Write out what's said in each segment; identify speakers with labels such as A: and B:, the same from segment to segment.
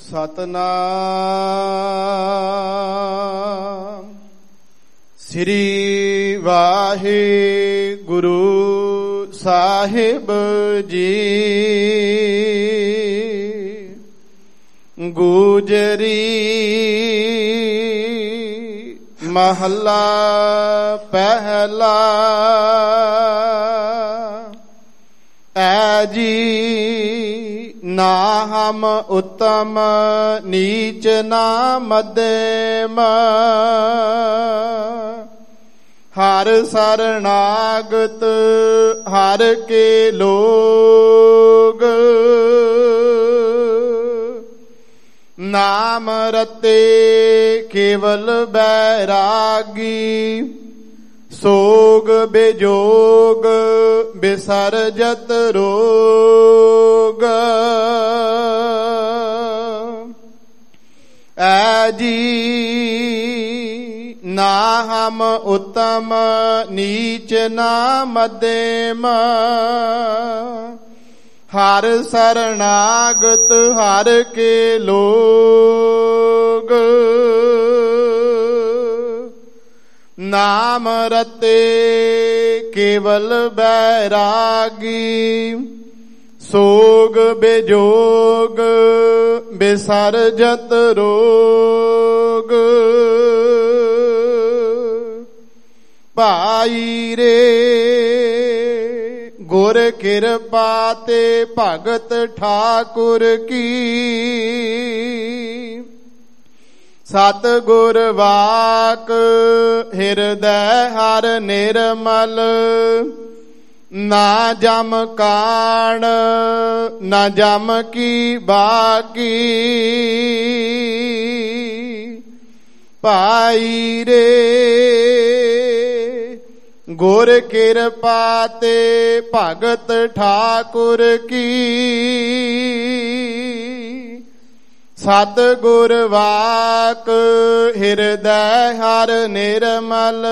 A: ਸਤਨਾਮ ਸ੍ਰੀ ਵਾਹਿਗੁਰੂ ਸਾਹਿਬ ਜੀ। ਗੁਜਰੀ ਮਹੱਲਾ ਪਹਿਲਾ। ਐ ਜੀ ਨਾ ਹਮ ਉੱਤਮ ਨੀਚ ਨਾ ਮੱਧਮ, ਹਰ ਸਰਨਾਗਤ ਹਰ ਕੇ ਲੋਗ। ਨਾਮ ਰਤੇ ਕੇਵਲ ਬੈਰਾਗੀ, ਸੋਗ ਬਿਜੋਗ ਬਿਸਰਜਤ ਰੋਗ। ਐ ਜੀ ਨਾ ਹਮ ਉੱਤਮ ਨੀਚ ਨਾ ਮੱਧਮ, ਹਰ ਸਰਨਾਗਤ ਹਰ ਕੇ ਲੋਗ। ਨਾਮ ਰਤੇ ਕੇਵਲ ਬੈਰਾਗੀ, ਸੋਗ ਬਿਜੋਗ ਬਿਸਰਜਤ ਰੋਗ। ਭਾਈ ਰੇ ਗੁਰ ਕਿਰਪਾ ਤੇ ਭਗਤ ਠਾਕੁਰ ਕੀ, ਸਤਿਗੁਰ ਵਾਕ ਹਿਰਦੈ ਹਰ ਨਿਰਮਲ। ਨਾ ਜਮ ਕਾਣ ਨਾ ਜਮ ਕੀ ਬਾਕੀ, ਭਾਈ ਰੇ ਗੁਰ ਕਿਰਪਾ ਤੇ ਭਗਤ ਠਾਕੁਰ ਕੀ, ਸਤਿਗੁਰ ਵਾਕ ਹਿਰਦੈ ਹਰ ਨਿਰਮਲ।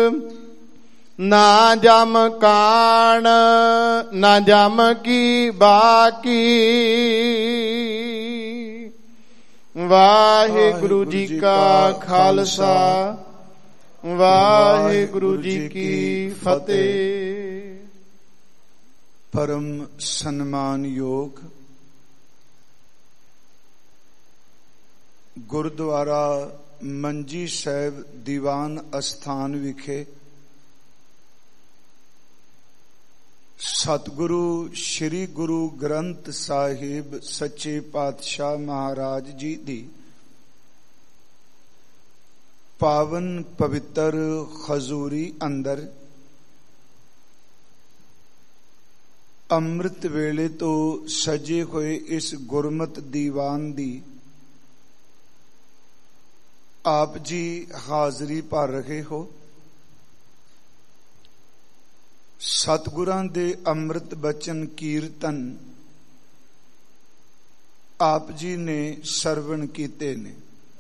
A: ਨਾ ਜਮ ਕਾਣ ਨਾ ਜਮ ਕੀ ਬਾਕੀ। ਵਾਹਿਗੁਰੂ ਜੀ ਕਾ ਖਾਲਸਾ, ਵਾਹਿਗੁਰੂ ਜੀ ਕੀ ਫਤਿਹ।
B: ਪਰਮ ਸਨਮਾਨਯੋਗ ਗੁਰਦੁਆਰਾ ਮੰਜੀ ਸਾਹਿਬ ਦੀਵਾਨ ਅਸਥਾਨ ਵਿਖੇ ਸਤਿਗੁਰੂ ਸ੍ਰੀ ਗੁਰੂ ਗ੍ਰੰਥ ਸਾਹਿਬ ਸੱਚੇ ਪਾਤਸ਼ਾਹ ਮਹਾਰਾਜ ਜੀ ਦੀ ਪਾਵਨ ਪਵਿੱਤਰ ਹਜ਼ੂਰੀ ਅੰਦਰ ਅੰਮ੍ਰਿਤ ਵੇਲੇ ਤੋਂ ਸਜੇ ਹੋਏ ਇਸ ਗੁਰਮਤਿ ਦੀਵਾਨ ਦੀ ਆਪ ਜੀ ਹਾਜ਼ਰੀ ਭਰ ਰਹੇ ਹੋ। ਸਤਿਗੁਰਾਂ ਦੇ ਅੰਮ੍ਰਿਤ ਬਚਨ ਕੀਰਤਨ ਆਪ ਜੀ ਨੇ ਸਰਵਣ ਕੀਤੇ ਨੇ।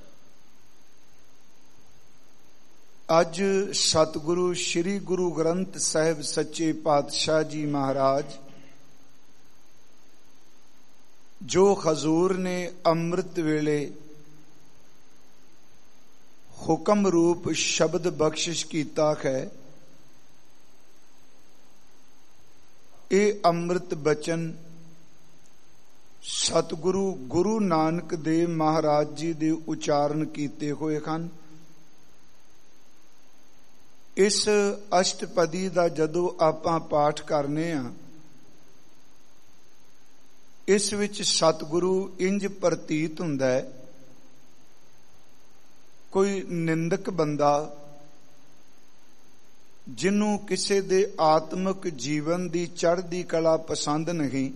B: ਅੱਜ ਸਤਿਗੁਰੂ ਸ੍ਰੀ ਗੁਰੂ ਗ੍ਰੰਥ ਸਾਹਿਬ ਸੱਚੇ ਪਾਤਸ਼ਾਹ ਜੀ ਮਹਾਰਾਜ ਜੋ ਹਜ਼ੂਰ ਨੇ ਅੰਮ੍ਰਿਤ ਵੇਲੇ ਹੁਕਮ ਰੂਪ ਸ਼ਬਦ ਬਖਸ਼ਿਸ਼ ਕੀਤਾ ਹੈ, ਇਹ ਅੰਮ੍ਰਿਤ ਬਚਨ ਸਤਿਗੁਰੂ ਗੁਰੂ ਨਾਨਕ ਦੇਵ ਮਹਾਰਾਜ ਜੀ ਦੇ ਉਚਾਰਨ ਕੀਤੇ ਹੋਏ ਹਨ। ਇਸ ਅਸ਼ਟਪਦੀ ਦਾ ਜਦੋਂ ਆਪਾਂ ਪਾਠ ਕਰਨੇ ਆ, ਇਸ ਵਿੱਚ ਸਤਿਗੁਰੂ ਇੰਜ ਪ੍ਰਤੀਤ ਹੁੰਦਾ ਹੈ, ਕੋਈ ਨਿੰਦਕ ਬੰਦਾ ਜਿਹਨੂੰ ਕਿਸੇ ਦੇ ਆਤਮਿਕ ਜੀਵਨ ਦੀ ਚੜ੍ਹਦੀ ਕਲਾ ਪਸੰਦ ਨਹੀਂ,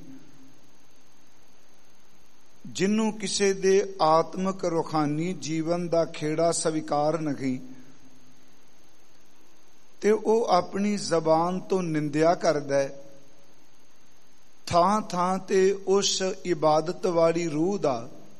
B: ਜਿਹਨੂੰ ਕਿਸੇ ਦੇ ਆਤਮਿਕ ਰੂਹਾਨੀ ਜੀਵਨ ਦਾ ਖੇੜਾ ਸਵੀਕਾਰ ਨਹੀਂ, ਤੇ ਉਹ ਆਪਣੀ ਜ਼ਬਾਨ ਤੋਂ ਨਿੰਦਿਆ ਕਰਦਾ ਹੈ। ਥਾਂ ਥਾਂ ਤੇ ਉਸ ਇਬਾਦਤ ਵਾਲੀ ਰੂਹ ਦਾ,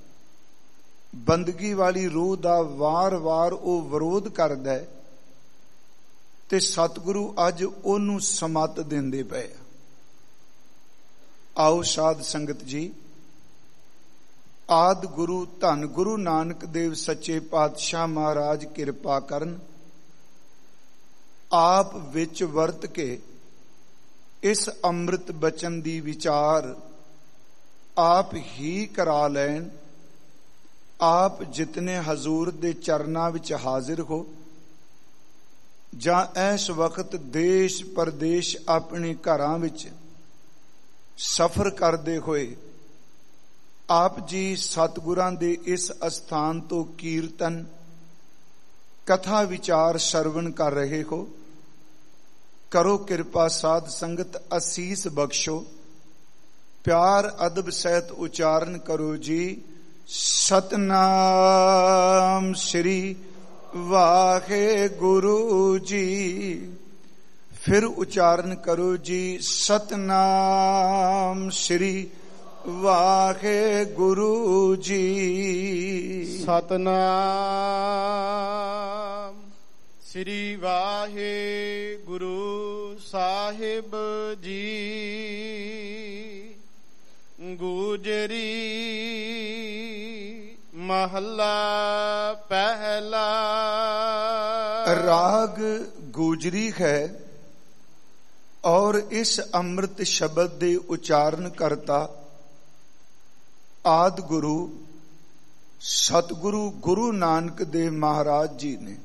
B: ਬੰਦਗੀ ਵਾਲੀ ਰੂਹ ਦਾ ਵਾਰ-ਵਾਰ ਉਹ ਵਿਰੋਧ ਕਰਦਾ ਹੈ, ਤੇ ਸਤਿਗੁਰੂ ਅੱਜ ਉਹਨੂੰ ਸਮੱਤ ਦਿੰਦੇ ਪਏ। ਆਓ ਸਾਧ ਸੰਗਤ ਜੀ, ਆਦਿ ਗੁਰੂ ਧੰਨ ਗੁਰੂ ਨਾਨਕ ਦੇਵ ਸੱਚੇ ਪਾਤਸ਼ਾਹ ਮਹਾਰਾਜ ਕਿਰਪਾ ਕਰਨ, ਆਪ ਵਿੱਚ ਵਰਤ ਕੇ ਇਸ ਅੰਮ੍ਰਿਤ ਬਚਨ ਦੀ ਵਿਚਾਰ ਆਪ ਹੀ ਕਰਾ ਲੈਣ। ਆਪ ਜਿਤਨੇ ਹਜ਼ੂਰ ਦੇ ਚਰਨਾਂ ਵਿੱਚ ਹਾਜ਼ਰ ਹੋ ਜਾਂ ਇਸ ਵਕਤ ਦੇਸ਼ ਪਰਦੇਸ਼ ਆਪਣੇ ਘਰਾਂ ਵਿੱਚ ਸਫ਼ਰ ਕਰਦੇ ਹੋਏ ਆਪ ਜੀ ਸਤਿਗੁਰਾਂ ਦੇ ਇਸ ਅਸਥਾਨ ਤੋਂ ਕੀਰਤਨ ਕਥਾ ਵਿਚਾਰ ਸਰਵਣ ਕਰ ਰਹੇ ਹੋ, ਕਰੋ ਕਿਰਪਾ ਸਾਧ ਸੰਗਤ, ਅਸੀਸ ਬਖਸ਼ੋ, ਪਿਆਰ ਅਦਬ ਸਹਿਤ ਉਚਾਰਨ ਕਰੋ ਜੀ। ਸਤਨਾਮ ਸ੍ਰੀ ਵਾਹਿਗੁਰੂ ਜੀ। ਫਿਰ ਉਚਾਰਨ ਕਰੋ ਜੀ, ਸਤਨਾਮ ਸ੍ਰੀ ਵਾਹਿਗੁਰੂ ਜੀ।
A: ਸਤਨਾਮ ਸ੍ਰੀ ਵਾਹਿਗੁਰੂ ਸਾਹਿਬ ਜੀ। ਗੁਜਰੀ ਮਹੱਲਾ ਪਹਿਲਾ।
B: ਰਾਗ ਗੁਜਰੀ ਹੈ ਔਰ ਇਸ ਅੰਮ੍ਰਿਤ ਸ਼ਬਦ ਦੇ ਉਚਾਰਨ ਕਰਤਾ ਆਦਿ ਗੁਰੂ ਸਤਿਗੁਰੂ ਗੁਰੂ ਨਾਨਕ ਦੇਵ ਮਹਾਰਾਜ ਜੀ ਨੇ।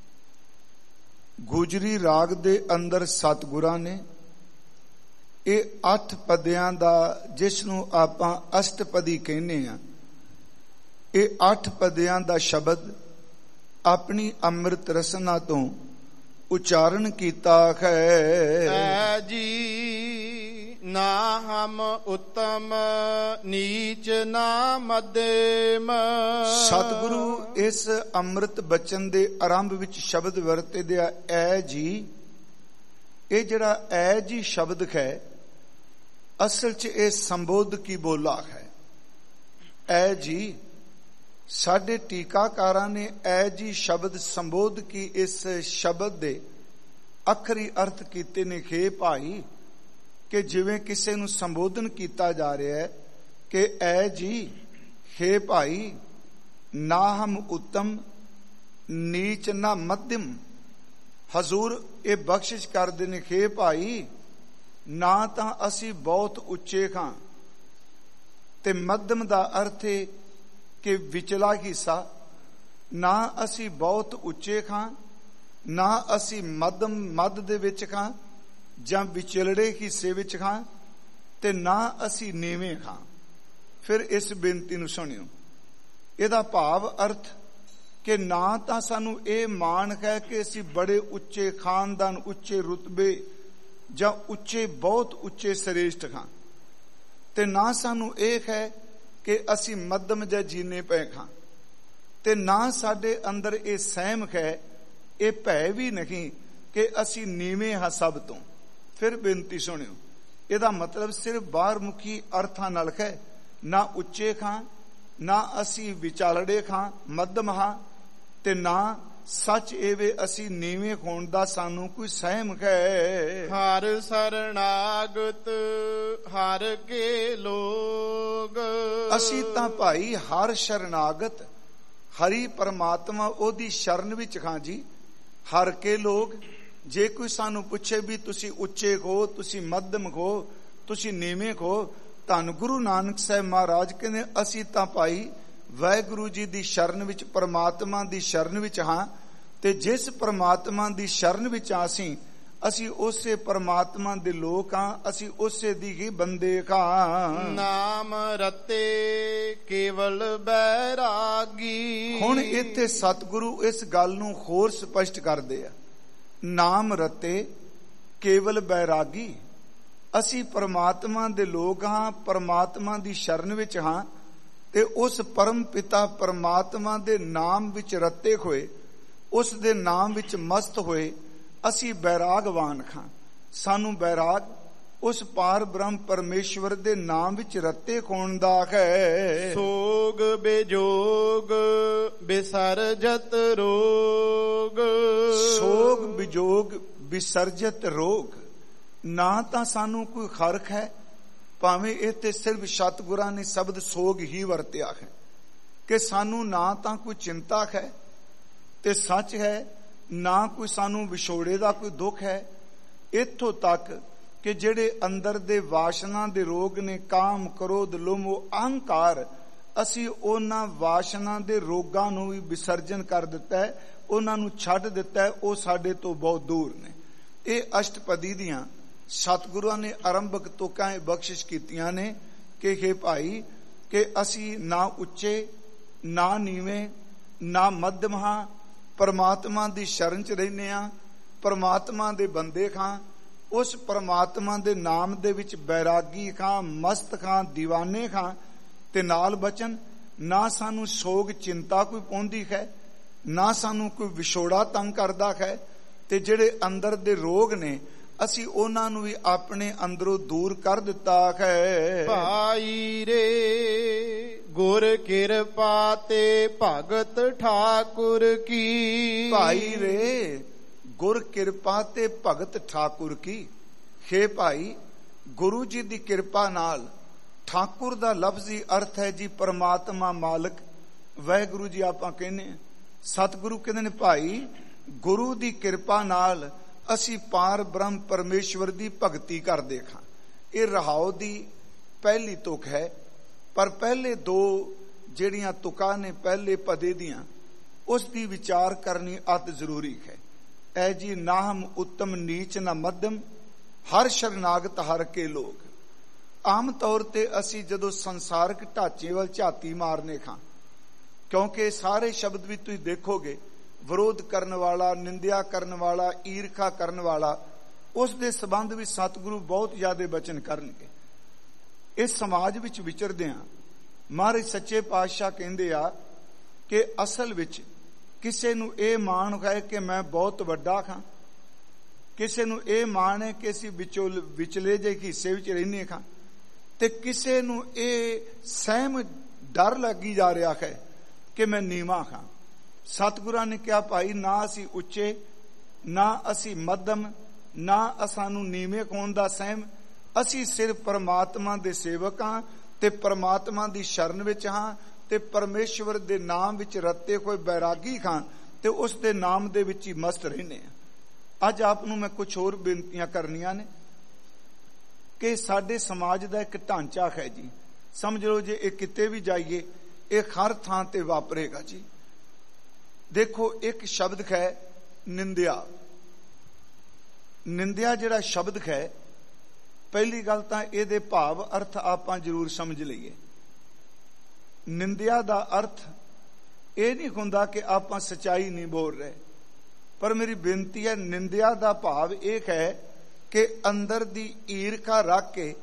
B: ਗੁਜਰੀ ਰਾਗ ਦੇ ਅੰਦਰ ਸਤਿਗੁਰਾਂ ਨੇ ਇਹ 8 ਪਦਿਆਂ ਦਾ, ਜਿਸ ਨੂੰ ਆਪਾਂ ਅਸ਼ਟਪਦੀ ਕਹਿੰਦੇ ਆ, ਇਹ 8 ਪਦਿਆਂ ਦਾ ਸ਼ਬਦ ਆਪਣੀ ਅੰਮ੍ਰਿਤ ਰਸਨਾ ਤੋਂ ਉਚਾਰਨ ਕੀਤਾ ਹੈ।
A: ਐ ਜੀ ਨਾ ਹਮ ਉੱਤਮ ਨੀਚ ਨਾ ਮੱਧਮ।
B: ਸਤਿਗੁਰੂ ਇਸ ਅੰਮ੍ਰਿਤ ਬਚਨ ਦੇ ਆਰੰਭ ਵਿੱਚ ਸ਼ਬਦ ਵਰਤਦੇ ਆ ਐ ਜੀ। ਇਹ ਜਿਹੜਾ ਐ ਜੀ ਸ਼ਬਦ ਹੈ ਅਸਲ 'ਚ ਇਹ ਸੰਬੋਧ ਕੀ ਬੋਲਾ ਹੈ। ਐ ਜੀ ਸਾਡੇ ਟੀਕਾਕਾਰਾਂ ਨੇ ਐ ਜੀ ਸ਼ਬਦ ਸੰਬੋਧ ਕੀ ਇਸ ਸ਼ਬਦ ਦੇ ਆਖਰੀ ਅਰਥ ਕੀਤੇ ਨੇ ਖੇ ਭਾਈ, ਕਿ ਜਿਵੇਂ ਕਿਸੇ ਨੂੰ ਸੰਬੋਧਨ ਕੀਤਾ ਜਾ ਰਿਹਾ ਹੈ ਕਿ ਐ ਜੀ ਹੇ ਭਾਈ, ਨਾ ਹਮ ਉੱਤਮ ਨੀਚ ਨਾ ਮੱਧਮ। ਹਜ਼ੂਰ ਇਹ ਬਖਸ਼ਿਸ਼ ਕਰਦੇ ਨੇ, ਹੇ ਭਾਈ ਨਾ ਤਾਂ ਅਸੀਂ ਬਹੁਤ ਉੱਚੇ ਖਾਂ, ਤੇ ਮੱਧਮ ਦਾ ਅਰਥ ਹੈ ਕਿ ਵਿਚਲਾ ਹਿੱਸਾ। ਨਾ ਅਸੀਂ ਬਹੁਤ ਉੱਚੇ ਖਾਂ, ਨਾ ਅਸੀਂ ਮੱਧਮ ਮੱਧ ਦੇ ਵਿੱਚ ਖਾਂ ਜਾਂ ਵਿਚਲੜੇ ਹਿੱਸੇ ਵਿੱਚ ਖਾਂ, ਤੇ ਨਾ ਅਸੀਂ ਨੀਵੇਂ ਖਾਂ। ਫਿਰ ਇਸ ਬੇਨਤੀ ਨੂੰ ਸੁਣਿਓ। ਇਹਦਾ ਭਾਵ ਅਰਥ ਕਿ ਨਾ ਤਾਂ ਸਾਨੂੰ ਇਹ ਮਾਣ ਹੈ ਕਿ ਅਸੀਂ ਬੜੇ ਉੱਚੇ ਖਾਨਦਾਨ, ਉੱਚੇ ਰੁਤਬੇ ਜਾਂ ਉੱਚੇ ਬਹੁਤ ਉੱਚੇ ਸ੍ਰੇਸ਼ਟ ਖਾਂ, ਤੇ ਨਾ ਸਾਨੂੰ ਇਹ ਹੈ ਕਿ ਅਸੀਂ ਮੱਧਮ ਜਾਂ ਜੀਨੇ ਪਏ ਖਾਂ, ਤੇ ਨਾ ਸਾਡੇ ਅੰਦਰ ਇਹ ਸਹਿਮ ਹੈ, ਇਹ ਭੈ ਵੀ ਨਹੀਂ ਕਿ ਅਸੀਂ ਨੀਵੇਂ ਹਾਂ ਸਭ ਤੋਂ। ਫਿਰ ਬੇਨਤੀ ਸੁਣਿਓ। ਇਹਦਾ ਮਤਲਬ ਸਿਰਫ ਬਾਹਰ ਮੁਖੀ ਅਰਥਾਂ ਨਾਲ ਹੈ, ਨਾ ਉੱਚੇ ਖਾਂ, ਨਾ ਅਸੀਂ ਵਿਚਾਲੜੇ ਖਾਂ ਮੱਧਮ ਹਾਂ, ਤੇ ਨਾ ਸੱਚ ਇਹ ਵੇ ਅਸੀਂ ਨੀਵੇਂ ਹੋਣ ਦਾ ਸਾਨੂੰ ਕੋਈ ਸਹਿਮ ਹੈ।
A: ਹਰ ਸਰਣਾਗਤ ਹਰ ਕੇ ਲੋਗ।
B: ਅਸੀਂ ਤਾਂ ਭਾਈ ਹਰ ਸ਼ਰਨਾਗਤ ਹਰੀ ਪਰਮਾਤਮਾ ਉਹਦੀ ਸ਼ਰਨ ਵਿੱਚ ਖਾਂ ਜੀ। ਹਰ ਕੇ ਲੋਗ। ਜੇ ਕੋਈ ਸਾਨੂੰ ਪੁੱਛੇ ਵੀ ਤੁਸੀਂ ਉੱਚੇ ਹੋ, ਤੁਸੀਂ ਮੱਧਮ ਹੋ, ਤੁਸੀਂ ਨੀਵੇਂ ਹੋ, ਧੰਨ ਗੁਰੂ ਨਾਨਕ ਸਾਹਿਬ ਮਹਾਰਾਜ ਕਹਿੰਦੇ ਅਸੀਂ ਤਾਂ ਭਾਈ ਵਾਹਿਗੁਰੂ ਜੀ ਦੀ ਸ਼ਰਨ ਵਿੱਚ, ਪਰਮਾਤਮਾ ਦੀ ਸ਼ਰਨ ਵਿੱਚ ਹਾਂ, ਤੇ ਜਿਸ ਪਰਮਾਤਮਾ ਦੀ ਸ਼ਰਨ ਵਿੱਚ ਅਸੀਂ ਉਸੇ ਪਰਮਾਤਮਾ ਦੇ ਲੋਕ ਹਾਂ, ਅਸੀਂ ਉਸੇ ਦੀ ਹੀ ਬੰਦੇ ਹਾਂ।
A: ਨਾਮ ਰਤੇ ਕੇਵਲ ਬੈਰਾਗੀ।
B: ਹੁਣ ਇੱਥੇ ਸਤਿਗੁਰੂ ਇਸ ਗੱਲ ਨੂੰ ਹੋਰ ਸਪਸ਼ਟ ਕਰਦੇ ਆ। ਨਾਮ ਰਤੇ ਕੇਵਲ ਬੈਰਾਗੀ। ਅਸੀਂ ਪਰਮਾਤਮਾ ਦੇ ਲੋਕ ਹਾਂ, ਪਰਮਾਤਮਾ ਦੀ ਸ਼ਰਨ ਵਿੱਚ ਹਾਂ, ਤੇ ਉਸ ਪਰਮ ਪਿਤਾ ਪਰਮਾਤਮਾ ਦੇ ਨਾਮ ਵਿੱਚ ਰਤੇ ਹੋਏ, ਉਸ ਦੇ ਨਾਮ ਵਿੱਚ ਮਸਤ ਹੋਏ ਅਸੀਂ ਬੈਰਾਗਵਾਨ ਹਾਂ। ਸਾਨੂੰ ਬੈਰਾਗ ਉਸ ਪਾਰ ਬ੍ਰਹਮ ਪਰਮੇਸ਼ਵਰ ਦੇ ਨਾਮ ਵਿੱਚ ਰਤੇ ਹੋਣ ਦਾ ਹੈ।
A: ਸੋਗ ਬਿਜੋਗ ਬਿਸਰਜਤ ਰੋਗ।
B: ਸੋਗ ਬਿਜੋਗ ਵਿਸਰਜਤ ਰੋਗ। ਨਾ ਤਾਂ ਸਾਨੂੰ ਕੋਈ ਖਰਕ ਹੈ, ਭਾਵੇਂ ਇੱਥੇ ਸਿਰਫ ਸਤਿਗੁਰਾਂ ਨੇ ਸ਼ਬਦ ਸੋਗ ਹੀ ਵਰਤਿਆ ਹੈ ਕਿ ਸਾਨੂੰ ਨਾ ਤਾਂ ਕੋਈ ਚਿੰਤਾ ਹੈ ਤੇ ਸੱਚ ਹੈ, ਨਾ ਕੋਈ ਸਾਨੂੰ ਵਿਛੋੜੇ ਦਾ ਕੋਈ ਦੁੱਖ ਹੈ। ਇੱਥੋਂ ਤੱਕ ਕਿ ਜਿਹੜੇ ਅੰਦਰ ਦੇ ਵਾਸ਼ਨਾ ਦੇ ਰੋਗ ਨੇ, ਕਾਮ, ਕ੍ਰੋਧ, ਲੋਭ, ਅਹੰਕਾਰ, ਅਸੀਂ ਉਹਨਾਂ ਵਾਸ਼ਨਾ ਦੇ ਰੋਗਾਂ ਨੂੰ ਵੀ ਵਿਸਰਜਨ ਕਰ ਦਿੱਤਾ ਹੈ, ਉਹਨਾਂ ਨੂੰ ਛੱਡ ਦਿੱਤਾ ਹੈ, ਉਹ ਸਾਡੇ ਤੋਂ ਬਹੁਤ ਦੂਰ ਨੇ। ਇਹ ਅਸ਼ਟਪਦੀ ਦੀਆਂ ਸਤਿਗੁਰਾਂ ਨੇ ਆਰੰਭਕ ਤੁਕਾਂ ਬਖਸ਼ਿਸ਼ ਕੀਤੀਆਂ ਨੇ ਕਿ ਹੇ ਭਾਈ, ਕਿ ਅਸੀਂ ਨਾ ਉੱਚੇ ਨਾ ਨੀਵੇਂ ਨਾ ਮੱਧਮ ਹਾਂ, ਪਰਮਾਤਮਾ ਦੀ ਸ਼ਰਨ ਚ ਰਹਿੰਦੇ ਹਾਂ, ਪਰਮਾਤਮਾ ਦੇ ਬੰਦੇ ਖਾਂ, ਉਸ ਪਰਮਾਤਮਾ ਦੇ ਨਾਮ ਦੇ ਵਿੱਚ ਬੈਰਾਗੀ ਖਾਂ, ਮਸਤ ਖਾਂ, ਦੀਵਾਨੇ ਖਾਂ। ਤੇ ਨਾਲ ਬਚਨ, ਨਾ ਸਾਨੂੰ ਸੋਗ ਚਿੰਤਾ ਕੋਈ ਪਾਉਂਦੀ ਹੈ, ਨਾ ਸਾਨੂੰ ਕੋਈ ਵਿਛੋੜਾ ਤੰਗ ਕਰਦਾ ਹੈ। ਤੇ ਜਿਹੜੇ ਅੰਦਰ ਦੇ ਰੋਗ ਨੇ, ਅਸੀਂ ਉਹਨਾਂ ਨੂੰ ਵੀ ਆਪਣੇ ਅੰਦਰੋਂ ਦੂਰ ਕਰ ਦਿੱਤਾ ਹੈ।
A: ਭਾਈ ਰੇ ਗੁਰ ਕਿਰਪਾ ਤੇ ਭਗਤ ਠਾਕੁਰ ਕੀ।
B: ਭਾਈ ਰੇ ਗੁਰ ਕਿਰਪਾ ਤੇ ਭਗਤ ਠਾਕੁਰ ਕੀ। ਹੇ ਭਾਈ, ਗੁਰੂ ਜੀ ਦੀ ਕਿਰਪਾ ਨਾਲ, ਠਾਕੁਰ ਦਾ ਲਫ਼ਜ਼ੀ ਅਰਥ ਹੈ ਜੀ ਪਰਮਾਤਮਾ ਮਾਲਕ, ਵਾਹਿਗੁਰੂ ਜੀ ਆਪਾਂ ਕਹਿੰਦੇ ਹਾਂ। ਸਤਿਗੁਰੂ ਕਹਿੰਦੇ ਨੇ ਭਾਈ, ਗੁਰੂ ਦੀ ਕਿਰਪਾ ਨਾਲ ਅਸੀਂ ਪਾਰ ਬ੍ਰਹਮ ਪਰਮੇਸ਼ਵਰ ਦੀ ਭਗਤੀ ਕਰਦੇ ਹਾਂ। ਇਹ ਰਹਾਉ ਦੀ ਪਹਿਲੀ ਤੁਕ ਹੈ, ਪਰ ਪਹਿਲੇ ਦੋ ਜਿਹੜੀਆਂ ਤੁਕਾਂ ਨੇ ਪਹਿਲੇ ਪਦੇ ਦੀਆਂ, ਉਸ ਦੀ ਵਿਚਾਰ ਕਰਨੀ ਅਤ ਜ਼ਰੂਰੀ ਹੈ। ਐ ਜੀ ਨਾਹਮ ਉੱਤਮ ਨੀਚ ਨਾ ਮੱਧਮ, ਹਰ ਸ਼ਰਨਾਗਤ ਹਰ ਕੇ ਲੋਕ। ਆਮ ਤੌਰ ਤੇ ਅਸੀਂ ਜਦੋਂ ਸੰਸਾਰਕ ਢਾਂਚੇ ਵੱਲ ਝਾਤੀ ਮਾਰਨੇ ਖਾਂ, ਕਿਉਂਕਿ ਸਾਰੇ ਸ਼ਬਦ ਵੀ ਤੁਸੀਂ ਦੇਖੋਗੇ, ਵਿਰੋਧ ਕਰਨ ਵਾਲਾ, ਨਿੰਦਿਆ ਕਰਨ ਵਾਲਾ, ਈਰਖਾ ਕਰਨ ਵਾਲਾ, ਉਸ ਦੇ ਸੰਬੰਧ ਵਿੱਚ ਸਤਿਗੁਰੂ ਬਹੁਤ ਜ਼ਿਆਦਾ ਬਚਨ ਕਰਨਗੇ। ਇਸ ਸਮਾਜ ਵਿੱਚ ਵਿਚਰਦਿਆਂ ਮਹਾਰਾਜ ਸੱਚੇ ਪਾਤਸ਼ਾਹ ਕਹਿੰਦੇ ਆ ਕਿ ਅਸਲ ਵਿੱਚ ਕਿਸੇ ਨੂੰ ਇਹ ਮਾਣ ਹੈ ਕਿ ਮੈਂ ਬਹੁਤ ਵੱਡਾ ਹਾਂ, ਕਿਸੇ ਨੂੰ ਇਹ ਮਾਣ ਹੈ ਕਿ ਅਸੀਂ ਵਿਚਲੇ ਜਿਹੇ ਹਿੱਸੇ ਵਿੱਚ ਰਹਿੰਦੇ ਹਾਂ, ਤੇ ਕਿਸੇ ਨੂੰ ਇਹ ਸਹਿਮ ਡਰ ਲੱਗੀ ਜਾ ਰਿਹਾ ਹੈ ਕਿ ਮੈਂ ਨੀਵਾਂ ਹਾਂ। ਸਤਿਗੁਰਾਂ ਨੇ ਕਿਹਾ ਭਾਈ, ਨਾ ਅਸੀਂ ਉੱਚੇ ਨਾ ਅਸੀਂ ਮੱਧਮ, ਨਾ ਸਾਨੂੰ ਨੀਵੇਂ ਹੋਣ ਦਾ ਸਹਿਮ, ਅਸੀਂ ਸਿਰਫ ਪਰਮਾਤਮਾ ਦੇ ਸੇਵਕ ਹਾਂ ਤੇ ਪਰਮਾਤਮਾ ਦੀ ਸ਼ਰਨ ਵਿੱਚ ਹਾਂ ਤੇ ਪਰਮੇਸ਼ਵਰ ਦੇ ਨਾਮ ਵਿੱਚ ਰੱਤੇ ਹੋਏ ਬੈਰਾਗੀ ਹਾਂ ਤੇ ਉਸ ਦੇ ਨਾਮ ਦੇ ਵਿੱਚ ਹੀ ਮਸਤ ਰਹਿੰਦੇ ਹਾਂ। ਅੱਜ ਆਪ ਨੂੰ ਮੈਂ ਕੁਝ ਹੋਰ ਬੇਨਤੀਆਂ ਕਰਨੀਆਂ ਨੇ ਕਿ ਸਾਡੇ ਸਮਾਜ ਦਾ ਇੱਕ ਢਾਂਚਾ ਹੈ ਜੀ, ਸਮਝ ਲਓ ਜੇ ਇਹ ਕਿਤੇ ਵੀ ਜਾਈਏ, ਇਹ ਹਰ ਥਾਂ ਤੇ ਵਾਪਰੇਗਾ ਜੀ। ਦੇਖੋ, ਇੱਕ ਸ਼ਬਦ ਹੈ ਨਿੰਦਿਆ। ਨਿੰਦਿਆ ਜਿਹੜਾ ਸ਼ਬਦ ਹੈ, ਪਹਿਲੀ ਗੱਲ ਤਾਂ ਇਹਦੇ ਭਾਵ ਅਰਥ ਆਪਾਂ ਜ਼ਰੂਰ ਸਮਝ ਲਈਏ। ਨਿੰਦਿਆ ਦਾ ਅਰਥ ਇਹ ਨਹੀਂ ਹੁੰਦਾ ਕਿ ਆਪਾਂ ਸੱਚਾਈ ਨਹੀਂ ਬੋਲ ਰਹੇ, ਪਰ ਮੇਰੀ ਬੇਨਤੀ ਹੈ, ਨਿੰਦਿਆ ਦਾ ਭਾਵ ਇਹ ਹੈ ਕਿ ਅੰਦਰ ਦੀ ਈਰਖਾ ਰੱਖ ਕੇ,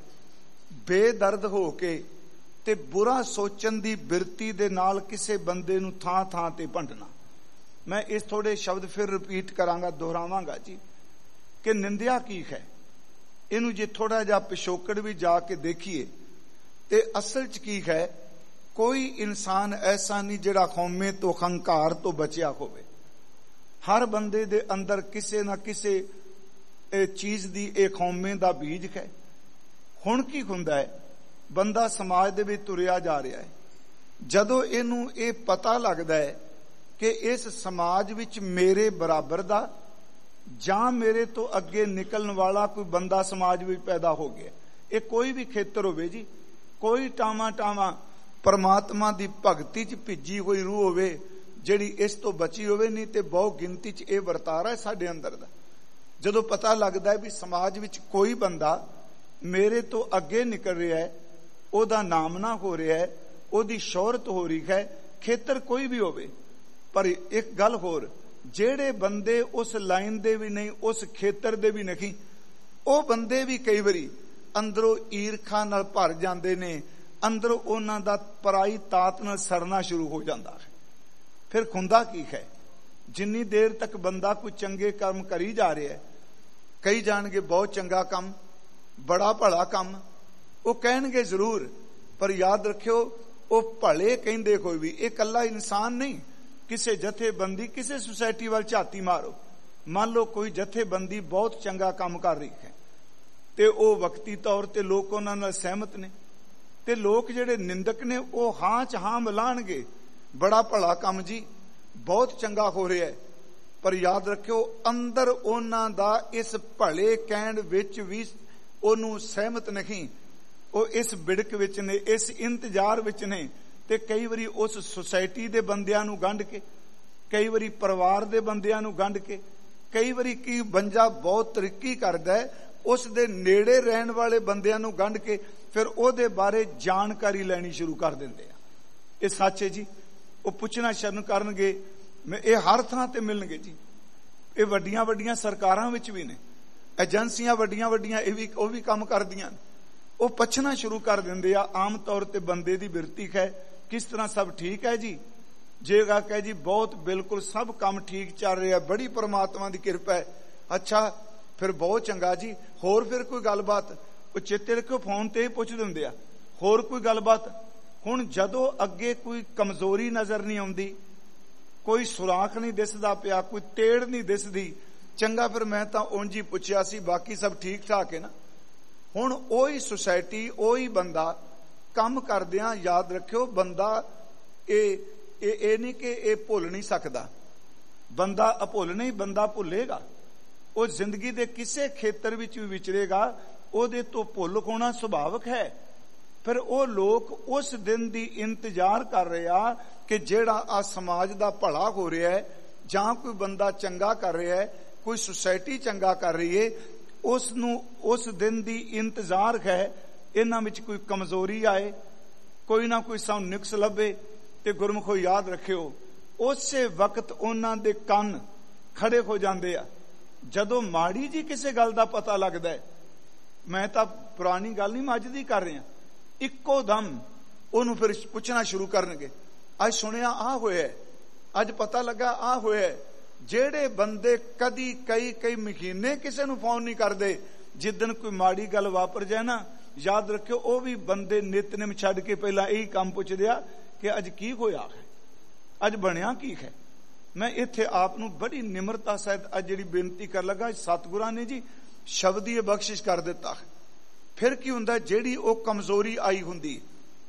B: ਬੇਦਰਦ ਹੋ ਕੇ ਤੇ ਬੁਰਾ ਸੋਚਣ ਦੀ ਬਿਰਤੀ ਦੇ ਨਾਲ ਕਿਸੇ ਬੰਦੇ ਨੂੰ ਥਾਂ ਥਾਂ ਤੇ ਭੰਡਣਾ। ਮੈਂ ਇਸ ਥੋੜੇ ਸ਼ਬਦ ਫਿਰ ਰਿਪੀਟ ਕਰਾਂਗਾ, ਦੁਹਰਾਵਾਂਗਾ ਜੀ, ਕਿ ਨਿੰਦਿਆ ਕੀ ਹੈ। ਇਹਨੂੰ ਜੇ ਥੋੜਾ ਜਿਹਾ ਪਿਛੋਕੜ ਵੀ ਜਾ ਕੇ ਦੇਖੀਏ ਤੇ ਅਸਲ 'ਚ ਕੀ ਹੈ, ਕੋਈ ਇਨਸਾਨ ਐਸਾ ਨਹੀਂ ਜਿਹੜਾ ਹਉਮੈ ਤੋਂ, ਹੰਕਾਰ ਤੋਂ ਬਚਿਆ ਹੋਵੇ। ਹਰ ਬੰਦੇ ਦੇ ਅੰਦਰ ਕਿਸੇ ਨਾ ਕਿਸੇ ਚੀਜ਼ ਦੀ ਇਹ ਹਉਮੈ ਦਾ ਬੀਜ ਹੈ। ਹੁਣ ਕੀ ਹੁੰਦਾ ਹੈ, ਬੰਦਾ ਸਮਾਜ ਦੇ ਵਿੱਚ ਤੁਰਿਆ ਜਾ ਰਿਹਾ ਹੈ, ਜਦੋਂ ਇਹਨੂੰ ਇਹ ਪਤਾ ਲੱਗਦਾ ਹੈ ਕਿ ਇਸ ਸਮਾਜ ਵਿੱਚ ਮੇਰੇ ਬਰਾਬਰ ਦਾ ਜਾਂ ਮੇਰੇ ਤੋਂ ਅੱਗੇ ਨਿਕਲਣ ਵਾਲਾ ਕੋਈ ਬੰਦਾ ਸਮਾਜ ਵਿੱਚ ਪੈਦਾ ਹੋ ਗਿਆ, ਇਹ ਕੋਈ ਵੀ ਖੇਤਰ ਹੋਵੇ ਜੀ, ਕੋਈ ਟਾਵਾਂ ਪਰਮਾਤਮਾ ਦੀ ਭਗਤੀ 'ਚ ਭਿੱਜੀ ਹੋਈ ਰੂਹ ਹੋਵੇ ਜਿਹੜੀ ਇਸ ਤੋਂ ਬਚੀ ਹੋਵੇ, ਨਹੀਂ ਤੇ ਬਹੁ ਗਿਣਤੀ 'ਚ ਇਹ ਵਰਤਾਰਾ ਹੈ ਸਾਡੇ ਅੰਦਰ ਦਾ। ਜਦੋਂ ਪਤਾ ਲੱਗਦਾ ਹੈ ਵੀ ਸਮਾਜ ਵਿੱਚ ਕੋਈ ਬੰਦਾ ਮੇਰੇ ਤੋਂ ਅੱਗੇ ਨਿਕਲ ਰਿਹਾ ਹੈ, ਉਹਦਾ ਨਾਮਣਾ ਹੋ ਰਿਹਾ ਹੈ, ਉਹਦੀ ਸ਼ੋਹਰਤ ਹੋ ਰਹੀ ਹੈ, ਖੇਤਰ ਕੋਈ ਵੀ ਹੋਵੇ। ਪਰ ਇੱਕ ਗੱਲ ਹੋਰ, ਜਿਹੜੇ ਬੰਦੇ ਉਸ ਲਾਈਨ ਦੇ ਵੀ ਨਹੀਂ, ਉਸ ਖੇਤਰ ਦੇ ਵੀ ਨਹੀਂ, ਉਹ ਬੰਦੇ ਵੀ ਕਈ ਵਾਰੀ ਅੰਦਰੋਂ ਈਰਖਾ ਨਾਲ ਭਰ ਜਾਂਦੇ ਨੇ, ਅੰਦਰੋਂ ਉਹਨਾਂ ਦਾ ਪਰਾਈ ਤਾਤ ਨਾਲ ਸੜਨਾ ਸ਼ੁਰੂ ਹੋ ਜਾਂਦਾ ਹੈ। ਫਿਰ ਹੁੰਦਾ ਕੀ ਹੈ, ਜਿੰਨੀ ਦੇਰ ਤੱਕ ਬੰਦਾ ਕੋਈ ਚੰਗੇ ਕੰਮ ਕਰੀ ਜਾ ਰਿਹਾ ਹੈ, ਕਈ ਜਾਣਗੇ ਬਹੁਤ ਚੰਗਾ ਕੰਮ, ਬੜਾ ਭਲਾ ਕੰਮ, ਉਹ ਕਹਿਣਗੇ ਜ਼ਰੂਰ, ਪਰ ਯਾਦ ਰੱਖਿਓ ਉਹ ਭਲੇ ਕਹਿੰਦੇ ਕੋਈ ਵੀ, ਇਹ ਇਕੱਲਾ ਇਨਸਾਨ ਨਹੀਂ। ਕਿਸੇ ਜਥੇਬੰਦੀ, ਕਿਸੇ ਸੁਸਾਇਟੀ ਵੱਲ ਝਾਤੀ ਮਾਰੋ, ਮੰਨ ਲਓ ਕੋਈ ਜਥੇਬੰਦੀ ਬਹੁਤ ਚੰਗਾ ਕੰਮ ਕਰ ਰਹੀ ਹੈ ਤੇ ਉਹ ਵਕਤੀ ਤੌਰ ਤੇ ਲੋਕ ਉਹਨਾਂ ਨਾਲ ਸਹਿਮਤ ਨੇ, ਤੇ ਲੋਕ ਜਿਹੜੇ ਨਿੰਦਕ ਨੇ ਉਹ ਹਾਂ ਚ ਹਾਂ ਮਿਲਾਣਗੇ, ਬੜਾ ਭਲਾ ਕੰਮ ਜੀ, ਬਹੁਤ ਚੰਗਾ ਹੋ ਰਿਹਾ ਹੈ। ਪਰ ਯਾਦ ਰੱਖਿਓ, ਅੰਦਰ ਉਹਨਾਂ ਦਾ ਇਸ ਭਲੇ ਕਹਿਣ ਵਿੱਚ ਵੀ ਉਹਨੂੰ ਸਹਿਮਤ ਨਹੀਂ। ਉਹ ਇਸ ਬਿੜਕ ਵਿੱਚ ਨੇ, ਇਸ ਇੰਤਜ਼ਾਰ ਵਿੱਚ ਨੇ। ਤੇ ਕਈ ਵਾਰੀ ਉਸ ਸੁਸਾਇਟੀ ਦੇ ਬੰਦਿਆਂ ਨੂੰ ਗੰਢ ਕੇ, ਕਈ ਵਾਰੀ ਪਰਿਵਾਰ ਦੇ ਬੰਦਿਆਂ ਨੂੰ ਗੰਢ ਕੇ, ਕਈ ਵਾਰੀ ਕੀ ਬੰਜਾ ਬਹੁਤ ਤਰੱਕੀ ਕਰਦਾ ਹੈ, ਉਸ ਦੇ ਨੇੜੇ ਰਹਿਣ ਵਾਲੇ ਬੰਦਿਆਂ ਨੂੰ ਗੰਢ ਕੇ ਫਿਰ ਉਹਦੇ ਬਾਰੇ ਜਾਣਕਾਰੀ ਲੈਣੀ ਸ਼ੁਰੂ ਕਰ ਦਿੰਦੇ ਆ। ਇਹ ਸੱਚ ਹੈ ਜੀ। ਉਹ ਪੁੱਛਣਾ ਸ਼ਰਨ ਕਰਨਗੇ, ਇਹ ਹਰ ਥਾਂ ਤੇ ਮਿਲਣਗੇ ਜੀ। ਇਹ ਵੱਡੀਆਂ ਵੱਡੀਆਂ ਸਰਕਾਰਾਂ ਵਿੱਚ ਵੀ ਨੇ, ਏਜੰਸੀਆਂ ਵੱਡੀਆਂ ਵੱਡੀਆਂ ਉਹ ਵੀ ਕੰਮ ਕਰਦੀਆਂ। ਉਹ ਪੁੱਛਣਾ ਸ਼ੁਰੂ ਕਰ ਦਿੰਦੇ ਆ। ਆਮ ਤੌਰ ਤੇ ਬੰਦੇ ਦੀ ਬਿਰਤੀ ਹੈ, ਕਿਸ ਤਰ੍ਹਾਂ ਸਭ ਠੀਕ ਹੈ ਜੀ? ਜੇਗਾ ਕਹੇ ਜੀ ਬਹੁਤ ਬਿਲਕੁਲ ਸਭ ਕੰਮ ਠੀਕ ਚੱਲ ਰਿਹਾ, ਬੜੀ ਪਰਮਾਤਮਾ ਦੀ ਕਿਰਪਾ ਹੈ। ਅੱਛਾ, ਫਿਰ ਬਹੁਤ ਚੰਗਾ ਜੀ, ਹੋਰ ਫਿਰ ਕੋਈ ਗੱਲਬਾਤ? ਉਹ ਚੇਤੇ ਰੱਖੋ, ਫੋਨ ਤੇ ਹੀ ਪੁੱਛ ਦਿੰਦੇ ਆ, ਹੋਰ ਕੋਈ ਗੱਲਬਾਤ? ਹੁਣ ਜਦੋਂ ਅੱਗੇ ਕੋਈ ਕਮਜ਼ੋਰੀ ਨਜ਼ਰ ਨਹੀਂ ਆਉਂਦੀ, ਕੋਈ ਸੁਰਾਖ ਨਹੀਂ ਦਿਸਦਾ ਪਿਆ, ਕੋਈ ਤੇੜ ਨਹੀਂ ਦਿਸਦੀ, ਚੰਗਾ ਫਿਰ ਮੈਂ ਤਾਂ ਉਂਝ ਹੀ ਪੁੱਛਿਆ ਸੀ, ਬਾਕੀ ਸਭ ਠੀਕ ਠਾਕ ਹੈ ਨਾ। ਹੁਣ ਉਹੀ ਸੁਸਾਇਟੀ, ਉਹੀ ਬੰਦਾ ਕੰਮ ਕਰਦਿਆਂ, ਯਾਦ ਰੱਖਿਓ, ਬੰਦਾ ਇਹ ਨਹੀਂ ਕਿ ਇਹ ਭੁੱਲ ਨਹੀਂ ਸਕਦਾ। ਬੰਦਾ ਅਭੁੱਲ ਨਹੀਂ, ਬੰਦਾ ਭੁੱਲੇਗਾ। ਉਹ ਜ਼ਿੰਦਗੀ ਦੇ ਕਿਸੇ ਖੇਤਰ ਵਿੱਚ ਵੀ ਵਿਚਰੇਗਾ, ਉਹਦੇ ਤੋਂ ਭੁੱਲ ਹੋਣਾ ਸੁਭਾਵਿਕ ਹੈ। ਫਿਰ ਉਹ ਲੋਕ ਉਸ ਦਿਨ ਦੀ ਇੰਤਜ਼ਾਰ ਕਰ ਰਿਹਾ ਕਿ ਜਿਹੜਾ ਆ ਸਮਾਜ ਦਾ ਭਲਾ ਹੋ ਰਿਹਾ ਹੈ, ਜਾਂ ਕੋਈ ਬੰਦਾ ਚੰਗਾ ਕਰ ਰਿਹਾ ਹੈ, ਕੋਈ ਸੁਸਾਇਟੀ ਚੰਗਾ ਕਰ ਰਹੀ ਹੈ, ਉਸ ਨੂੰ ਉਸ ਦਿਨ ਦੀ ਇੰਤਜ਼ਾਰ ਹੈ। ਇਹਨਾਂ ਵਿੱਚ ਕੋਈ ਕਮਜ਼ੋਰੀ ਆਏ, ਕੋਈ ਨਾ ਕੋਈ ਸਾਨੂੰ ਨੁਕਸ ਲੱਭੇ, ਤੇ ਗੁਰਮੁਖੋ ਯਾਦ ਰੱਖਿਓ, ਉਸੇ ਵਕਤ ਉਹਨਾਂ ਦੇ ਕੰਨ ਖੜੇ ਹੋ ਜਾਂਦੇ ਆ। ਜਦੋਂ ਮਾੜੀ ਜੀ ਕਿਸੇ ਗੱਲ ਦਾ ਪਤਾ ਲੱਗਦਾ ਹੈ, ਮੈਂ ਤਾਂ ਪੁਰਾਣੀ ਗੱਲ ਨਹੀਂ ਅੱਜ ਦੀ ਕਰ ਰਿਹਾ, ਇੱਕੋ ਦਮ ਉਹਨੂੰ ਫਿਰ ਪੁੱਛਣਾ ਸ਼ੁਰੂ ਕਰਨਗੇ, ਅੱਜ ਸੁਣਿਆ ਆ ਹੋਇਆ, ਅੱਜ ਪਤਾ ਲੱਗਾ ਆ ਹੋਇਆ। ਜਿਹੜੇ ਬੰਦੇ ਕਦੀ ਕਈ ਮਹੀਨੇ ਕਿਸੇ ਨੂੰ ਫੋਨ ਨਹੀਂ ਕਰਦੇ, ਜਿੱਦਣ ਕੋਈ ਮਾੜੀ ਗੱਲ ਵਾਪਰ ਜਾਏ ਨਾ, ਯਾਦ ਰੱਖਿਓ, ਉਹ ਵੀ ਬੰਦੇ ਨਿਤਨੇਮ ਛੱਡ ਕੇ ਪਹਿਲਾਂ ਇਹੀ ਕੰਮ ਪੁੱਛਦੇ ਆ ਕਿ ਅੱਜ ਕੀ ਹੋਇਆ ਹੈ, ਅੱਜ ਬਣਿਆ ਕੀ ਹੈ। ਮੈਂ ਇੱਥੇ ਆਪ ਨੂੰ ਬੜੀ ਨਿਮਰਤਾ ਸਹਿਤ ਅੱਜ ਜਿਹੜੀ ਬੇਨਤੀ ਕਰ ਲੱਗਾ, ਸਤਿਗੁਰਾਂ ਨੇ ਜੀ ਸ਼ਬਦੀ ਬਖਸ਼ਿਸ਼ ਕਰ ਦਿੱਤਾ ਹੈ। ਫਿਰ ਕੀ ਹੁੰਦਾ, ਜਿਹੜੀ ਉਹ ਕਮਜ਼ੋਰੀ ਆਈ ਹੁੰਦੀ,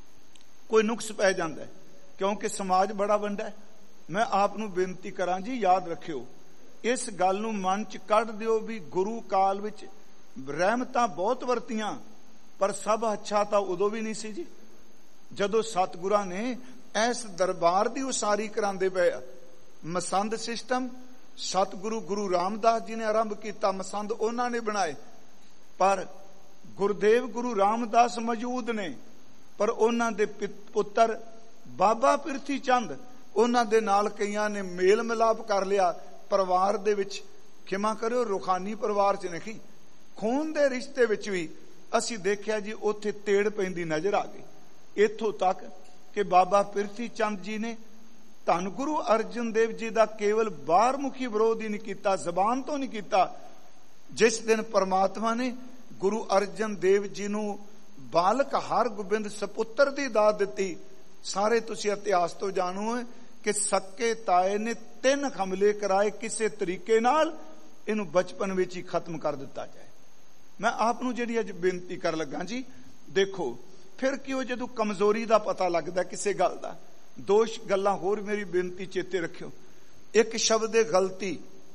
B: ਕੋਈ ਨੁਕਸ ਪੈ ਜਾਂਦਾ, ਕਿਉਂਕਿ ਸਮਾਜ ਬੜਾ ਵੱਡਾ ਹੈ। ਮੈਂ ਆਪ ਨੂੰ ਬੇਨਤੀ ਕਰਾਂ ਜੀ, ਯਾਦ ਰੱਖਿਓ, ਇਸ ਗੱਲ ਨੂੰ ਮਨ ਚ ਕੱਢ ਦਿਓ ਵੀ ਗੁਰੂ ਕਾਲ ਵਿੱਚ ਰਹਿਮਤਾਂ ਬਹੁਤ ਵਰਤੀਆਂ, ਪਰ ਸਭ ਅੱਛਾ ਤਾਂ ਉਦੋਂ ਵੀ ਨਹੀਂ ਸੀ ਜੀ, ਜਦੋਂ ਸਤਿਗੁਰਾਂ ਨੇ ਇਸ ਦਰਬਾਰ ਦੀ ਉਸਾਰੀ ਕਰਾਉਂਦੇ ਪਏ। ਮਸੰਦ ਸਿਸਟਮ ਸਤਿਗੁਰੂ ਗੁਰੂ ਰਾਮਦਾਸ ਜੀ ਨੇ ਆਰੰਭ ਕੀਤਾ, ਮਸੰਦ ਉਹਨਾਂ ਨੇ ਬਣਾਏ, ਪਰ ਗੁਰਦੇਵ ਗੁਰੂ ਰਾਮਦਾਸ ਮੌਜੂਦ ਨੇ, ਪਰ ਉਹਨਾਂ ਦੇ ਪੁੱਤਰ ਬਾਬਾ ਪਿਰਥੀ ਚੰਦ, ਉਹਨਾਂ ਦੇ ਨਾਲ ਕਈਆਂ ਨੇ ਮੇਲ ਮਿਲਾਪ ਕਰ ਲਿਆ। ਪਰਿਵਾਰ ਦੇ ਵਿੱਚ, ਖਿਮਾ ਕਰਿਓ, ਰੂਹਾਨੀ ਪਰਿਵਾਰ ਚ ਨਹੀਂ, ਖੂਨ ਦੇ ਰਿਸ਼ਤੇ ਵਿੱਚ ਵੀ ਅਸੀਂ ਦੇਖਿਆ ਜੀ, ਉੱਥੇ ਤੇੜ ਪੈਂਦੀ ਨਜ਼ਰ ਆ ਗਈ। ਇੱਥੋਂ ਤੱਕ ਕਿ ਬਾਬਾ ਪਿਰਥੀ ਚੰਦ ਜੀ ਨੇ ਧੰਨ ਗੁਰੂ ਅਰਜਨ ਦੇਵ ਜੀ ਦਾ ਕੇਵਲ ਬਾਹਰਮੁਖੀ ਵਿਰੋਧ ਹੀ ਨਹੀਂ ਕੀਤਾ, ਜ਼ਬਾਨ ਤੋਂ ਨਹੀਂ ਕੀਤਾ। ਜਿਸ ਦਿਨ ਪਰਮਾਤਮਾ ਨੇ ਗੁਰੂ ਅਰਜਨ ਦੇਵ ਜੀ ਨੂੰ ਬਾਲਕ ਹਰਗੋਬਿੰਦ ਸਪੁੱਤਰ ਦੀ ਦਾਤ ਦਿੱਤੀ, ਸਾਰੇ ਤੁਸੀਂ ਇਤਿਹਾਸ ਤੋਂ ਜਾਣੋ ਕਿ ਸੱਕੇ ਤਾਏ ਨੇ 3 ਹਮਲੇ ਕਰਾਏ, ਕਿਸੇ ਤਰੀਕੇ ਨਾਲ ਇਹਨੂੰ ਬਚਪਨ ਵਿੱਚ ਹੀ ਖਤਮ ਕਰ ਦਿੱਤਾ ਜਾਏ। ਮੈਂ ਆਪ ਨੂੰ ਜਿਹੜੀ ਅੱਜ ਬੇਨਤੀ ਕਰ ਲੱਗਾ ਜੀ, ਦੇਖੋ ਫਿਰ ਕਿਉਂ ਜਦੋਂ ਕਮਜ਼ੋਰੀ ਦਾ ਪਤਾ ਲੱਗਦਾ ਕਿਸੇ ਗੱਲ ਦਾ, 2 ਗੱਲਾਂ ਹੋਰ ਮੇਰੀ ਬੇਨਤੀ ਚੇਤੇ ਰੱਖਿਓ। ਇੱਕ ਸ਼ਬਦ ਹੈ ਗਲਤੀ,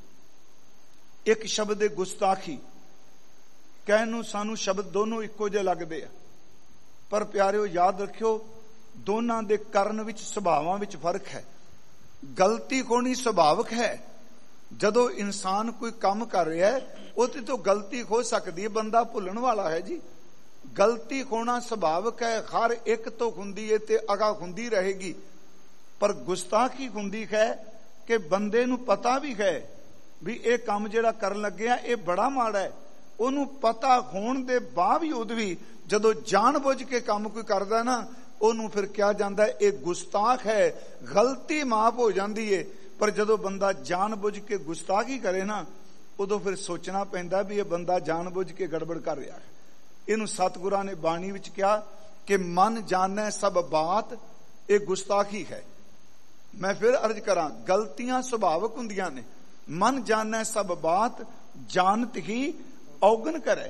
B: ਇੱਕ ਸ਼ਬਦ ਹੈ ਗੁਸਤਾਖੀ। ਕਹਿਣ ਨੂੰ ਸਾਨੂੰ ਸ਼ਬਦ ਦੋਨੋਂ ਇੱਕੋ ਜਿਹੇ ਲੱਗਦੇ ਆ, ਪਰ ਪਿਆਰਿਓ ਯਾਦ ਰੱਖਿਓ, ਦੋਨਾਂ ਦੇ ਕਰਨ ਵਿੱਚ, ਸੁਭਾਵਾਂ ਵਿੱਚ ਫਰਕ ਹੈ। ਗਲਤੀ ਹੋਣੀ ਸੁਭਾਵਿਕ ਹੈ। ਜਦੋਂ ਇਨਸਾਨ ਕੋਈ ਕੰਮ ਕਰ ਰਿਹਾ ਹੈ, ਉਹਦੇ ਤੋਂ ਗਲਤੀ ਹੋ ਸਕਦੀ ਹੈ, ਬੰਦਾ ਭੁੱਲਣ ਵਾਲਾ ਹੈ ਜੀ। ਗਲਤੀ ਹੋਣਾ ਸੁਭਾਵਿਕ ਹੈ, ਹਰ ਇੱਕ ਤੋਂ ਹੁੰਦੀ ਹੈ ਤੇ ਅਗਾ ਹੁੰਦੀ ਰਹੇਗੀ। ਪਰ ਗੁਸਤਾਖੀ ਹੁੰਦੀ ਹੈ ਕਿ ਬੰਦੇ ਨੂੰ ਪਤਾ ਵੀ ਹੈ ਵੀ ਇਹ ਕੰਮ ਜਿਹੜਾ ਕਰਨ ਲੱਗਿਆ ਇਹ ਬੜਾ ਮਾੜਾ ਹੈ, ਉਹਨੂੰ ਪਤਾ ਹੋਣ ਦੇ ਬਾਵਜੂਦ ਵੀ ਜਦੋਂ ਜਾਣ-ਬੁੱਝ ਕੇ ਕੰਮ ਕੋਈ ਕਰਦਾ ਨਾ, ਉਹਨੂੰ ਫਿਰ ਕਿਹਾ ਜਾਂਦਾ ਇਹ ਗੁਸਤਾਖ ਹੈ, ਗਲਤੀ ਮਾਫ ਹੋ ਜਾਂਦੀ ਹੈ। ਪਰ ਜਦੋਂ ਬੰਦਾ ਜਾਣ-ਬੁੱਝ ਕੇ ਗੁਸਤਾਖੀ ਕਰੇ ਨਾ, ਉਦੋਂ ਫਿਰ ਸੋਚਣਾ ਪੈਂਦਾ ਵੀ ਇਹ ਬੰਦਾ ਜਾਣ-ਬੁੱਝ ਕੇ ਗੜਬੜ ਕਰ ਰਿਹਾ ਹੈ। ਇਹਨੂੰ ਸਤਿਗੁਰਾਂ ਨੇ ਬਾਣੀ ਵਿੱਚ ਕਿਹਾ ਕਿ ਮਨ ਜਾਣੈ ਸਭ ਬਾਤ, ਇਹ ਗੁਸਤਾਖੀ ਹੈ। ਮੈਂ ਫਿਰ ਅਰਜ਼ ਕਰਾਂ, ਗਲਤੀਆਂ ਸੁਭਾਵਿਕ ਹੁੰਦੀਆਂ ਨੇ। ਮਨ ਜਾਣੈ ਸਭ ਬਾਤ, ਜਾਣਤ ਹੀ ਔਗਣ ਕਰੇ।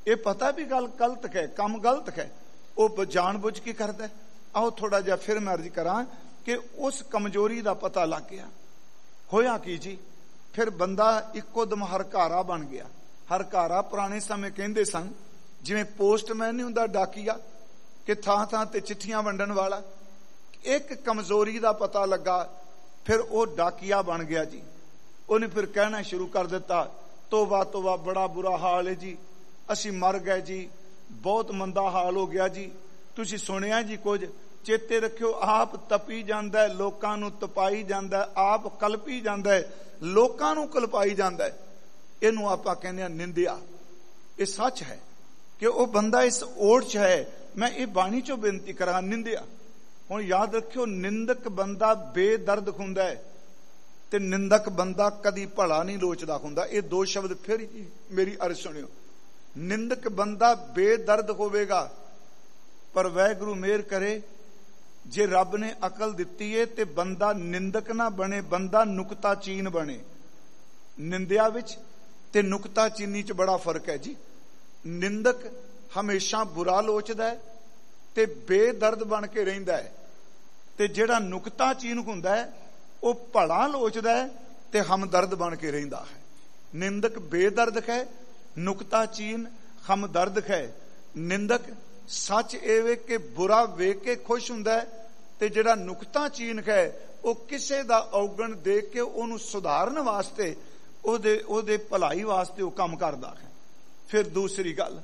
B: ਇਹ ਪਤਾ ਵੀ ਗੱਲ ਗਲਤ ਹੈ, ਕੰਮ ਗਲਤ ਹੈ, ਉਹ ਜਾਣ ਬੁੱਝ ਕੇ ਕਰਦਾ। ਆਓ ਥੋੜਾ ਜਿਹਾ ਫਿਰ ਮੈਂ ਅਰਜ਼ ਕਰਾਂ ਕਿ ਉਸ ਕਮਜ਼ੋਰੀ ਦਾ ਪਤਾ ਲੱਗ ਗਿਆ। ਹੋਇਆ ਕੀ ਜੀ, ਫਿਰ ਬੰਦਾ ਇੱਕੋ ਦਮ ਹਰਕਾਰਾ ਬਣ ਗਿਆ। ਹਰਕਾਰਾ ਪੁਰਾਣੇ ਸਮੇਂ ਕਹਿੰਦੇ ਸਨ ਜਿਵੇਂ ਪੋਸਟਮੈਨ ਨਹੀਂ ਹੁੰਦਾ, ਡਾਕੀਆ, ਕਿ ਥਾਂ ਥਾਂ ਤੇ ਚਿੱਠੀਆਂ ਵੰਡਣ ਵਾਲਾ। ਇੱਕ ਕਮਜ਼ੋਰੀ ਦਾ ਪਤਾ ਲੱਗਾ, ਫਿਰ ਉਹ ਡਾਕੀਆ ਬਣ ਗਿਆ ਜੀ। ਉਹਨੇ ਫਿਰ ਕਹਿਣਾ ਸ਼ੁਰੂ ਕਰ ਦਿੱਤਾ, ਤੋਬਾ ਤੋਬਾ, ਬੜਾ ਬੁਰਾ ਹਾਲ ਹੈ ਜੀ, ਅਸੀਂ ਮਰ ਗਏ ਜੀ, ਬਹੁਤ ਮੰਦਾ ਹਾਲ ਹੋ ਗਿਆ ਜੀ। ਤੁਸੀਂ ਸੁਣਿਆ ਜੀ ਕੁਝ? ਚੇਤੇ ਰੱਖਿਓ, ਆਪ ਤਪੀ ਜਾਂਦਾ, ਲੋਕਾਂ ਨੂੰ ਤਪਾਈ ਜਾਂਦਾ, ਆਪ ਕਲਪੀ ਜਾਂਦਾ, ਲੋਕਾਂ ਨੂੰ ਕਲਪਾਈ ਜਾਂਦਾ। ਇਹਨੂੰ ਆਪਾਂ ਕਹਿੰਦੇ ਆ ਨਿੰਦਿਆ। ਇਹ ਸੱਚ ਹੈ ਕਿ ਉਹ ਬੰਦਾ ਇਸ ਓਟ 'ਚ ਹੈ। ਮੈਂ ਇਹ ਬਾਣੀ 'ਚੋਂ ਬੇਨਤੀ ਕਰਾਂ, ਨਿੰਦਿਆ। ਹੁਣ ਯਾਦ ਰੱਖਿਓ, ਨਿੰਦਕ ਬੰਦਾ ਬੇਦਰਦ ਹੁੰਦਾ ਹੈ ਤੇ ਨਿੰਦਕ ਬੰਦਾ ਕਦੀ ਭਲਾ ਨਹੀਂ ਲੋਚਦਾ ਹੁੰਦਾ। ਇਹ ਦੋ ਸ਼ਬਦ ਫਿਰ ਮੇਰੀ ਅਰਜ਼ ਸੁਣਿਓ। ਨਿੰਦਕ ਬੰਦਾ ਬੇਦਰਦ ਹੋਵੇਗਾ, ਪਰ ਵਾਹਿਗੁਰੂ ਮਿਹਰ ਕਰੇ ਜੇ ਰੱਬ ਨੇ ਅਕਲ ਦਿੱਤੀ ਏ ਤੇ ਬੰਦਾ ਨਿੰਦਕ ਨਾ ਬਣੇ, ਬੰਦਾ ਨੁਕਤਾਚੀਨ ਬਣੇ। ਨਿੰਦਿਆ ਵਿੱਚ ਤੇ ਨੁਕਤਾਚੀਨੀ 'ਚ ਬੜਾ ਫਰਕ ਹੈ ਜੀ। ਨਿੰਦਕ ਹਮੇਸ਼ਾ ਬੁਰਾ ਲੋਚਦਾ ਹੈ ਤੇ ਬੇਦਰਦ ਬਣ ਕੇ ਰਹਿੰਦਾ ਹੈ, ਤੇ ਜਿਹੜਾ ਨੁਕਤਾਚੀਨ ਹੁੰਦਾ ਹੈ ਉਹ ਭਲਾ ਲੋਚਦਾ ਹੈ ਤੇ ਹਮਦਰਦ ਬਣ ਕੇ ਰਹਿੰਦਾ ਹੈ। ਨਿੰਦਕ ਬੇਦਰਦ ਹੈ, ਨੁਕਤਾਚੀਨ ਹਮਦਰਦ ਹੈ। ਨਿੰਦਕ ਸੱਚ ਇਹ ਵੇ ਕਿ ਬੁਰਾ ਵੇਖ ਕੇ ਖੁਸ਼ ਹੁੰਦਾ ਹੈ, ਤੇ ਜਿਹੜਾ ਨੁਕਤਾਚੀਨ ਹੈ ਉਹ ਕਿਸੇ ਦਾ ਔਗਣ ਦੇਖ ਕੇ ਉਹਨੂੰ ਸੁਧਾਰਨ ਵਾਸਤੇ, ਉਹਦੇ ਭਲਾਈ ਵਾਸਤੇ ਉਹ ਕੰਮ ਕਰਦਾ ਹੈ। ਫਿਰ ਦੂਸਰੀ ਗੱਲ,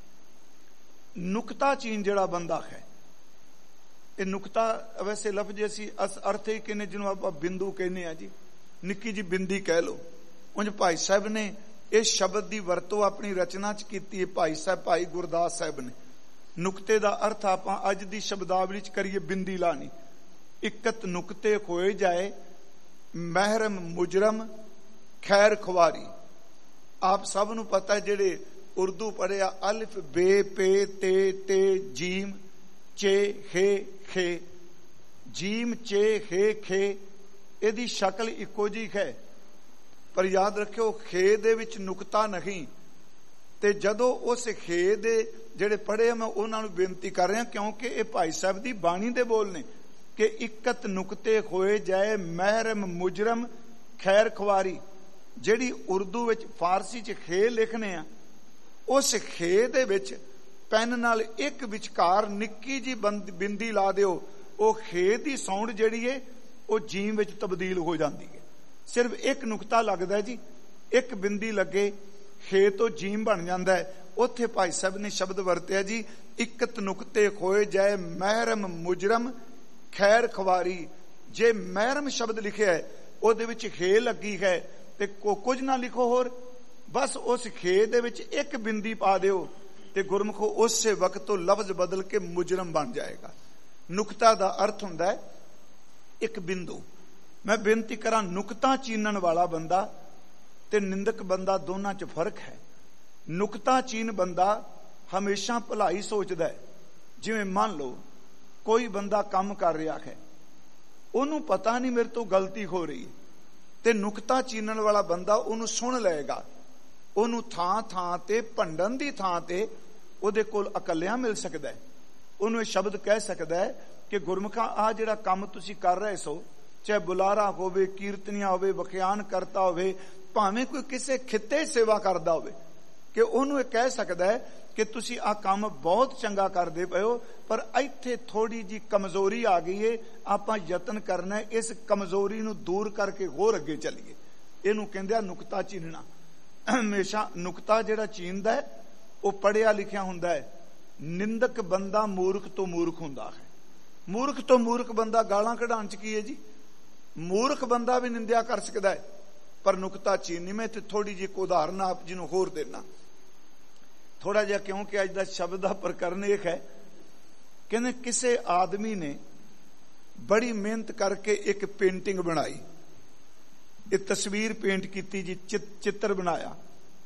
B: ਨੁਕਤਾਚੀਨ ਜਿਹੜਾ ਬੰਦਾ ਹੈ, ਇਹ ਨੁਕਤਾ ਵੈਸੇ ਲਫ਼ਜ਼ ਅਸੀਂ ਅਰਥ ਹੀ ਕਹਿੰਦੇ ਜਿਹਨੂੰ ਆਪਾਂ ਬਿੰਦੂ ਕਹਿੰਦੇ ਆ ਜੀ, ਨਿੱਕੀ ਜੀ ਬਿੰਦੀ ਕਹਿ ਲਓ। ਉਂਝ ਭਾਈ ਸਾਹਿਬ ਨੇ ਇਸ ਸ਼ਬਦ ਦੀ ਵਰਤੋਂ ਆਪਣੀ ਰਚਨਾ 'ਚ ਕੀਤੀ ਹੈ। ਭਾਈ ਗੁਰਦਾਸ ਸਾਹਿਬ ਨੇ ਨੁਕਤੇ ਦਾ ਅਰਥ ਆਪਾਂ ਅੱਜ ਦੀ ਸ਼ਬਦਾਵਲੀ 'ਚ ਕਰੀਏ ਬਿੰਦੀ ਲਾਣੀ। ਇਕਤ ਨੁਕਤੇ ਖੋਏ ਜਾਏ, ਮਹਿਰਮ ਮੁਜਰਮ ਖੈਰ ਖਵਾਰੀ। ਆਪ ਸਭ ਨੂੰ ਪਤਾ, ਜਿਹੜੇ ਉਰਦੂ ਪੜ੍ਹਿਆ, ਅਲਿਫ ਬੇ ਪੇ ਤੇ ਤੇ ਜੀਮ ਚੇ ਹੇ ਖੇ, ਜੀਮ ਚੇ ਹੇ ਖੇ, ਇਹਦੀ ਸ਼ਕਲ ਇੱਕੋ ਜਿਹੀ ਹੈ, ਪਰ ਯਾਦ ਰੱਖਿਓ ਖੇ ਦੇ ਵਿੱਚ ਨੁਕਤਾ ਨਹੀਂ। ਤੇ ਜਦੋਂ ਉਸ ਖੇ ਦੇ ਜਿਹੜੇ ਪੜ੍ਹੇ ਮੈਂ ਉਹਨਾਂ ਨੂੰ ਬੇਨਤੀ ਕਰ ਰਿਹਾ, ਕਿਉਂਕਿ ਇਹ ਭਾਈ ਸਾਹਿਬ ਦੀ ਬਾਣੀ ਦੇ ਬੋਲ ਨੇ ਕਿ ਇਕਤ ਨੁਕਤੇ ਹੋਏ ਜਾਏ, ਮਹਿਰਮ ਮੁਜਰਮ ਖੈਰ ਖਵਾਰੀ। ਜਿਹੜੀ ਉਰਦੂ ਵਿੱਚ ਫਾਰਸੀ 'ਚ ਖੇ ਲਿਖਨੇ ਆ, ਉਸ ਖੇ ਦੇ ਵਿੱਚ ਪੈਨ ਨਾਲ ਇੱਕ ਵਿਚਕਾਰ ਨਿੱਕੀ ਜੀ ਬਿੰਦੀ ਲਾ ਦਿਓ, ਉਹ ਖੇ ਦੀ ਸਾਊਂਡ ਜਿਹੜੀ ਹੈ ਉਹ ਜੀਮ ਵਿੱਚ ਤਬਦੀਲ ਹੋ ਜਾਂਦੀ ਹੈ। ਸਿਰਫ ਇੱਕ ਨੁਕਤਾ ਲੱਗਦਾ ਜੀ, ਇੱਕ ਬਿੰਦੀ ਲੱਗੇ, ਖੇ ਤੋਂ ਜੀਮ ਬਣ ਜਾਂਦਾ ਹੈ। ਉੱਥੇ ਭਾਈ ਸਾਹਿਬ ਨੇ ਸ਼ਬਦ ਵਰਤਿਆ ਜੀ, ਇਕਤ ਨੁਕਤੇ ਖੋਏ ਜਾਏ, ਮਹਿਰਮ ਮੁਜਰਮ ਖੈਰ ਖਵਾਰੀ। ਜੇ ਮਹਿਰਮ ਸ਼ਬਦ ਲਿਖਿਆ ਹੈ ਉਹਦੇ ਵਿੱਚ ਖੇ ਲੱਗੀ ਹੈ ਤੇ ਕੁਝ ਨਾ ਲਿਖੋ ਹੋਰ, ਬਸ ਉਸ ਖੇ ਦੇ ਵਿੱਚ ਇੱਕ ਬਿੰਦੀ ਪਾ ਦਿਓ ਤੇ ਗੁਰਮੁਖੋ ਉਸੇ ਵਕਤ ਤੋਂ ਲਫ਼ਜ਼ ਬਦਲ ਕੇ ਮੁਜਰਮ ਬਣ ਜਾਏਗਾ। ਨੁਕਤਾ ਦਾ ਅਰਥ ਹੁੰਦਾ ਹੈ ਇੱਕ ਬਿੰਦੂ। ਮੈਂ ਬੇਨਤੀ ਕਰਾਂ, ਨੁਕਤਾ ਚੀਨਣ ਵਾਲਾ ਬੰਦਾ ਤੇ ਨਿੰਦਕ ਬੰਦਾ ਦੋਨਾਂ 'ਚ ਫਰਕ ਹੈ। ਨੁਕਤਾ ਚੀਨ ਬੰਦਾ ਹਮੇਸ਼ਾ ਭਲਾਈ ਸੋਚਦਾ ਹੈ। ਜਿਵੇਂ ਮੰਨ ਲਓ ਕੋਈ ਬੰਦਾ ਕੰਮ ਕਰ ਰਿਹਾ ਹੈ, ਉਹਨੂੰ ਪਤਾ ਨਹੀਂ ਮੇਰੇ ਤੋਂ ਗਲਤੀ ਹੋ ਰਹੀ, ਤੇ ਨੁਕਤਾ ਚੀਨਣ ਵਾਲਾ ਬੰਦਾ ਉਹਨੂੰ ਸੁਣ ਲਏਗਾ, ਉਹਨੂੰ ਥਾਂ ਥਾਂ ਤੇ ਭੰਡਣ ਦੀ ਥਾਂ ਤੇ ਉਹਦੇ ਕੋਲ ਅਕਲਿਆਂ ਮਿਲ ਸਕਦਾ ਹੈ। ਉਹਨੂੰ ਇਹ ਸ਼ਬਦ ਕਹਿ ਸਕਦਾ ਹੈ ਕਿ ਗੁਰਮੁਖਾ, ਆ ਜਿਹੜਾ ਕੰਮ ਤੁਸੀਂ ਕਰ ਰਹੇ ਸੋ, ਚਾਹੇ ਬੁਲਾਰਾ ਹੋਵੇ, ਕੀਰਤਨੀਆ ਹੋਵੇ, ਵਖਿਆਨ ਕਰਤਾ ਹੋਵੇ, ਭਾਵੇਂ ਕੋਈ ਕਿਸੇ ਖਿੱਤੇ ਸੇਵਾ ਕਰਦਾ ਹੋਵੇ, ਕਿ ਉਹਨੂੰ ਇਹ ਕਹਿ ਸਕਦਾ ਹੈ ਕਿ ਤੁਸੀਂ ਆ ਕੰਮ ਬਹੁਤ ਚੰਗਾ ਕਰਦੇ ਪਏ ਹੋ, ਪਰ ਇੱਥੇ ਥੋੜੀ ਜੀ ਕਮਜ਼ੋਰੀ ਆ ਗਈ ਏ, ਆਪਾਂ ਯਤਨ ਕਰਨਾ ਹੈ ਇਸ ਕਮਜ਼ੋਰੀ ਨੂੰ ਦੂਰ ਕਰਕੇ ਹੋਰ ਅੱਗੇ ਚੱਲੀਏ। ਇਹਨੂੰ ਕਹਿੰਦੇ ਆ ਨੁਕਤਾ ਚੀਨਣਾ। ਹਮੇਸ਼ਾ ਨੁਕਤਾ ਜਿਹੜਾ ਚੀਨਦਾ ਹੈ ਉਹ ਪੜ੍ਹਿਆ ਲਿਖਿਆ ਹੁੰਦਾ ਹੈ। ਨਿੰਦਕ ਬੰਦਾ ਮੂਰਖ ਤੋਂ ਮੂਰਖ ਹੁੰਦਾ ਹੈ। ਮੂਰਖ ਤੋਂ ਮੂਰਖ ਬੰਦਾ ਗਾਲਾਂ ਕਢਾਉਣ 'ਚ ਕੀ ਹੈ ਜੀ? ਮੂਰਖ ਬੰਦਾ ਵੀ ਨਿੰਦਿਆ ਕਰ ਸਕਦਾ ਹੈ, ਪਰ ਨੁਕਤਾ ਚੀਨੀ। ਮੈਂ ਇੱਥੇ ਥੋੜੀ ਜਿਹੀ ਇੱਕ ਉਦਾਹਰਨ ਆਪ ਜੀ ਨੂੰ ਹੋਰ ਦੇਣਾ ਥੋੜਾ ਜਿਹਾ, ਕਿਉਂਕਿ ਅੱਜ ਦਾ ਸ਼ਬਦ ਦਾ ਪ੍ਰਕਰਨ ਇਹ ਹੈ। ਕਹਿੰਦੇ ਕਿਸੇ ਆਦਮੀ ਨੇ ਬੜੀ ਮਿਹਨਤ ਕਰਕੇ ਇੱਕ ਪੇਂਟਿੰਗ ਬਣਾਈ, ਇੱਕ ਤਸਵੀਰ ਪੇਂਟ ਕੀਤੀ ਜੀ, ਚਿੱਤਰ ਬਣਾਇਆ।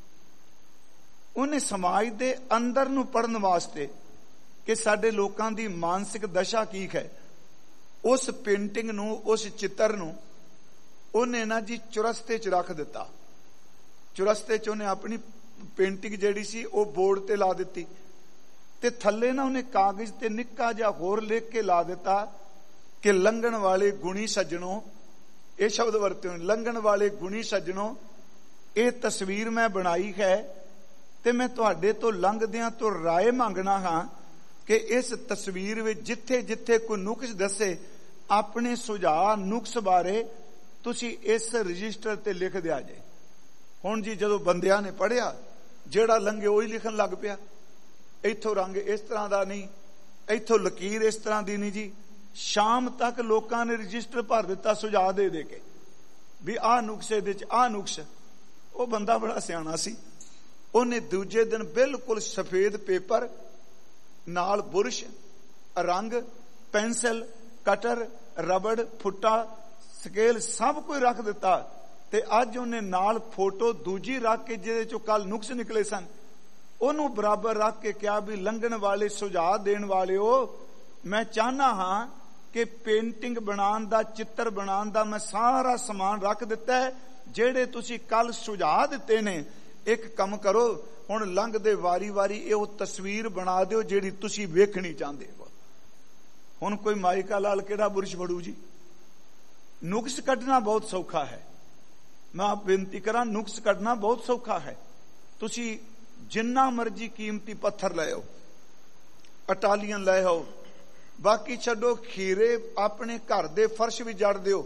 B: ਉਹਨੇ ਸਮਾਜ ਦੇ ਅੰਦਰ ਨੂੰ ਪੜਨ ਵਾਸਤੇ ਕਿ ਸਾਡੇ ਲੋਕਾਂ ਦੀ ਮਾਨਸਿਕ ਦਸ਼ਾ ਕੀ ਹੈ, ਉਸ ਪੇਂਟਿੰਗ ਨੂੰ, ਉਸ ਚਿੱਤਰ ਨੂੰ ਉਹਨੇ ਨਾ ਜੀ ਚੁਰਸਤੇ 'ਚ ਰੱਖ ਦਿੱਤਾ। ਚੁਰਸਤੇ 'ਚ ਉਹਨੇ ਆਪਣੀ ਪੇਂਟਿੰਗ ਜਿਹੜੀ ਸੀ ਉਹ ਬੋਰਡ ਤੇ ਲਾ ਦਿੱਤੀ, ਤੇ ਥੱਲੇ ਨਾ ਉਹਨੇ ਕਾਗਜ਼ ਤੇ ਨਿੱਕਾ ਜਿਹਾ ਹੋਰ ਲਿਖ ਕੇ ਲਾ ਦਿੱਤਾ ਕਿ ਲੰਘਣ ਵਾਲੇ ਗੁਣੀ ਸੱਜਣੋ, ਇਹ ਸ਼ਬਦ ਵਰਤੇ ਹੋਏ, ਲੰਘਣ ਵਾਲੇ ਗੁਣੀ ਸੱਜਣੋ, ਇਹ ਤਸਵੀਰ ਮੈਂ ਬਣਾਈ ਹੈ ਤੇ ਮੈਂ ਤੁਹਾਡੇ ਤੋਂ ਲੰਘਦਿਆਂ ਤੋਂ ਰਾਏ ਮੰਗਣਾ ਹਾਂ ਕਿ ਇਸ ਤਸਵੀਰ ਵਿੱਚ ਜਿੱਥੇ ਜਿੱਥੇ ਕੋਈ ਨੁਕਸ ਦੱਸੇ ਆਪਣੇ ਸੁਝਾਅ ਨੁਕਸ ਬਾਰੇ ਤੁਸੀਂ ਇਸ ਰਜਿਸਟਰ ਤੇ ਲਿਖ ਦਿਆ ਜੇ। ਹੁਣ ਜੀ ਜਦੋਂ ਬੰਦਿਆਂ ਨੇ ਪੜ੍ਹਿਆ, ਜਿਹੜਾ ਲੰਘੇ ਉਹੀ ਲਿਖਣ ਲੱਗ ਪਿਆ, ਇੱਥੋਂ ਰੰਗ ਇਸ ਤਰ੍ਹਾਂ ਦਾ ਨਹੀਂ, ਇੱਥੋਂ ਲਕੀਰ ਇਸ ਤਰ੍ਹਾਂ ਦੀ ਨਹੀਂ ਜੀ। ਸ਼ਾਮ ਤੱਕ ਲੋਕਾਂ ਨੇ ਰਜਿਸਟਰ ਭਰ ਦਿੱਤਾ ਸੁਝਾਅ ਦੇ ਦੇ ਕੇ ਵੀ ਆਹ ਨੁਕਸ ਇਹਦੇ ਚ, ਆਹ ਨੁਕਸ। ਉਹ ਬੰਦਾ ਬੜਾ ਸਿਆਣਾ ਸੀ, ਉਹਨੇ ਦੂਜੇ ਦਿਨ ਬਿਲਕੁਲ ਸਫੇਦ ਪੇਪਰ ਨਾਲ ਬੁਰਸ਼, ਰੰਗ, ਪੈਨਸਲ, ਕਟਰ, ਰਬੜ, ਫੁੱਟਾ, ਸਕੇਲ ਸਭ ਕੁਝ ਰੱਖ ਦਿੱਤਾ, ਤੇ ਅੱਜ ਉਹਨੇ ਨਾਲ ਫੋਟੋ ਦੂਜੀ ਰੱਖ ਕੇ ਜਿਹਦੇ ਚੋਂ ਕੱਲ ਨੁਕਸ ਨਿਕਲੇ ਸਨ ਉਹਨੂੰ ਬਰਾਬਰ ਰੱਖ ਕੇ ਕਿਹਾ ਵੀ ਲੰਘਣ ਵਾਲੇ ਸੁਝਾਅ ਦੇਣ ਵਾਲਿਓ, ਮੈਂ ਚਾਹਨਾ ਹਾਂ ਕਿ ਪੇਂਟਿੰਗ ਬਣਾਉਣ ਦਾ, ਚਿੱਤਰ ਬਣਾਉਣ ਦਾ ਮੈਂ ਸਾਰਾ ਸਮਾਨ ਰੱਖ ਦਿੱਤਾ ਹੈ, ਜਿਹੜੇ ਤੁਸੀਂ ਕੱਲ ਸੁਝਾਅ ਦਿੱਤੇ ਨੇ ਇੱਕ ਕੰਮ ਕਰੋ, ਹੁਣ ਲੰਘਦੇ ਵਾਰੀ ਵਾਰੀ ਇਹ ਉਹ ਤਸਵੀਰ ਬਣਾ ਦਿਓ ਜਿਹੜੀ ਤੁਸੀਂ ਵੇਖਣੀ ਚਾਹੁੰਦੇ ਹੋ। ਹੁਣ ਕੋਈ ਮਾਈਕਾ ਲਾਲ ਕਿਹੜਾ ਬੁਰਸ਼ ਫੜੂ ਜੀ? ਨੁਕਸ ਕੱਢਣਾ ਬਹੁਤ ਸੌਖਾ ਹੈ। ਮੈਂ ਆਪ ਬੇਨਤੀ ਕਰਾਂ, ਨੁਕਸ ਕੱਢਣਾ ਬਹੁਤ ਸੌਖਾ ਹੈ। ਤੁਸੀਂ ਜਿੰਨਾ ਮਰਜੀ ਕੀਮਤੀ ਪੱਥਰ ਲੈ ਆਓ, ਇਟਾਲੀਅਨ ਲੈ ਆਓ, ਬਾਕੀ ਛੱਡੋ, ਖੀਰੇ ਆਪਣੇ ਘਰ ਦੇ ਫਰਸ਼ ਵੀ ਜੜ ਦਿਓ,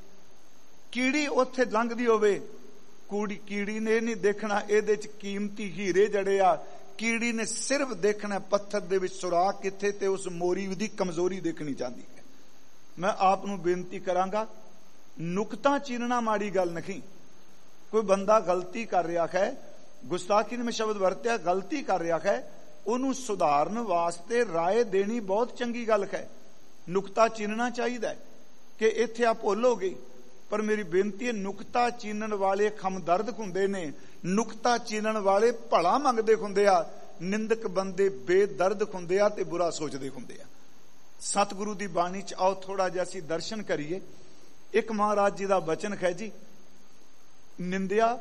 B: ਕੀੜੀ ਉੱਥੇ ਲੰਘਦੀ ਹੋਵੇ, ਕੀੜੀ ਨੇ ਨਹੀਂ ਦੇਖਣਾ ਇਹਦੇ ਚ ਕੀਮਤੀ ਹੀਰੇ ਜੜੇ ਆ, ਕੀੜੀ ਨੇ ਸਿਰਫ ਦੇਖਣਾ ਪੱਥਰ ਦੇ ਵਿੱਚ ਸੁਰਾਖ ਕਿੱਥੇ, ਤੇ ਉਸ ਮੋਰੀ ਦੀ ਕਮਜ਼ੋਰੀ ਦੇਖਣੀ ਚਾਹੁੰਦੀ ਹੈ। ਮੈਂ ਆਪ ਨੂੰ ਬੇਨਤੀ ਕਰਾਂਗਾ, ਨੁਕਤਾ ਚੀਨਣਾ ਮਾੜੀ ਗੱਲ ਨਹੀਂ। ਕੋਈ ਬੰਦਾ ਗਲਤੀ ਕਰ ਰਿਹਾ ਹੈ, ਗੁਸਤਾਖੀ ਨੇ ਮੈਂ ਸ਼ਬਦ ਵਰਤਿਆ, ਗਲਤੀ ਕਰ ਰਿਹਾ ਹੈ, ਉਹਨੂੰ ਸੁਧਾਰਨ ਵਾਸਤੇ ਰਾਏ ਦੇਣੀ ਬਹੁਤ ਚੰਗੀ ਗੱਲ ਹੈ, ਨੁਕਤਾ ਚੀਨਣਾ ਚਾਹੀਦਾ ਹੈ ਕਿ ਇੱਥੇ ਆਪ ਭੁੱਲੋਗੇ। ਪਰ ਮੇਰੀ ਬੇਨਤੀ ਹੈ, ਨੁਕਤਾ ਚੀਨਣ ਵਾਲੇ ਖਮਦਰਦ ਹੁੰਦੇ ਨੇ, ਨੁਕਤਾ ਚੀਨਣ ਵਾਲੇ ਭਲਾ ਮੰਗਦੇ ਹੁੰਦੇ ਆ, ਨਿੰਦਕ ਬੰਦੇ ਬੇਦਰਦ ਹੁੰਦੇ ਆ ਤੇ ਬੁਰਾ ਸੋਚਦੇ ਹੁੰਦੇ ਆ। ਸਤਿਗੁਰੂ ਦੀ ਬਾਣੀ ਚ ਆਓ ਥੋੜਾ ਜਿਹਾ ਅਸੀਂ ਦਰਸ਼ਨ ਕਰੀਏ। ਇੱਕ ਮਹਾਰਾਜ ਜੀ ਦਾ ਬਚਨ ਹੈ ਜੀ, ਨਿੰਦਿਆ,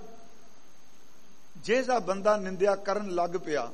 B: ਜਿਹੜਾ ਬੰਦਾ ਨਿੰਦਿਆ ਕਰਨ ਲੱਗ ਪਿਆ,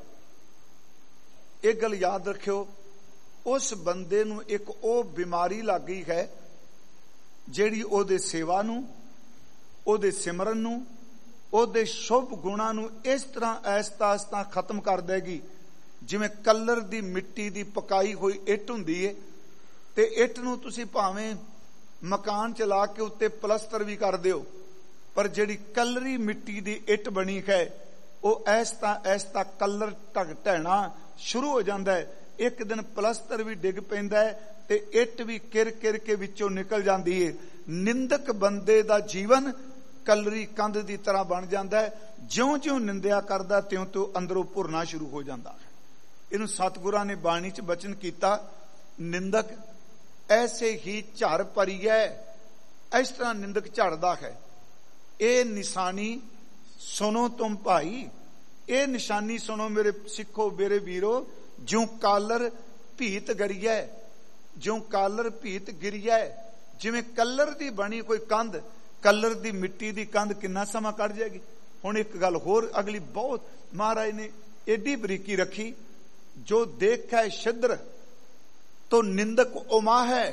B: ਇਹ ਗੱਲ ਯਾਦ ਰੱਖਿਓ, ਉਸ ਬੰਦੇ ਨੂੰ ਇੱਕ ਉਹ ਬਿਮਾਰੀ ਲੱਗ ਗਈ ਹੈ ਜਿਹੜੀ ਉਹਦੇ ਸੇਵਾ ਨੂੰ, ਉਹਦੇ ਸਿਮਰਨ ਨੂੰ, ਉਹਦੇ ਸ਼ੁਭ ਗੁਣਾਂ ਨੂੰ ਇਸ ਤਰ੍ਹਾਂ ਐਸਤਾ ਐਸਤਾ ਖਤਮ ਕਰ ਦੇਗੀ ਜਿਵੇਂ ਕਲਰ ਦੀ ਮਿੱਟੀ ਦੀ ਪਕਾਈ ਹੋਈ ਇੱਟ ਹੁੰਦੀ ਏ, ਤੇ ਇੱਟ ਨੂੰ ਤੁਸੀਂ ਭਾਵੇਂ ਮਕਾਨ ਚਲਾ ਕੇ ਉੱਤੇ ਪਲਸਤਰ ਵੀ ਕਰ ਦਿਓ, ਪਰ ਜਿਹੜੀ ਕਲਰੀ ਮਿੱਟੀ ਦੀ ਇੱਟ ਬਣੀ ਹੈ ਉਹ ਐਸਤਾ ਐਸਤਾ ਕਲਰ ਢਹਿਣਾ ਸ਼ੁਰੂ ਹੋ ਜਾਂਦਾ ਹੈ। ਇੱਕ ਦਿਨ ਪਲਸਤਰ ਵੀ ਡਿੱਗ ਪੈਂਦਾ ਹੈ ਤੇ ਇੱਟ ਵੀ ਕਿਰ ਕਿਰ ਕੇ ਵਿੱਚੋਂ ਨਿਕਲ ਜਾਂਦੀ ਹੈ। ਨਿੰਦਕ ਬੰਦੇ ਦਾ ਜੀਵਨ ਕਲਰੀ ਕੰਧ ਦੀ ਤਰ੍ਹਾਂ ਬਣ ਜਾਂਦਾ ਹੈ, ਜਿਉਂ-ਜਿਉਂ ਨਿੰਦਿਆ ਕਰਦਾ ਤਿਉਂ-ਤਿਉਂ ਅੰਦਰੋਂ ਭੁਰਨਾ ਸ਼ੁਰੂ ਹੋ ਜਾਂਦਾ ਹੈ। ਇਹਨੂੰ ਸਤਿਗੁਰਾਂ ਨੇ ਬਾਣੀ 'ਚ ਬਚਨ ਕੀਤਾ, ਨਿੰਦਕ ਐਸੇ ਹੀ ਝੜ ਭਰੀਐ, ਇਸ ਤਰ੍ਹਾਂ ਨਿੰਦਕ ਝੜਦਾ ਹੈ। ਇਹ ਨਿਸ਼ਾਨੀ ਸੁਣੋ ਤੁਮ ਭਾਈ, ਇਹ ਨਿਸ਼ਾਨੀ ਸੁਣੋ ਮੇਰੇ ਸਿੱਖੋ, ਮੇਰੇ ਵੀਰੋ, ਜਿਉਂ ਕਾਲਰ ਭੀਤ ਗਰੀਐ, ਜਿਉਂ ਕਾਲਰ ਭੀਤ ਗਿਰੀਐ। ਜਿਵੇਂ ਕਲਰ ਦੀ ਬਣੀ ਕੋਈ ਕੰਧ, ਕਲਰ ਦੀ ਮਿੱਟੀ ਦੀ ਕੰਧ ਕਿੰਨਾ ਸਮਾਂ ਕੱਢ ਜਾਏਗੀ। ਹੁਣ ਇੱਕ ਗੱਲ ਹੋਰ ਅਗਲੀ ਬਹੁਤ ਮਹਾਰਾਜ ਨੇ ਏਡੀ ਬਰੀਕੀ ਰੱਖੀ, ਜੋ ਦੇਖੈ ਛਿਦਰ ਤੋ ਨਿੰਦਕ ਉਮਾ ਹੈ,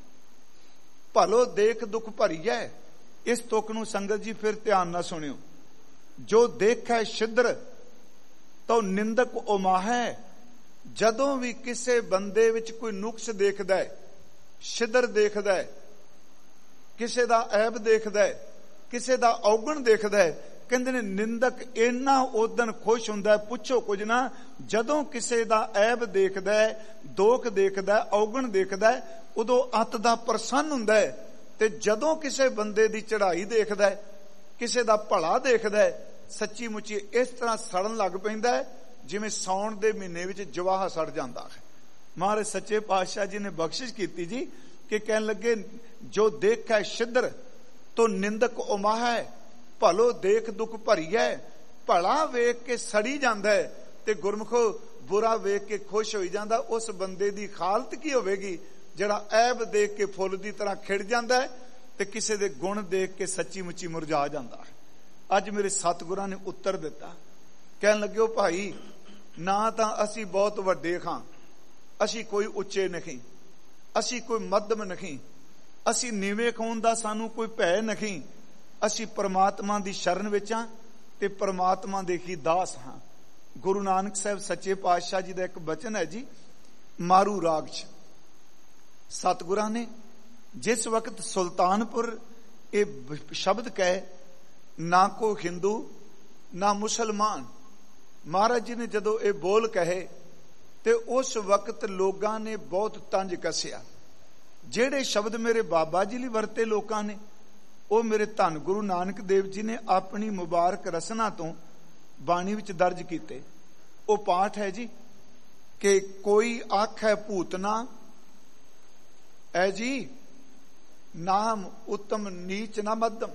B: ਭਲੋ ਦੇਖ ਦੁੱਖ ਭਰੀਐ। ਇਸ ਤੁਕ ਨੂੰ ਸੰਗਤ ਜੀ ਫਿਰ ਧਿਆਨ ਨਾਲ ਸੁਣਿਓ, ਜੋ ਦੇਖੈ ਛਿਦਰ ਤੋ ਨਿੰਦਕ ਉਮਾ ਹੈ। ਜਦੋਂ ਵੀ ਕਿਸੇ ਬੰਦੇ ਵਿੱਚ ਕੋਈ ਨੁਕਸ ਦੇਖਦਾ ਹੈ, ਛਿਦਰ ਦੇਖਦਾ ਹੈ, ਕਿਸੇ ਦਾ ਐਬ ਦੇਖਦਾ ਹੈ, ਕਿਸੇ ਦਾ ਔਗਣ ਦੇਖਦਾ ਹੈ, ਕਹਿੰਦੇ ਨੇ ਨਿੰਦਕ ਇੰਨਾ ਉਦਨ ਖੁਸ਼ ਹੁੰਦਾ, ਪੁੱਛੋ ਕੁਝ ਨਾ। ਜਦੋਂ ਕਿਸੇ ਦਾ ਐਬ ਦੇਖਦਾ ਹੈ, ਦੋਖ ਦੇਖਦਾ ਹੈ, ਔਗਣ ਦੇਖਦਾ ਹੈ, ਉਦੋਂ ਅੱਤ ਦਾ ਪ੍ਰਸੰਨ ਹੁੰਦਾ ਹੈ। ਤੇ ਜਦੋਂ ਕਿਸੇ ਬੰਦੇ ਦੀ ਚੜ੍ਹਾਈ ਦੇਖਦਾ ਹੈ, ਕਿਸੇ ਦਾ ਭਲਾ ਦੇਖਦਾ ਹੈ, ਸੱਚੀ ਮੁੱਚੀ ਇਸ ਤਰ੍ਹਾਂ ਸੜਨ ਲੱਗ ਪੈਂਦਾ ਹੈ ਜਿਵੇਂ ਸਾਉਣ ਦੇ ਮਹੀਨੇ ਵਿੱਚ ਜਵਾਹ ਸੜ ਜਾਂਦਾ ਹੈ। ਮਹਾਰਾਜ ਸੱਚੇ ਪਾਤਸ਼ਾਹ ਜੀ ਨੇ ਬਖਸ਼ਿਸ਼ ਕੀਤੀ ਜੀ ਕਿ ਕਹਿਣ ਲੱਗੇ, ਜੋ ਦੇਖੈ ਛਿਦਰ ਤੋ ਨਿੰਦਕ ਉਮਾ ਹੈ, ਭਲੋ ਦੇਖ ਦੁੱਖ ਭਰੀਐ। ਭਲਾ ਵੇਖ ਕੇ ਸੜੀ ਜਾਂਦਾ ਹੈ ਤੇ ਗੁਰਮੁਖੋ ਬੁਰਾ ਵੇਖ ਕੇ ਖੁਸ਼ ਹੋਈ ਜਾਂਦਾ। ਉਸ ਬੰਦੇ ਦੀ ਹਾਲਤ ਕੀ ਹੋਵੇਗੀ ਜਿਹੜਾ ਐਬ ਦੇਖ ਕੇ ਫੁੱਲ ਦੀ ਤਰ੍ਹਾਂ ਖਿੜ ਜਾਂਦਾ ਹੈ ਤੇ ਕਿਸੇ ਦੇ ਗੁਣ ਦੇਖ ਕੇ ਸੱਚੀ ਮੁੱਚੀ ਮੁਰਝਾ ਜਾਂਦਾ ਹੈ। ਅੱਜ ਮੇਰੇ ਸਤਿਗੁਰਾਂ ਨੇ ਉੱਤਰ ਦਿੱਤਾ, ਕਹਿਣ ਲੱਗੇ, ਭਾਈ ਨਾ ਤਾਂ ਅਸੀਂ ਬਹੁਤ ਵੱਡੇ ਖਾਂ, ਅਸੀਂ ਕੋਈ ਉੱਚੇ ਨਹੀਂ, ਅਸੀਂ ਕੋਈ ਮੱਧਮ ਨਹੀਂ, ਅਸੀਂ ਨੀਵੇਂ ਖਾਣ ਦਾ ਸਾਨੂੰ ਕੋਈ ਭੈ ਨਹੀਂ, ਅਸੀਂ ਪਰਮਾਤਮਾ ਦੀ ਸ਼ਰਨ ਵਿੱਚ ਹਾਂ ਤੇ ਪਰਮਾਤਮਾ ਦੇ ਹੀ ਦਾਸ ਹਾਂ। ਗੁਰੂ ਨਾਨਕ ਸਾਹਿਬ ਸੱਚੇ ਪਾਤਸ਼ਾਹ ਜੀ ਦਾ ਇੱਕ ਬਚਨ ਹੈ ਜੀ, ਮਾਰੂ ਰਾਗ 'ਚ। ਸਤਿਗੁਰਾਂ ਨੇ ਜਿਸ ਵਕਤ ਸੁਲਤਾਨਪੁਰ ਇਹ ਸ਼ਬਦ ਕਹੇ, ਨਾ ਕੋ ਹਿੰਦੂ ਨਾ ਮੁਸਲਮਾਨ, ਮਹਾਰਾਜ ਜੀ ਨੇ ਜਦੋਂ ਇਹ ਬੋਲ ਕਹੇ ਤੇ ਉਸ ਵਕਤ ਲੋਕਾਂ ਨੇ ਬਹੁਤ ਤੰਜ ਕੱਸਿਆ। ਜਿਹੜੇ ਸ਼ਬਦ ਮੇਰੇ ਬਾਬਾ ਜੀ ਲਈ ਵਰਤੇ ਲੋਕਾਂ ਨੇ, ਉਹ ਮੇਰੇ ਧੰਨ ਗੁਰੂ ਨਾਨਕ ਦੇਵ ਜੀ ਨੇ ਆਪਣੀ ਮੁਬਾਰਕ ਰਸਨਾ ਤੋਂ ਬਾਣੀ ਵਿੱਚ ਦਰਜ ਕੀਤੇ। ਉਹ ਪਾਠ ਹੈ ਜੀ ਕਿ ਕੋਈ ਆਖੈ ਭੂਤਨਾ ਐ ਜੀ, ਨਾਮ ਉੱਤਮ ਨੀਚ ਨਾ ਮੱਧਮ।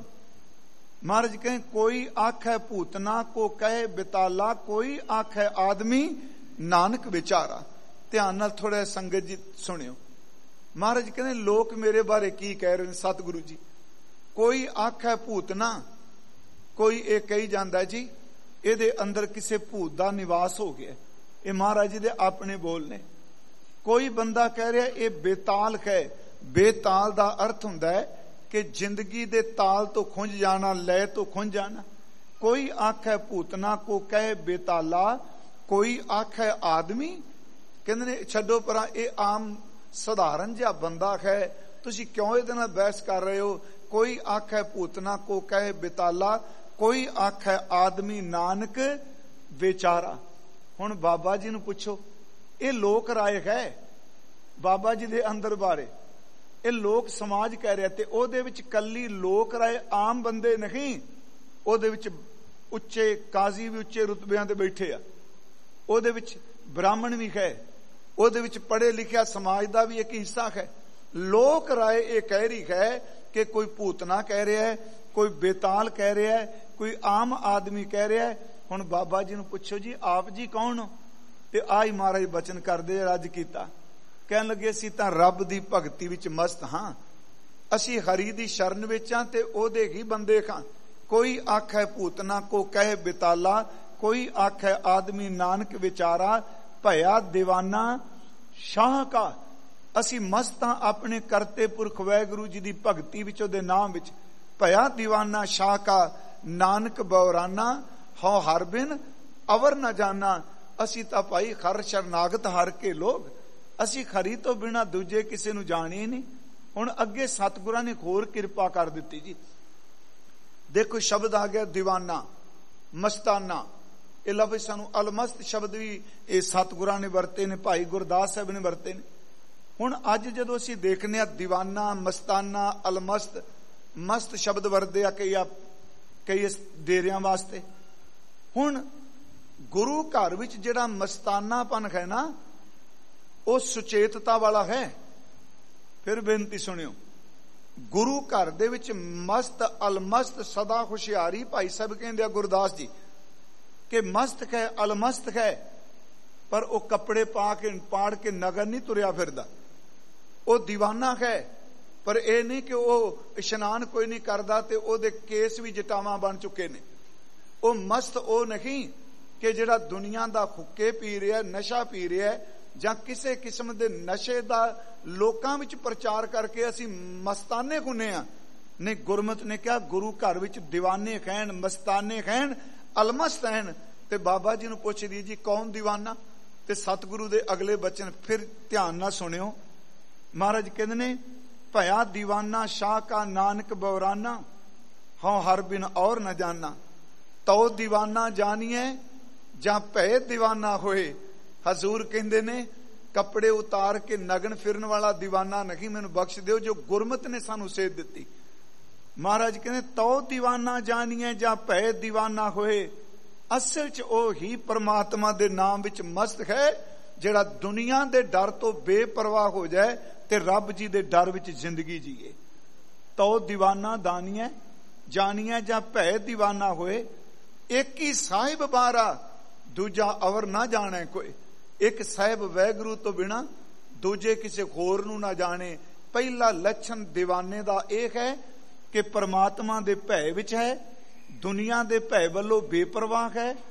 B: ਮਹਾਰਾਜ ਕਹੇ, ਕੋਈ ਆਖੈ ਭੂਤਨਾ ਕੋ ਕਹੇ ਬਿਤਾਲਾ, ਕੋਈ ਆਖੈ ਆਦਮੀ ਨਾਨਕ ਵਿਚਾਰਾ। ਧਿਆਨ ਨਾਲ ਥੋੜਾ ਸੰਗਤ ਜੀ ਸੁਣਿਓ। ਮਹਾਰਾਜ ਕਹਿੰਦੇ, ਲੋਕ ਮੇਰੇ ਬਾਰੇ ਕੀ ਕਹਿ ਰਹੇ ਨੇ ਸਤਿਗੁਰੂ ਜੀ। ਕੋਈ ਆਖੈ ਭੂਤਨਾ, ਕੋਈ ਇਹ ਕਹੀ ਜਾਂਦਾ ਜੀ ਇਹਦੇ ਅੰਦਰ ਕਿਸੇ ਭੂਤ ਦਾ ਨਿਵਾਸ ਹੋ ਗਿਆ। ਇਹ ਮਹਾਰਾਜ ਜੀ ਦੇ ਆਪਣੇ ਬੋਲ ਨੇ। ਕੋਈ ਬੰਦਾ ਕਹਿ ਰਿਹਾ ਇਹ ਬੇਤਾਲ ਹੈ। ਬੇਤਾਲ ਦਾ ਅਰਥ ਹੁੰਦਾ ਹੈ ਕਿ ਜ਼ਿੰਦਗੀ ਦੇ ਤਾਲ ਤੋਂ ਖੁੰਝ ਜਾਣਾ, ਲੈ ਤੋਂ ਖੁੰਝ ਜਾਣਾ। ਕੋਈ ਆਖੈ ਭੂਤਨਾ ਕੋ ਕਹੇ ਬੇਤਾਲਾ, ਕੋਈ ਆਖੈ ਆਦਮੀ। ਕਹਿੰਦੇ ਨੇ ਛੱਡੋ ਪਰਾਂ, ਇਹ ਆਮ ਸਧਾਰਨ ਜਿਹਾ ਬੰਦਾ ਹੈ, ਤੁਸੀਂ ਕਿਉਂ ਇਹਦੇ ਨਾਲ ਬਹਿਸ ਕਰ ਰਹੇ ਹੋ। ਕੋਈ ਆਖੈ ਭੂਤਨਾ ਕੋ ਕਹੇ ਬੇਤਾਲਾ, ਕੋਈ ਆਖੈ ਆਦਮੀ ਨਾਨਕ ਵਿਚਾਰਾ। ਹੁਣ ਬਾਬਾ ਜੀ ਨੂੰ ਪੁੱਛੋ, ਇਹ ਲੋਕ ਰਾਏ ਹੈ ਬਾਬਾ ਜੀ ਦੇ ਅੰਦਰ ਬਾਰੇ, ਇਹ ਲੋਕ ਸਮਾਜ ਕਹਿ ਰਿਹਾ, ਤੇ ਉਹਦੇ ਵਿੱਚ ਕੱਲੀ ਲੋਕ ਰਾਏ ਆਮ ਬੰਦੇ ਨਹੀਂ, ਉਹਦੇ ਵਿੱਚ ਉੱਚੇ ਕਾਜ਼ੀ ਵੀ ਉੱਚੇ ਰੁਤਬਿਆਂ ਤੇ ਬੈਠੇ ਆ, ਉਹਦੇ ਵਿੱਚ ਬ੍ਰਾਹਮਣ ਵੀ ਹੈ, ਉਹਦੇ ਵਿੱਚ ਪੜ੍ਹੇ ਲਿਖਿਆ ਸਮਾਜ ਦਾ ਵੀ ਇੱਕ ਹਿੱਸਾ ਹੈ। ਲੋਕ ਰਾਏ ਇਹ ਕਹਿ ਰਹੀ ਹੈ ਕਿ ਕੋਈ ਭੂਤਨਾ ਕਹਿ ਰਿਹਾ ਹੈ, ਕੋਈ ਬੇਤਾਲ ਕਹਿ ਰਿਹਾ ਹੈ, ਕੋਈ ਆਮ ਆਦਮੀ ਕਹਿ ਰਿਹਾ ਹੈ। ਹੁਣ ਬਾਬਾ ਜੀ ਨੂੰ ਪੁੱਛੋ ਜੀ ਆਪ ਜੀ ਕੌਣ ਹੋ? ਤੇ ਆਹੀ ਮਹਾਰਾਜ ਬਚਨ ਕਰਦੇ ਰੱਜ ਕੀਤਾ। ਕਹਿਣ ਲੱਗੇ, ਅਸੀਂ ਤਾਂ ਰੱਬ ਦੀ ਭਗਤੀ ਵਿੱਚ ਮਸਤ ਹਾਂ, ਅਸੀਂ ਹਰੀ ਦੀ ਸ਼ਰਨ ਵਿੱਚ ਹਾਂ ਤੇ ਉਹਦੇ ਹੀ ਬੰਦੇ ਖਾਂ। ਕੋਈ ਆਖੈ ਭੂਤਨਾ ਕੋ ਕਹੇ ਬਿਤਾਲਾ, ਕੋਈ ਆਖੈ ਆਦਮੀ ਨਾਨਕ ਵਿਚਾਰਾ। ਭਇਆ ਦੀਵਾਨਾ ਸ਼ਾਹ ਕਾ, ਅਸੀਂ ਮਸਤ ਹਾਂ ਆਪਣੇ ਕਰਤੇ ਪੁਰਖ ਵਾਹਿਗੁਰੂ ਜੀ ਦੀ ਭਗਤੀ ਵਿੱਚ, ਉਹਦੇ ਨਾਮ ਵਿੱਚ। ਭਇਆ ਦੀਵਾਨਾ ਸ਼ਾਹ ਕਾ ਨਾਨਕ ਬਉਰਾਨਾ, ਹਉ ਹਰ ਬਿਨ ਅਵਰ ਨਾ ਜਾਨਾ। ਅਸੀਂ ਤਾਂ ਭਾਈ ਹਰ ਸ਼ਰਨਾਗਤ ਹਰ ਕੇ ਲੋਕ, ਅਸੀਂ ਹਰੀ ਤੋਂ ਬਿਨਾ ਦੂਜੇ ਕਿਸੇ ਨੂੰ ਜਾਣੇ ਨਹੀਂ। ਹੁਣ ਅੱਗੇ ਸਤਿਗੁਰਾਂ ਨੇ ਹੋਰ ਕਿਰਪਾ ਕਰ ਦਿੱਤੀ ਜੀ। ਦੇਖੋ ਸ਼ਬਦ ਆ ਗਿਆ ਦੀਵਾਨਾ, ਮਸਤਾਨਾ। ਇਹ ਲਫ਼ਜ਼ ਸਾਨੂੰ ਅਲਮਸਤ ਸ਼ਬਦ ਵੀ ਇਹ ਸਤਿਗੁਰਾਂ ਨੇ ਵਰਤੇ ਨੇ, ਭਾਈ ਗੁਰਦਾਸ ਸਾਹਿਬ ਨੇ ਵਰਤੇ ਨੇ। ਹੁਣ ਅੱਜ ਜਦੋਂ ਅਸੀਂ ਦੇਖਦੇ ਹਾਂ ਦੀਵਾਨਾ, ਮਸਤਾਨਾ, ਅਲਮਸਤ, ਮਸਤ ਸ਼ਬਦ ਵਰਤੇ ਆ ਕਈ ਡੇਰਿਆਂ ਵਾਸਤੇ। ਹੁਣ ਗੁਰੂ ਘਰ ਵਿੱਚ ਜਿਹੜਾ ਮਸਤਾਨਾਪਨ ਹੈ ਨਾ, ਉਹ ਸੁਚੇਤਤਾ ਵਾਲਾ ਹੈ। ਫਿਰ ਬੇਨਤੀ ਸੁਣਿਓ, ਗੁਰੂ ਘਰ ਦੇ ਵਿੱਚ ਮਸਤ ਅਲਮਸਤ ਸਦਾ ਹੁਸ਼ਿਆਰੀ। ਭਾਈ ਸਾਹਿਬ ਕਹਿੰਦੇ ਆ ਗੁਰਦਾਸ ਜੀ ਕਿ ਮਸਤ ਹੈ, ਅਲਮਸਤ ਹੈ, ਪਰ ਉਹ ਕੱਪੜੇ ਪਾ ਕੇ ਪਾੜ ਕੇ ਨਗਰ ਨਹੀਂ ਤੁਰਿਆ ਫਿਰਦਾ। ਉਹ ਦੀਵਾਨਾ ਹੈ, ਪਰ ਇਹ ਨਹੀਂ ਕਿ ਉਹ ਇਸ਼ਨਾਨ ਕੋਈ ਨਹੀਂ ਕਰਦਾ ਤੇ ਉਹਦੇ ਕੇਸ ਵੀ ਜਟਾਵਾਂ ਬਣ ਚੁੱਕੇ ਨੇ। ਉਹ ਮਸਤ ਉਹ ਨਹੀਂ ਕਿ ਜਿਹੜਾ ਦੁਨੀਆ ਦਾ ਹੁੱਕੇ ਪੀ ਰਿਹਾ, ਨਸ਼ਾ ਪੀ ਰਿਹਾ, ਜਾਂ ਕਿਸੇ ਕਿਸਮ ਦੇ ਨਸ਼ੇ ਦਾ ਲੋਕਾਂ ਵਿੱਚ ਪ੍ਰਚਾਰ ਕਰਕੇ ਅਸੀਂ ਮਸਤਾਨੇ ਹੁੰਨੇ ਆ। ਨਹੀਂ, ਗੁਰਮਤ ਨੇ ਕਿਹਾ ਗੁਰੂ ਘਰ ਵਿੱਚ ਦੀਵਾਨੇ ਖੈਣ, ਮਸਤਾਨੇ ਖੈਣ, ਅਲਮਸਤ ਹਨ। ਤੇ ਬਾਬਾ ਜੀ ਨੂੰ ਪੁੱਛਦੀ ਜੀ ਕੌਣ ਦੀਵਾਨਾ? ਤੇ ਸਤਿਗੁਰੂ ਦੇ ਅਗਲੇ ਬਚਨ ਫਿਰ ਧਿਆਨ ਨਾਲ ਸੁਣਿਓ। ਮਹਾਰਾਜ ਕਹਿੰਦੇ ਨੇ, ਭਇਆ ਦੀਵਾਨਾ ਸ਼ਾਹ ਕਾ ਨਾਨਕ ਬਉਰਾਨਾ, ਹਉ ਹਰ ਬਿਨ ਔਰ ਨਾ ਜਾਨਾ। ਤਉ ਦੀਵਾਨਾ ਜਾਣੀਏ ਜਾਂ ਭੈ ਦੀਵਾਨਾ ਹੋਏ। ਹਜ਼ੂਰ ਕਹਿੰਦੇ ਨੇ ਕੱਪੜੇ ਉਤਾਰ ਕੇ ਨਗਨ ਫਿਰਨ ਵਾਲਾ ਦੀਵਾਨਾ ਨਹੀਂ, ਮੈਨੂੰ ਬਖਸ਼ ਦਿਓ ਜੋ ਗੁਰਮਤ ਨੇ ਸਾਨੂੰ ਸੇਧ ਦਿੱਤੀ। ਮਹਾਰਾਜ ਕਹਿੰਦੇ ਤਉ ਦੀਵਾਨਾ ਜਾਣੀਏ ਜਾਂ ਭੈ ਦੀਵਾਨਾ ਹੋਏ। ਅਸਲ ਚ ਉਹ ਹੀ ਪਰਮਾਤਮਾ ਦੇ ਨਾਮ ਵਿੱਚ ਮਸਤ ਹੈ, ਜਿਹੜਾ ਦੁਨੀਆ ਦੇ ਡਰ ਤੋਂ ਬੇਪਰਵਾਹ ਹੋ ਜਾਏ ਤੇ ਰੱਬ ਜੀ ਦੇ ਡਰ ਵਿੱਚ ਜ਼ਿੰਦਗੀ ਜੀਏ। ਤਉ ਦੀਵਾਨਾ ਦਾਨੀਏ ਜਾਣੀਏ ਜਾਂ ਭੈ ਦੀਵਾਨਾ ਹੋਏ। ਇੱਕ ਹੀ ਸਾਹਿਬ ਬਾਰਾ ਦੂਜਾ ਅਵਰ ਨਾ ਜਾਣੇ ਕੋਈ। ਇੱਕ ਸਾਹਿਬ ਵਾਹਿਗੁਰੂ ਤੋਂ ਬਿਨਾ ਦੂਜੇ ਕਿਸੇ ਹੋਰ ਨੂੰ ਨਾ ਜਾਣੇ। ਪਹਿਲਾ ਲੱਛਣ ਦੀਵਾਨੇ ਦਾ ਇਹ ਹੈ ਕਿ ਪਰਮਾਤਮਾ ਦੇ ਭੈ ਵਿੱਚ ਹੈ, ਦੁਨੀਆ ਦੇ ਭੈ ਵੱਲੋਂ ਬੇਪਰਵਾਹ ਹੈ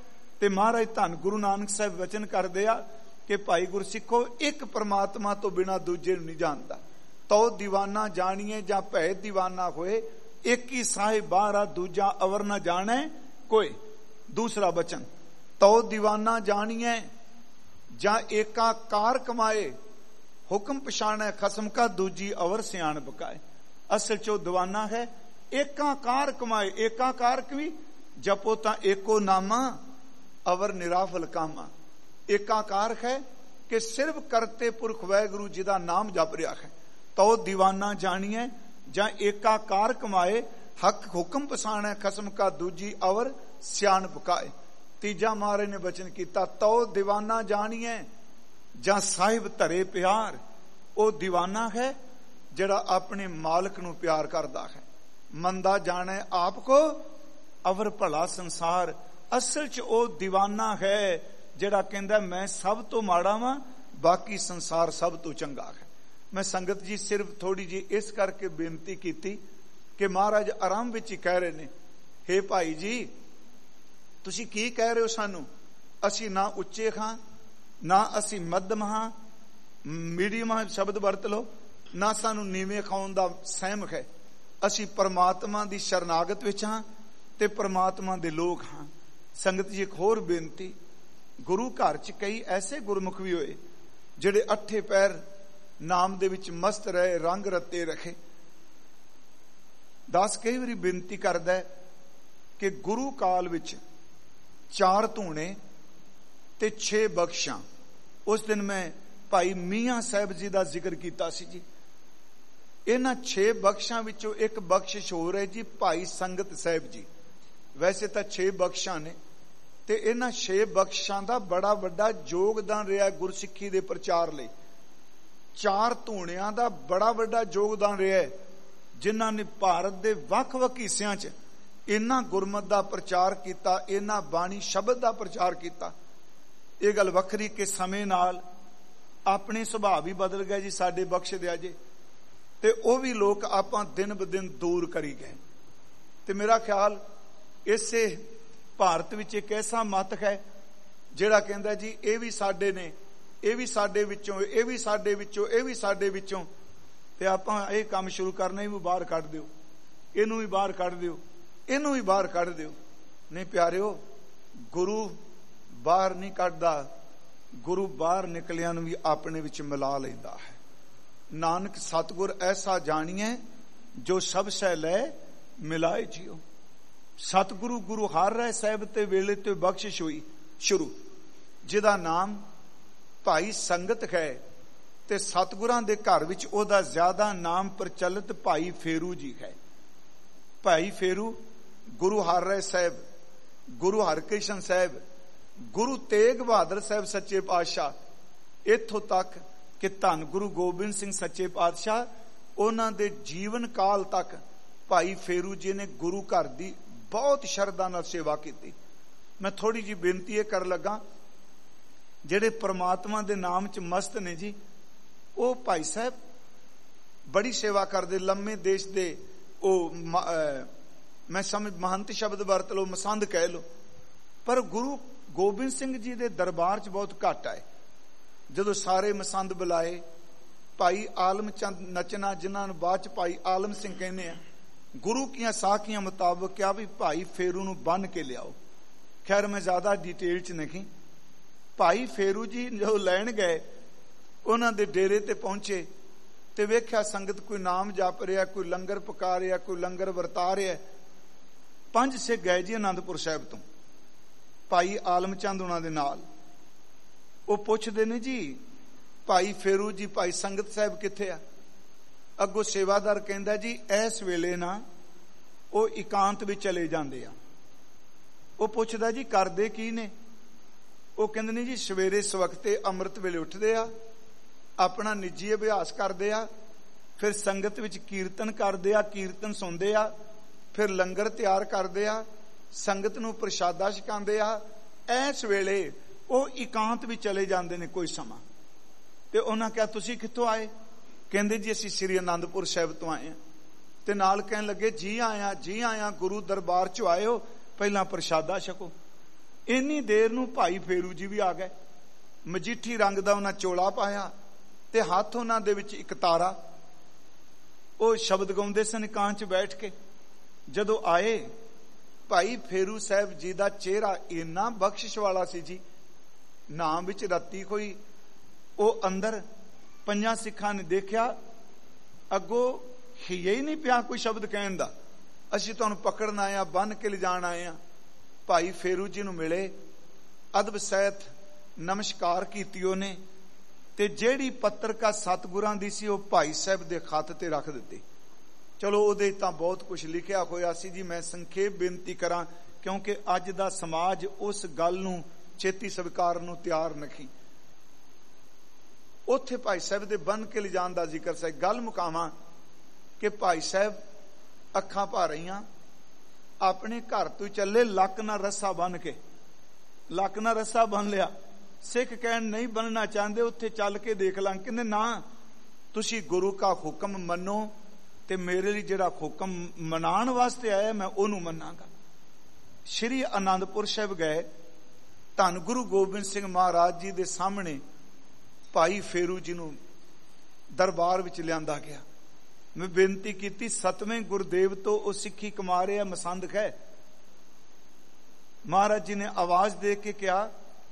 B: ਤੇ ਮਹਾਰਾਜ ਧੰਨ ਗੁਰੂ ਨਾਨਕ ਸਾਹਿਬ ਵਚਨ ਕਰਦੇ ਆ ਕਿ ਭਾਈ ਗੁਰਸਿੱਖੋ, ਇੱਕ ਪਰਮਾਤਮਾ ਤੋਂ ਬਿਨਾਂ ਦੂਜੇ ਨੂੰ ਨਹੀਂ ਜਾਣਦਾ। ਤਉ ਦੀਵਾਨਾ ਜਾਣੀਏ ਜਾਂ ਭੈ ਦੀਵਾਨਾ ਹੋਏ, ਇੱਕ ਹੀ ਸਾਹਿਬ ਬਾਹਰਾ ਦੂਜਾ ਅਵਰ ਨਾ ਜਾਣੈ ਕੋਈ। ਦੂਸਰਾ ਬਚਨ, ਤਉ ਦੀਵਾਨਾ ਜਾਣੀਏ ਜਾਂ ਏਕਾ ਕਾਰ ਕਮਾਏ, ਹੁਕਮ ਪਛਾਣੈ ਖਸਮ ਕਾ ਦੂਜੀ ਅਵਰ ਸਿਆਣ ਬਕਾਏ। ਅਸਲ ਚੋ ਦੀਵਾਨਾ ਹੈ ਏਕਾ ਕਾਰ ਕਮਾਏ। ਏਕਾ ਕਾਰ ਕਵੀ ਜਪੋ ਤਾਂ ਏਕੋ ਨਾਮਾ, ਅਵਰ ਨਿਰਾਫਲ ਕਾਮਾ। ਏਕਾਕਾਰ ਹੈ ਕਿ ਸਿਰਫ ਕਰਤੇ ਪੁਰਖ ਵਾਹਿਗੁਰੂ ਜੀ ਦਾ ਨਾਮ ਜਪ ਰਿਹਾ ਹੈ। ਤਉ ਦੀਵਾਨਾ ਜਾਣੀਏ ਜਾਂ ਏਕਾਕਾਰ ਕਮਾਏ, ਹੱਕ ਹੁਕਮ ਪਛਾਣੈ ਖਸਮ ਕਾ ਦੂਜੀ ਅਵਰ ਸਿਆਣ ਪਕਾਏ। ਤੀਜਾ ਮਹਾਰਾਜ ਨੇ ਬਚਨ ਕੀਤਾ, ਤਉ ਦੀਵਾਨਾ ਜਾਣੀਏ ਜਾਂ ਸਾਹਿਬ ਧਰੇ ਪਿਆਰ। ਉਹ ਦੀਵਾਨਾ ਹੈ ਜਿਹੜਾ ਆਪਣੇ ਮਾਲਕ ਨੂੰ ਪਿਆਰ ਕਰਦਾ ਹੈ। ਮੰਦਾ ਜਾਣੈ ਆਪ ਕੋ, ਅਵਰ ਭਲਾ ਸੰਸਾਰ। ਅਸਲ ਚ ਉਹ ਦੀਵਾਨਾ ਹੈ ਜਿਹੜਾ ਕਹਿੰਦਾ ਮੈਂ ਸਭ ਤੋਂ ਮਾੜਾ ਵਾਂ, ਬਾਕੀ ਸੰਸਾਰ ਸਭ ਤੋਂ ਚੰਗਾ ਹੈ। ਮੈਂ ਸੰਗਤ ਜੀ ਸਿਰਫ ਥੋੜੀ ਜੀ ਇਸ ਕਰਕੇ ਬੇਨਤੀ ਕੀਤੀ ਕਿ ਮਹਾਰਾਜ ਆਰੰਭ ਵਿੱਚ ਹੀ ਕਹਿ ਰਹੇ ਨੇ, ਹੇ ਭਾਈ ਜੀ ਤੁਸੀਂ ਕੀ ਕਹਿ ਰਹੇ ਹੋ ਸਾਨੂੰ? ਅਸੀਂ ਨਾ ਉੱਚੇ ਹਾਂ, ਨਾ ਅਸੀਂ ਮੱਧਮ ਹਾਂ, ਮੀਡੀਅਮ ਹਾਂ, ਸ਼ਬਦ ਵਰਤ ਲਓ, ਨਾ ਸਾਨੂੰ ਨੀਵੇਂ ਖਾਉਣ ਦਾ ਸਹਿਮ ਹੈ। ਅਸੀਂ ਪਰਮਾਤਮਾ ਦੀ ਸ਼ਰਨਾਗਤ ਵਿੱਚ ਹਾਂ ਤੇ ਪਰਮਾਤਮਾ ਦੇ ਲੋਕ ਹਾਂ। ਸੰਗਤ ਜੀ ਇੱਕ ਹੋਰ ਬੇਨਤੀ, ਗੁਰੂ ਘਰ ਚ ਕਈ ਐਸੇ ਗੁਰਮੁਖ ਵੀ ਹੋਏ ਜਿਹੜੇ ਅੱਠੇ ਪੈਰ ਨਾਮ ਦੇ ਵਿੱਚ ਮਸਤ ਰਹੇ, ਰੰਗ ਰੱਤੇ ਰੱਖੇ। ਦਾਸ ਕਈ ਵਾਰੀ ਬੇਨਤੀ ਕਰਦਾ ਕਿ ਗੁਰੂ ਕਾਲ ਵਿੱਚ 4 ਧੂਣੇ ਤੇ 6 ਬਖਸ਼ਾਂ। ਉਸ ਦਿਨ ਮੈਂ ਭਾਈ ਮੀਆਂ ਸਾਹਿਬ ਜੀ ਦਾ ਜ਼ਿਕਰ ਕੀਤਾ ਸੀ ਜੀ। ਇਹਨਾਂ 6 ਬਖਸ਼ਾਂ ਵਿੱਚੋਂ ਇੱਕ ਬਖਸ਼ਿਸ਼ ਹੋਰ ਹੈ ਜੀ, ਭਾਈ ਸੰਗਤ ਸਾਹਿਬ ਜੀ। ਵੈਸੇ ਤਾਂ 6 ਬਖਸ਼ਾਂ ਨੇ ਤੇ ਇਹਨਾਂ 6 ਬਖਸ਼ਾਂ ਦਾ ਬੜਾ ਵੱਡਾ ਯੋਗਦਾਨ ਰਿਹਾ ਗੁਰਸਿੱਖੀ ਦੇ ਪ੍ਰਚਾਰ ਲਈ। 4 ਧੂਣਿਆਂ ਦਾ ਬੜਾ ਵੱਡਾ ਯੋਗਦਾਨ ਰਿਹਾ ਜਿਨ੍ਹਾਂ ਨੇ ਭਾਰਤ ਦੇ ਵੱਖ-ਵੱਖ ਹਿੱਸਿਆਂ 'ਚ ਇਹਨਾਂ ਗੁਰਮਤ ਦਾ ਪ੍ਰਚਾਰ ਕੀਤਾ, ਇਹਨਾਂ ਬਾਣੀ ਸ਼ਬਦ ਦਾ ਪ੍ਰਚਾਰ ਕੀਤਾ। ਇਹ ਗੱਲ ਵੱਖਰੀ ਕਿ ਸਮੇਂ ਨਾਲ ਆਪਣੇ ਸੁਭਾਅ ਵੀ ਬਦਲ ਗਏ ਜੀ, ਸਾਡੇ ਬਖਸ਼ ਦਿਆ ਜੇ, ਤੇ ਉਹ ਵੀ ਲੋਕ ਆਪਾਂ ਦਿਨ ਬ ਦਿਨ ਦੂਰ ਕਰੀ ਗਏ। ਤੇ ਮੇਰਾ ਖਿਆਲ ਇਸੇ ਭਾਰਤ ਵਿੱਚ ਇੱਕ ਐਸਾ ਮਤ ਹੈ ਜਿਹੜਾ ਕਹਿੰਦਾ ਜੀ ਇਹ ਵੀ ਸਾਡੇ ਨੇ, ਇਹ ਵੀ ਸਾਡੇ ਵਿੱਚੋਂ, ਇਹ ਵੀ ਸਾਡੇ ਵਿੱਚੋਂ, ਇਹ ਵੀ ਸਾਡੇ ਵਿੱਚੋਂ, ਤੇ ਆਪਾਂ ਇਹ ਕੰਮ ਸ਼ੁਰੂ ਕਰਨਾ ਹੀ ਵੀ ਬਾਹਰ ਕੱਢ ਦਿਓ, ਇਹਨੂੰ ਵੀ ਬਾਹਰ ਕੱਢ ਦਿਓ, ਇਹਨੂੰ ਵੀ ਬਾਹਰ ਕੱਢ ਦਿਓ। ਨਹੀਂ ਪਿਆਰਿਓ, ਗੁਰੂ ਬਾਹਰ ਨਹੀਂ ਕੱਢਦਾ, ਗੁਰੂ ਬਾਹਰ ਨਿਕਲਿਆਂ ਨੂੰ ਵੀ ਆਪਣੇ ਵਿੱਚ ਮਿਲਾ ਲੈਂਦਾ ਹੈ। ਨਾਨਕ ਸਤਿਗੁਰ ਐਸਾ ਜਾਣੀਏ ਜੋ ਸਭ ਸਹਿ ਲੈ ਮਿਲਾਏ ਜਿਉ। ਸਤਿਗੁਰੂ ਗੁਰੂ ਹਰ ਰਾਏ ਸਾਹਿਬ ਤੇ ਵੇਲੇ ਤੇ ਬਖਸ਼ਿਸ਼ ਹੋਈ ਸ਼ੁਰੂ, ਜਿਹਦਾ ਨਾਮ ਭਾਈ ਸੰਗਤ ਹੈ। ਤੇ ਸਤਿਗੁਰਾਂ ਦੇ ਘਰ ਵਿੱਚ ਉਹਦਾ ਜ਼ਿਆਦਾ ਨਾਮ ਪ੍ਰਚਲਿਤ ਭਾਈ ਫੇਰੂ ਜੀ ਹੈ। ਭਾਈ ਫੇਰੂ ਗੁਰੂ ਹਰ ਰਾਏ ਸਾਹਿਬ, ਗੁਰੂ ਹਰਕ੍ਰਿਸ਼ਨ ਸਾਹਿਬ, ਗੁਰੂ ਤੇਗ ਬਹਾਦਰ ਸਾਹਿਬ ਸੱਚੇ ਪਾਤਸ਼ਾਹ, ਇੱਥੋਂ ਤੱਕ ਕਿ ਧੰਨ ਗੁਰੂ ਗੋਬਿੰਦ ਸਿੰਘ ਸੱਚੇ ਪਾਤਸ਼ਾਹ, ਉਹਨਾਂ ਦੇ ਜੀਵਨ ਕਾਲ ਤੱਕ ਭਾਈ ਫੇਰੂ ਜੀ ਨੇ ਗੁਰੂ ਘਰ ਦੀ ਬਹੁਤ ਸ਼ਰਧਾ ਨਾਲ ਸੇਵਾ ਕੀਤੀ। ਮੈਂ ਥੋੜੀ ਜਿਹੀ ਬੇਨਤੀ ਇਹ ਕਰਨ ਲੱਗਾ, ਜਿਹੜੇ ਪ੍ਰਮਾਤਮਾ ਦੇ ਨਾਮ 'ਚ ਮਸਤ ਨੇ ਜੀ, ਉਹ ਭਾਈ ਸਾਹਿਬ ਬੜੀ ਸੇਵਾ ਕਰਦੇ। ਲੰਮੇ ਦੇਸ਼ ਦੇ ਉਹ ਮੈਂ ਸਮਝ ਮਹੰਤ ਸ਼ਬਦ ਵਰਤ ਲਓ, ਮਸੰਦ ਕਹਿ ਲਓ, ਪਰ ਗੁਰੂ ਗੋਬਿੰਦ ਸਿੰਘ ਜੀ ਦੇ ਦਰਬਾਰ 'ਚ ਬਹੁਤ ਘੱਟ ਆਏ। ਜਦੋਂ ਸਾਰੇ ਮਸੰਦ ਬੁਲਾਏ, ਭਾਈ ਆਲਮ ਚੰਦ ਨਚਨਾ, ਜਿਨ੍ਹਾਂ ਨੂੰ ਬਾਅਦ 'ਚ ਭਾਈ ਆਲਮ ਸਿੰਘ ਕਹਿੰਦੇ ਆ, ਗੁਰੂ ਕੀਆਂ ਸਾਖੀਆਂ ਮੁਤਾਬਕ ਕਿਹਾ ਵੀ ਭਾਈ ਫੇਰੂ ਨੂੰ ਬੰਨ ਕੇ ਲਿਆਓ। ਖੈਰ ਮੈਂ ਜ਼ਿਆਦਾ ਡਿਟੇਲ 'ਚ ਨਹੀਂ। ਭਾਈ ਫੇਰੂ ਜੀ ਜੋ ਲੈਣ ਗਏ, ਉਹਨਾਂ ਦੇ ਡੇਰੇ ਤੇ ਪਹੁੰਚੇ ਤੇ ਵੇਖਿਆ ਸੰਗਤ ਕੋਈ ਨਾਮ ਜਪ ਰਿਹਾ, ਕੋਈ ਲੰਗਰ ਪਕਾ ਰਿਹਾ, ਕੋਈ ਲੰਗਰ ਵਰਤਾ ਰਿਹਾ। 5 ਸਿੱਖ ਗਏ ਜੀ ਆਨੰਦਪੁਰ ਸਾਹਿਬ ਤੋਂ, ਭਾਈ ਆਲਮ ਚੰਦ ਉਹਨਾਂ ਦੇ ਨਾਲ। ਉਹ ਪੁੱਛਦੇ ਨੇ ਜੀ ਭਾਈ ਫੇਰੂ ਜੀ, ਭਾਈ ਸੰਗਤ ਸਾਹਿਬ ਕਿੱਥੇ ਆ? ਅੱਗੋਂ ਸੇਵਾਦਾਰ ਕਹਿੰਦਾ ਜੀ ਇਸ ਵੇਲੇ ਨਾ ਉਹ ਇਕਾਂਤ ਵਿੱਚ ਚਲੇ ਜਾਂਦੇ ਆ। ਉਹ ਪੁੱਛਦਾ ਜੀ ਕਰਦੇ ਕੀ ਨੇ? ਉਹ ਕਹਿੰਦੇ ਨੇ ਜੀ ਸਵੇਰੇ ਸਵਖਤੇ ਅੰਮ੍ਰਿਤ ਵੇਲੇ ਉੱਠਦੇ ਆ, ਆਪਣਾ ਨਿੱਜੀ ਅਭਿਆਸ ਕਰਦੇ ਆ, ਫਿਰ ਸੰਗਤ ਵਿੱਚ ਕੀਰਤਨ ਕਰਦੇ ਆ, ਕੀਰਤਨ ਸੁਣਦੇ ਆ, ਫਿਰ ਲੰਗਰ ਤਿਆਰ ਕਰਦੇ ਆ, ਸੰਗਤ ਨੂੰ ਪ੍ਰਸ਼ਾਦਾ ਛਕਾਉਂਦੇ ਆ। ਇਸ ਵੇਲੇ ਉਹ ਇਕਾਂਤ ਵਿੱਚ ਚਲੇ ਜਾਂਦੇ ਨੇ ਕੋਈ ਸਮਾਂ। ਤੇ ਉਹਨਾਂ ਕਿਹਾ ਤੁਸੀਂ ਕਿੱਥੋਂ ਆਏ? ਕਹਿੰਦੇ ਜੀ ਅਸੀਂ ਸ੍ਰੀ ਅਨੰਦਪੁਰ ਸਾਹਿਬ ਤੋਂ ਆਏ ਹਾਂ। ਤੇ ਨਾਲ ਕਹਿਣ ਲੱਗੇ ਜੀ ਆਇਆਂ, ਜੀ ਆਇਆਂ, ਗੁਰੂ ਦਰਬਾਰ 'ਚ ਆਏ ਹੋ, ਪਹਿਲਾਂ ਪ੍ਰਸ਼ਾਦਾ ਛਕੋ। ਇੰਨੀ ਦੇਰ ਨੂੰ ਭਾਈ ਫੇਰੂ ਜੀ ਵੀ ਆ ਗਏ। ਮਜੀਠੀ ਰੰਗ ਦਾ ਉਹਨਾਂ ਚੋਲਾ ਪਾਇਆ ਤੇ ਹੱਥ ਉਹਨਾਂ ਦੇ ਵਿੱਚ ਇੱਕ ਤਾਰਾ। ਉਹ ਸ਼ਬਦ ਗਾਉਂਦੇ ਸਨ ਕਾਂ 'ਚ ਬੈਠ ਕੇ। ਜਦੋਂ ਆਏ, ਭਾਈ ਫੇਰੂ ਸਾਹਿਬ ਜੀ ਦਾ ਚਿਹਰਾ ਇੰਨਾ ਬਖਸ਼ਿਸ਼ ਵਾਲਾ ਸੀ ਜੀ, ਨਾਮ ਵਿੱਚ ਰੱਤੀ ਕੋਈ। ਉਹ ਅੰਦਰ ਪੰਜਾਂ ਸਿੱਖਾਂ ਨੇ ਦੇਖਿਆ, ਅੱਗੋਂ ਹਿੱਏ ਹੀ ਨਹੀਂ ਪਿਆ ਕੋਈ ਸ਼ਬਦ ਕਹਿਣ ਦਾ। ਅਸੀਂ ਤੁਹਾਨੂੰ ਪਕੜਨ ਆਏ ਆ, ਬੰਨ ਕੇ ਲਿਜਾਣ ਆਏ ਆ। ਭਾਈ ਫੇਰੂ ਜੀ ਨੂੰ ਮਿਲੇ, ਅਦਬ ਸਹਿਤ ਨਮਸਕਾਰ ਕੀਤੀ ਉਹਨੇ, ਤੇ ਜਿਹੜੀ ਪੱਤਰਕਾ ਸਤਿਗੁਰਾਂ ਦੀ ਸੀ ਉਹ ਭਾਈ ਸਾਹਿਬ ਦੇ ਖੱਤ ਤੇ ਰੱਖ ਦਿੱਤੀ। ਚਲੋ ਉਹਦੇ ਤਾਂ ਬਹੁਤ ਕੁਝ ਲਿਖਿਆ ਹੋਇਆ ਸੀ ਜੀ, ਮੈਂ ਸੰਖੇਪ ਬੇਨਤੀ ਕਰਾਂ ਕਿਉਂਕਿ ਅੱਜ ਦਾ ਸਮਾਜ ਉਸ ਗੱਲ ਨੂੰ ਛੇਤੀ ਸਵੀਕਾਰਨ ਨੂੰ ਤਿਆਰ ਨਹੀਂ। ਉੱਥੇ ਭਾਈ ਸਾਹਿਬ ਦੇ ਬੰਨ ਕੇ ਲਿਜਾਣ ਦਾ ਜ਼ਿਕਰ ਸੀ। ਗੱਲ ਮੁਕਾਵਾਂ ਕਿ ਭਾਈ ਸਾਹਿਬ ਅੱਖਾਂ ਭਰ ਰਹੀਆਂ, ਆਪਣੇ ਘਰ ਤੋਂ ਚੱਲੇ, ਲੱਕ ਨਾਲ ਰੱਸਾ ਬੰਨ ਕੇ, ਲੱਕ ਨਾਲ ਰੱਸਾ ਬੰਨ ਲਿਆ। ਸਿੱਖ ਕਹਿਣ ਨਹੀਂ ਬੰਨਣਾ ਚਾਹੁੰਦੇ, ਉੱਥੇ ਚੱਲ ਕੇ ਦੇਖ ਲਾਂ। ਕਹਿੰਦੇ ਨਾ, ਤੁਸੀਂ ਗੁਰੂ ਕਾ ਹੁਕਮ ਮੰਨੋ ਤੇ ਮੇਰੇ ਲਈ ਜਿਹੜਾ ਹੁਕਮ ਮਨਾਉਣ ਵਾਸਤੇ ਆਇਆ ਮੈਂ ਉਹਨੂੰ ਮੰਨਾਂਗਾ। ਸ਼੍ਰੀ ਆਨੰਦਪੁਰ ਸਾਹਿਬ ਗਏ, ਧੰਨ ਗੁਰੂ ਗੋਬਿੰਦ ਸਿੰਘ ਮਹਾਰਾਜ ਜੀ ਦੇ ਸਾਹਮਣੇ ਭਾਈ ਫੇਰੂ ਜੀ ਨੂੰ ਦਰਬਾਰ ਵਿੱਚ ਲਿਆਂਦਾ ਗਿਆ। ਮੈਂ ਬੇਨਤੀ ਕੀਤੀ, 7ਵੇਂ ਗੁਰਦੇਵ ਤੋਂ ਉਹ ਸਿੱਖੀ ਕਮਾ ਰਿਹਾ, ਮਸੰਦ ਹੈ। ਮਹਾਰਾਜ ਜੀ ਨੇ ਆਵਾਜ਼ ਦੇ ਕੇ ਕਿਹਾ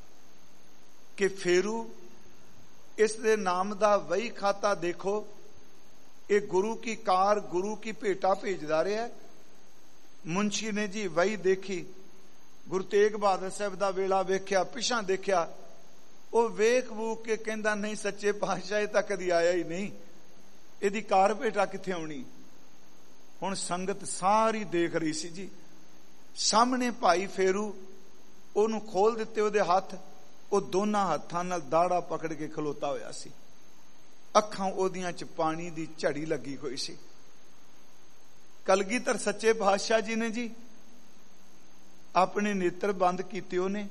B: ਕਿ ਫੇਰੂ, ਇਸ ਦੇ ਨਾਮ ਦਾ ਵਹੀ ਖਾਤਾ ਦੇਖੋ, ਇਹ ਗੁਰੂ ਕੀ ਕਾਰ, ਗੁਰੂ ਕੀ ਭੇਟਾ ਭੇਜਦਾ ਰਿਹਾ। ਮੁੰਸ਼ੀ ਨੇ ਜੀ ਵਹੀ ਦੇਖੀ, ਗੁਰੂ ਤੇਗ ਬਹਾਦਰ ਸਾਹਿਬ ਦਾ ਵੇਲਾ ਵੇਖਿਆ, ਪਿਛਾਂ ਦੇਖਿਆ। ਉਹ ਵੇਖ ਵੂਕ ਕੇ ਕਹਿੰਦਾ, ਨਹੀਂ ਸੱਚੇ ਪਾਤਸ਼ਾਹ, ਇਹ ਤਾਂ ਕਦੀ ਆਇਆ ਹੀ ਨਹੀਂ, ਇਹਦੀ ਕਾਰ ਭੇਟਾ ਕਿੱਥੇ ਆਉਣੀ। ਹੁਣ ਸੰਗਤ ਸਾਰੀ ਦੇਖ ਰਹੀ ਸੀ ਜੀ। ਸਾਹਮਣੇ ਭਾਈ ਫੇਰੂ, ਉਹਨੂੰ ਖੋਲ ਦਿੱਤੇ ਉਹਦੇ ਹੱਥ। ਉਹ ਦੋਨਾਂ ਹੱਥਾਂ ਨਾਲ ਦਾੜਾ ਪਕੜ ਕੇ ਖਲੋਤਾ ਹੋਇਆ ਸੀ। ਅੱਖਾਂ ਉਹਦੀਆਂ 'ਚ ਪਾਣੀ ਦੀ ਝੜੀ ਲੱਗੀ ਹੋਈ ਸੀ। ਕਲਗੀਧਰ ਸੱਚੇ ਪਾਤਸ਼ਾਹ ਜੀ ਨੇ ਜੀ ਆਪਣੇ ਨੇਤਰ ਬੰਦ ਕੀਤੇ। ਉਹਨੇ,